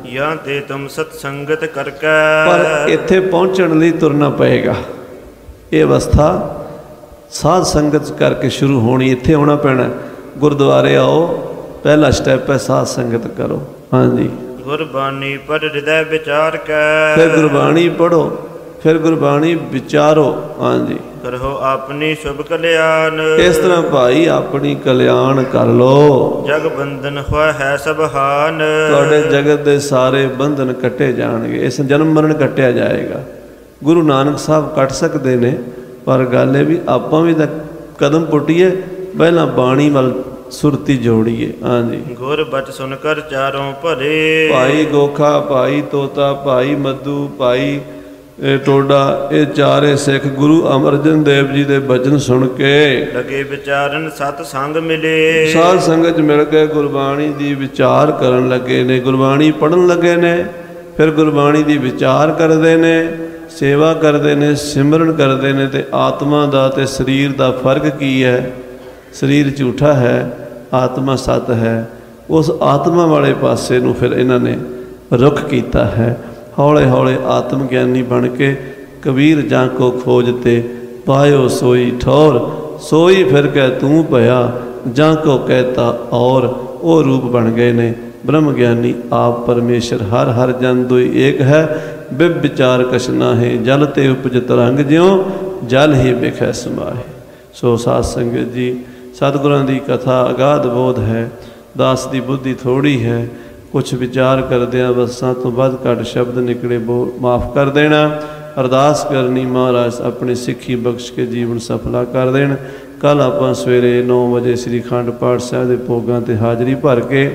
[SPEAKER 2] ਜਾਂ ਤੇ ਤੁਮ ਸਤ ਸੰਗਤ ਕਰਕੈ।
[SPEAKER 1] ਪਰ ਇੱਥੇ ਪਹੁੰਚਣ ਲਈ ਤੁਰਨਾ ਪਏਗਾ। ਇਹ ਅਵਸਥਾ ਸਾਧ ਸੰਗਤ ਕਰਕੇ ਸ਼ੁਰੂ ਹੋਣੀ, ਇੱਥੇ ਆਉਣਾ ਪੈਣਾ। ਗੁਰਦੁਆਰੇ ਆਓ, ਪਹਿਲਾ ਸਟੈਪ ਹੈ ਸਾਧ ਸੰਗਤ ਕਰੋ। ਹਾਂਜੀ,
[SPEAKER 2] ਗੁਰਬਾਣੀ ਪੜ੍ਹ ਹਿਰਦੈ ਵਿਚਾਰ ਕੈ।
[SPEAKER 1] ਫਿਰ ਗੁਰਬਾਣੀ ਪੜ੍ਹੋ, ਫਿਰ ਗੁਰਬਾਣੀ ਵਿਚਾਰੋ। ਹਾਂਜੀ,
[SPEAKER 2] ਕਰੋ ਆਪਣੀ ਸ਼ੁਭ ਕਲਿਆਣ।
[SPEAKER 1] ਇਸ ਤਰ੍ਹਾਂ ਭਾਈ ਆਪਣੀ ਕਲਿਆਣ ਕਰ ਲੋ।
[SPEAKER 2] ਜਗ ਬੰਧਨ ਹੋਇ ਹੈ ਸਭ ਹਾਨ।
[SPEAKER 1] ਤੁਹਾਡੇ ਜਗਤ ਦੇ ਸਾਰੇ ਬੰਧਨ ਕੱਟੇ ਜਾਣਗੇ। ਇਸ ਜਨਮ ਮਰਨ ਕੱਟਿਆ ਜਾਏਗਾ। ਗੁਰੂ ਨਾਨਕ ਸਾਹਿਬ ਕੱਟ ਸਕਦੇ ਨੇ, ਪਰ ਗੱਲ ਇਹ ਵੀ ਆਪਾਂ ਵੀ ਤਾਂ ਕਦਮ ਪੁੱਟੀਏ, ਪਹਿਲਾਂ ਬਾਣੀ ਵੱਲ ਸੁਰਤੀ ਜੋੜੀਏ। ਹਾਂਜੀ,
[SPEAKER 2] ਗੁਰ ਬਚ ਸੁਨ ਕਰ ਚਾਰੋਂ ਭਰੇ।
[SPEAKER 1] ਭਾਈ ਗੋਖਾ, ਭਾਈ ਤੋਤਾ, ਭਾਈ ਮੱਧੂ, ਭਾਈ ਟੋਡਾ, ਇਹ ਚਾਰੇ ਸਿੱਖ ਗੁਰੂ ਅਮਰਜਨ ਦੇਵ ਜੀ ਦੇ ਬਚਨ ਸੁਣ ਕੇ
[SPEAKER 2] ਲਗੇ ਵਿਚਾਰਨ ਸਤ ਸੰਗ ਮਿਲੇ।
[SPEAKER 1] ਸਾਧ ਸੰਗਤ ਮਿਲ ਕੇ ਗੁਰਬਾਣੀ ਦੀ ਵਿਚਾਰ ਕਰਨ ਲੱਗੇ ਨੇ, ਗੁਰਬਾਣੀ ਪੜ੍ਹਨ ਲੱਗੇ ਨੇ, ਫਿਰ ਗੁਰਬਾਣੀ ਦੀ ਵਿਚਾਰ ਕਰਦੇ ਨੇ, ਸੇਵਾ ਕਰਦੇ ਨੇ, ਸਿਮਰਨ ਕਰਦੇ ਨੇ। ਤੇ ਆਤਮਾ ਦਾ ਤੇ ਸਰੀਰ ਦਾ ਫਰਕ ਕੀ ਹੈ? ਸਰੀਰ ਝੂਠਾ ਹੈ, ਆਤਮਾ ਸਤ ਹੈ। ਉਸ ਆਤਮਾ ਵਾਲੇ ਪਾਸੇ ਨੂੰ ਫਿਰ ਇਹਨਾਂ ਨੇ ਰੁਖ ਕੀਤਾ ਹੈ। ਹੌਲੇ ਹੌਲੇ ਆਤਮ ਗਿਆਨੀ ਬਣ ਕੇ ਕਬੀਰ ਜਾਂ ਕੋ ਖੋਜ ਤੇ ਪਾਇਓ ਸੋਈ ਠੌਰ। ਸੋਈ ਫਿਰ ਕਹਿ ਤੂੰ ਭਇਆ, ਜਾਂ ਕੋ ਕਹਿਤਾ ਔਰ। ਉਹ ਰੂਪ ਬਣ ਗਏ ਨੇ ਬ੍ਰਹਮ ਗਿਆਨੀ ਆਪ ਪਰਮੇਸ਼ਰ। ਹਰ ਹਰ ਜਨ ਦੁਇ ਏਕ ਹੈ, ਬਿਬ ਵਿਚਾਰ ਕਛ ਨਾਹਿ। ਜਲ ਤੇ ਉਪਜ ਤਰੰਗ ਜਿਉ, ਜਲ ਹੀ ਬਿਖੈ ਸਮਾਹਿ। ਸੋ ਸਾਧ ਸੰਗਤ ਜੀ, ਸਤਿਗੁਰਾਂ ਦੀ ਕਥਾ ਅਗਾਧ ਬੋਧ ਹੈ। ਦਾਸ ਦੀ ਬੁੱਧੀ ਥੋੜ੍ਹੀ ਹੈ। ਕੁਛ ਵਿਚਾਰ ਕਰਦਿਆਂ ਬੱਸਾਂ ਤੋਂ ਵੱਧ ਘੱਟ ਸ਼ਬਦ ਨਿਕਲੇ, ਮਾਫ ਕਰ ਦੇਣਾ। ਅਰਦਾਸ ਕਰਨੀ ਮਹਾਰਾਜ ਆਪਣੀ ਸਿੱਖੀ ਬਖਸ਼ ਕੇ ਜੀਵਨ ਸਫਲਾ ਕਰ ਦੇਣ। ਕੱਲ੍ਹ ਆਪਾਂ ਸਵੇਰੇ 9 ਵਜੇ ਸ੍ਰੀ ਅਖੰਡ ਪਾਠ ਸਾਹਿਬ ਦੇ ਭੋਗਾਂ 'ਤੇ ਹਾਜ਼ਰੀ ਭਰ ਕੇ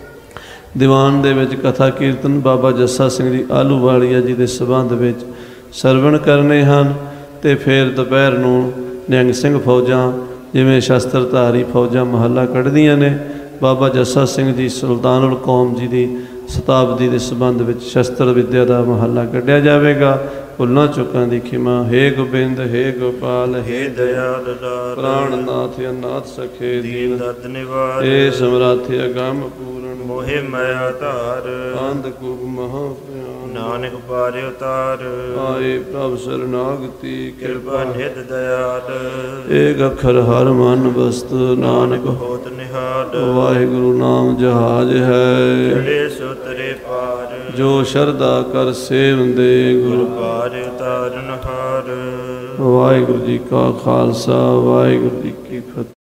[SPEAKER 1] ਦੀਵਾਨ ਦੇ ਵਿੱਚ ਕਥਾ ਕੀਰਤਨ ਬਾਬਾ ਜੱਸਾ ਸਿੰਘ ਜੀ ਆਹਲੂਵਾਲੀਆ ਜੀ ਦੇ ਸਬੰਧ ਵਿੱਚ ਸਰਵਣ ਕਰਨੇ ਹਨ। ਅਤੇ ਫਿਰ ਦੁਪਹਿਰ ਨੂੰ ਨਿਹੰਗ ਸਿੰਘ ਫੌਜਾਂ, ਜਿਵੇਂ ਸ਼ਸਤਰਧਾਰੀ ਫੌਜਾਂ ਮਹੱਲਾ ਕੱਢਦੀਆਂ ਨੇ, ਬਾਬਾ ਜੱਸਾ ਸਿੰਘ ਜੀ ਸੁਲਤਾਨੁਲ ਕੌਮ ਜੀ ਦੀ ਸ਼ਤਾਬਦੀ ਦੇ ਸੰਬੰਧ ਵਿੱਚ ਸ਼ਸਤਰ ਵਿੱਦਿਆ ਦਾ ਮਹੱਲਾ ਕੱਢਿਆ ਜਾਵੇਗਾ। ਭੁੱਲਾਂ ਚੁੱਕਾਂ ਦੀ ਖਿਮਾ। ਹੇ ਗੋਬਿੰਦ, ਹੇ ਗੋਪਾਲ, ਹੇ
[SPEAKER 2] ਦਇਆਲ ਦਾਤ।
[SPEAKER 1] ਪ੍ਰਾਣਨਾਥ ਅਨਾਥ ਸਖੇ
[SPEAKER 2] ਦੀਨ ਦਰਦ ਨਿਵਾਰ।
[SPEAKER 1] ਏ ਸਮਰਾਥ ਅਗੰਮ ਪੂਰਨ।
[SPEAKER 2] ਮੋਹਿ ਮਾਇਆ ਧਾਰ।
[SPEAKER 1] ਅੰਧ ਕੂਪ ਮਹਾ ਭਿਆਨ।
[SPEAKER 2] ਨਾਨਕ ਪਾਰਿ ਉਤਾਰ।
[SPEAKER 1] ਆਏ ਪ੍ਰਭ ਸਰਨਾਗਤੀ
[SPEAKER 2] ਕਿਰਪਾ ਨਿਧ ਦਇਆਲ।
[SPEAKER 1] ਏਕ ਅੱਖਰ ਹਰ ਮਨ ਬਸਤ ਨਾਨਕ
[SPEAKER 2] ਹੋਤ ਨਿਹਾਲ।
[SPEAKER 1] ਵਾਹਿਗੁਰੂ ਨਾਮ ਜਹਾਜ ਹੈ।
[SPEAKER 2] ਚੜੇ ਸੋ ਤਰੇ ਪਾਰ।
[SPEAKER 1] ਜੋ ਸ਼ਰਧਾ ਕਰ ਸੇਵੰਦੇ ਗੁਰ
[SPEAKER 2] ਪਾਰ ਉਤਾਰਨ ਹਾਰ।
[SPEAKER 1] ਵਾਹਿਗੁਰੂ ਜੀ ਕਾ ਖਾਲਸਾ, ਵਾਹਿਗੁਰੂ ਜੀ ਕੀ ਫਤਿਹ।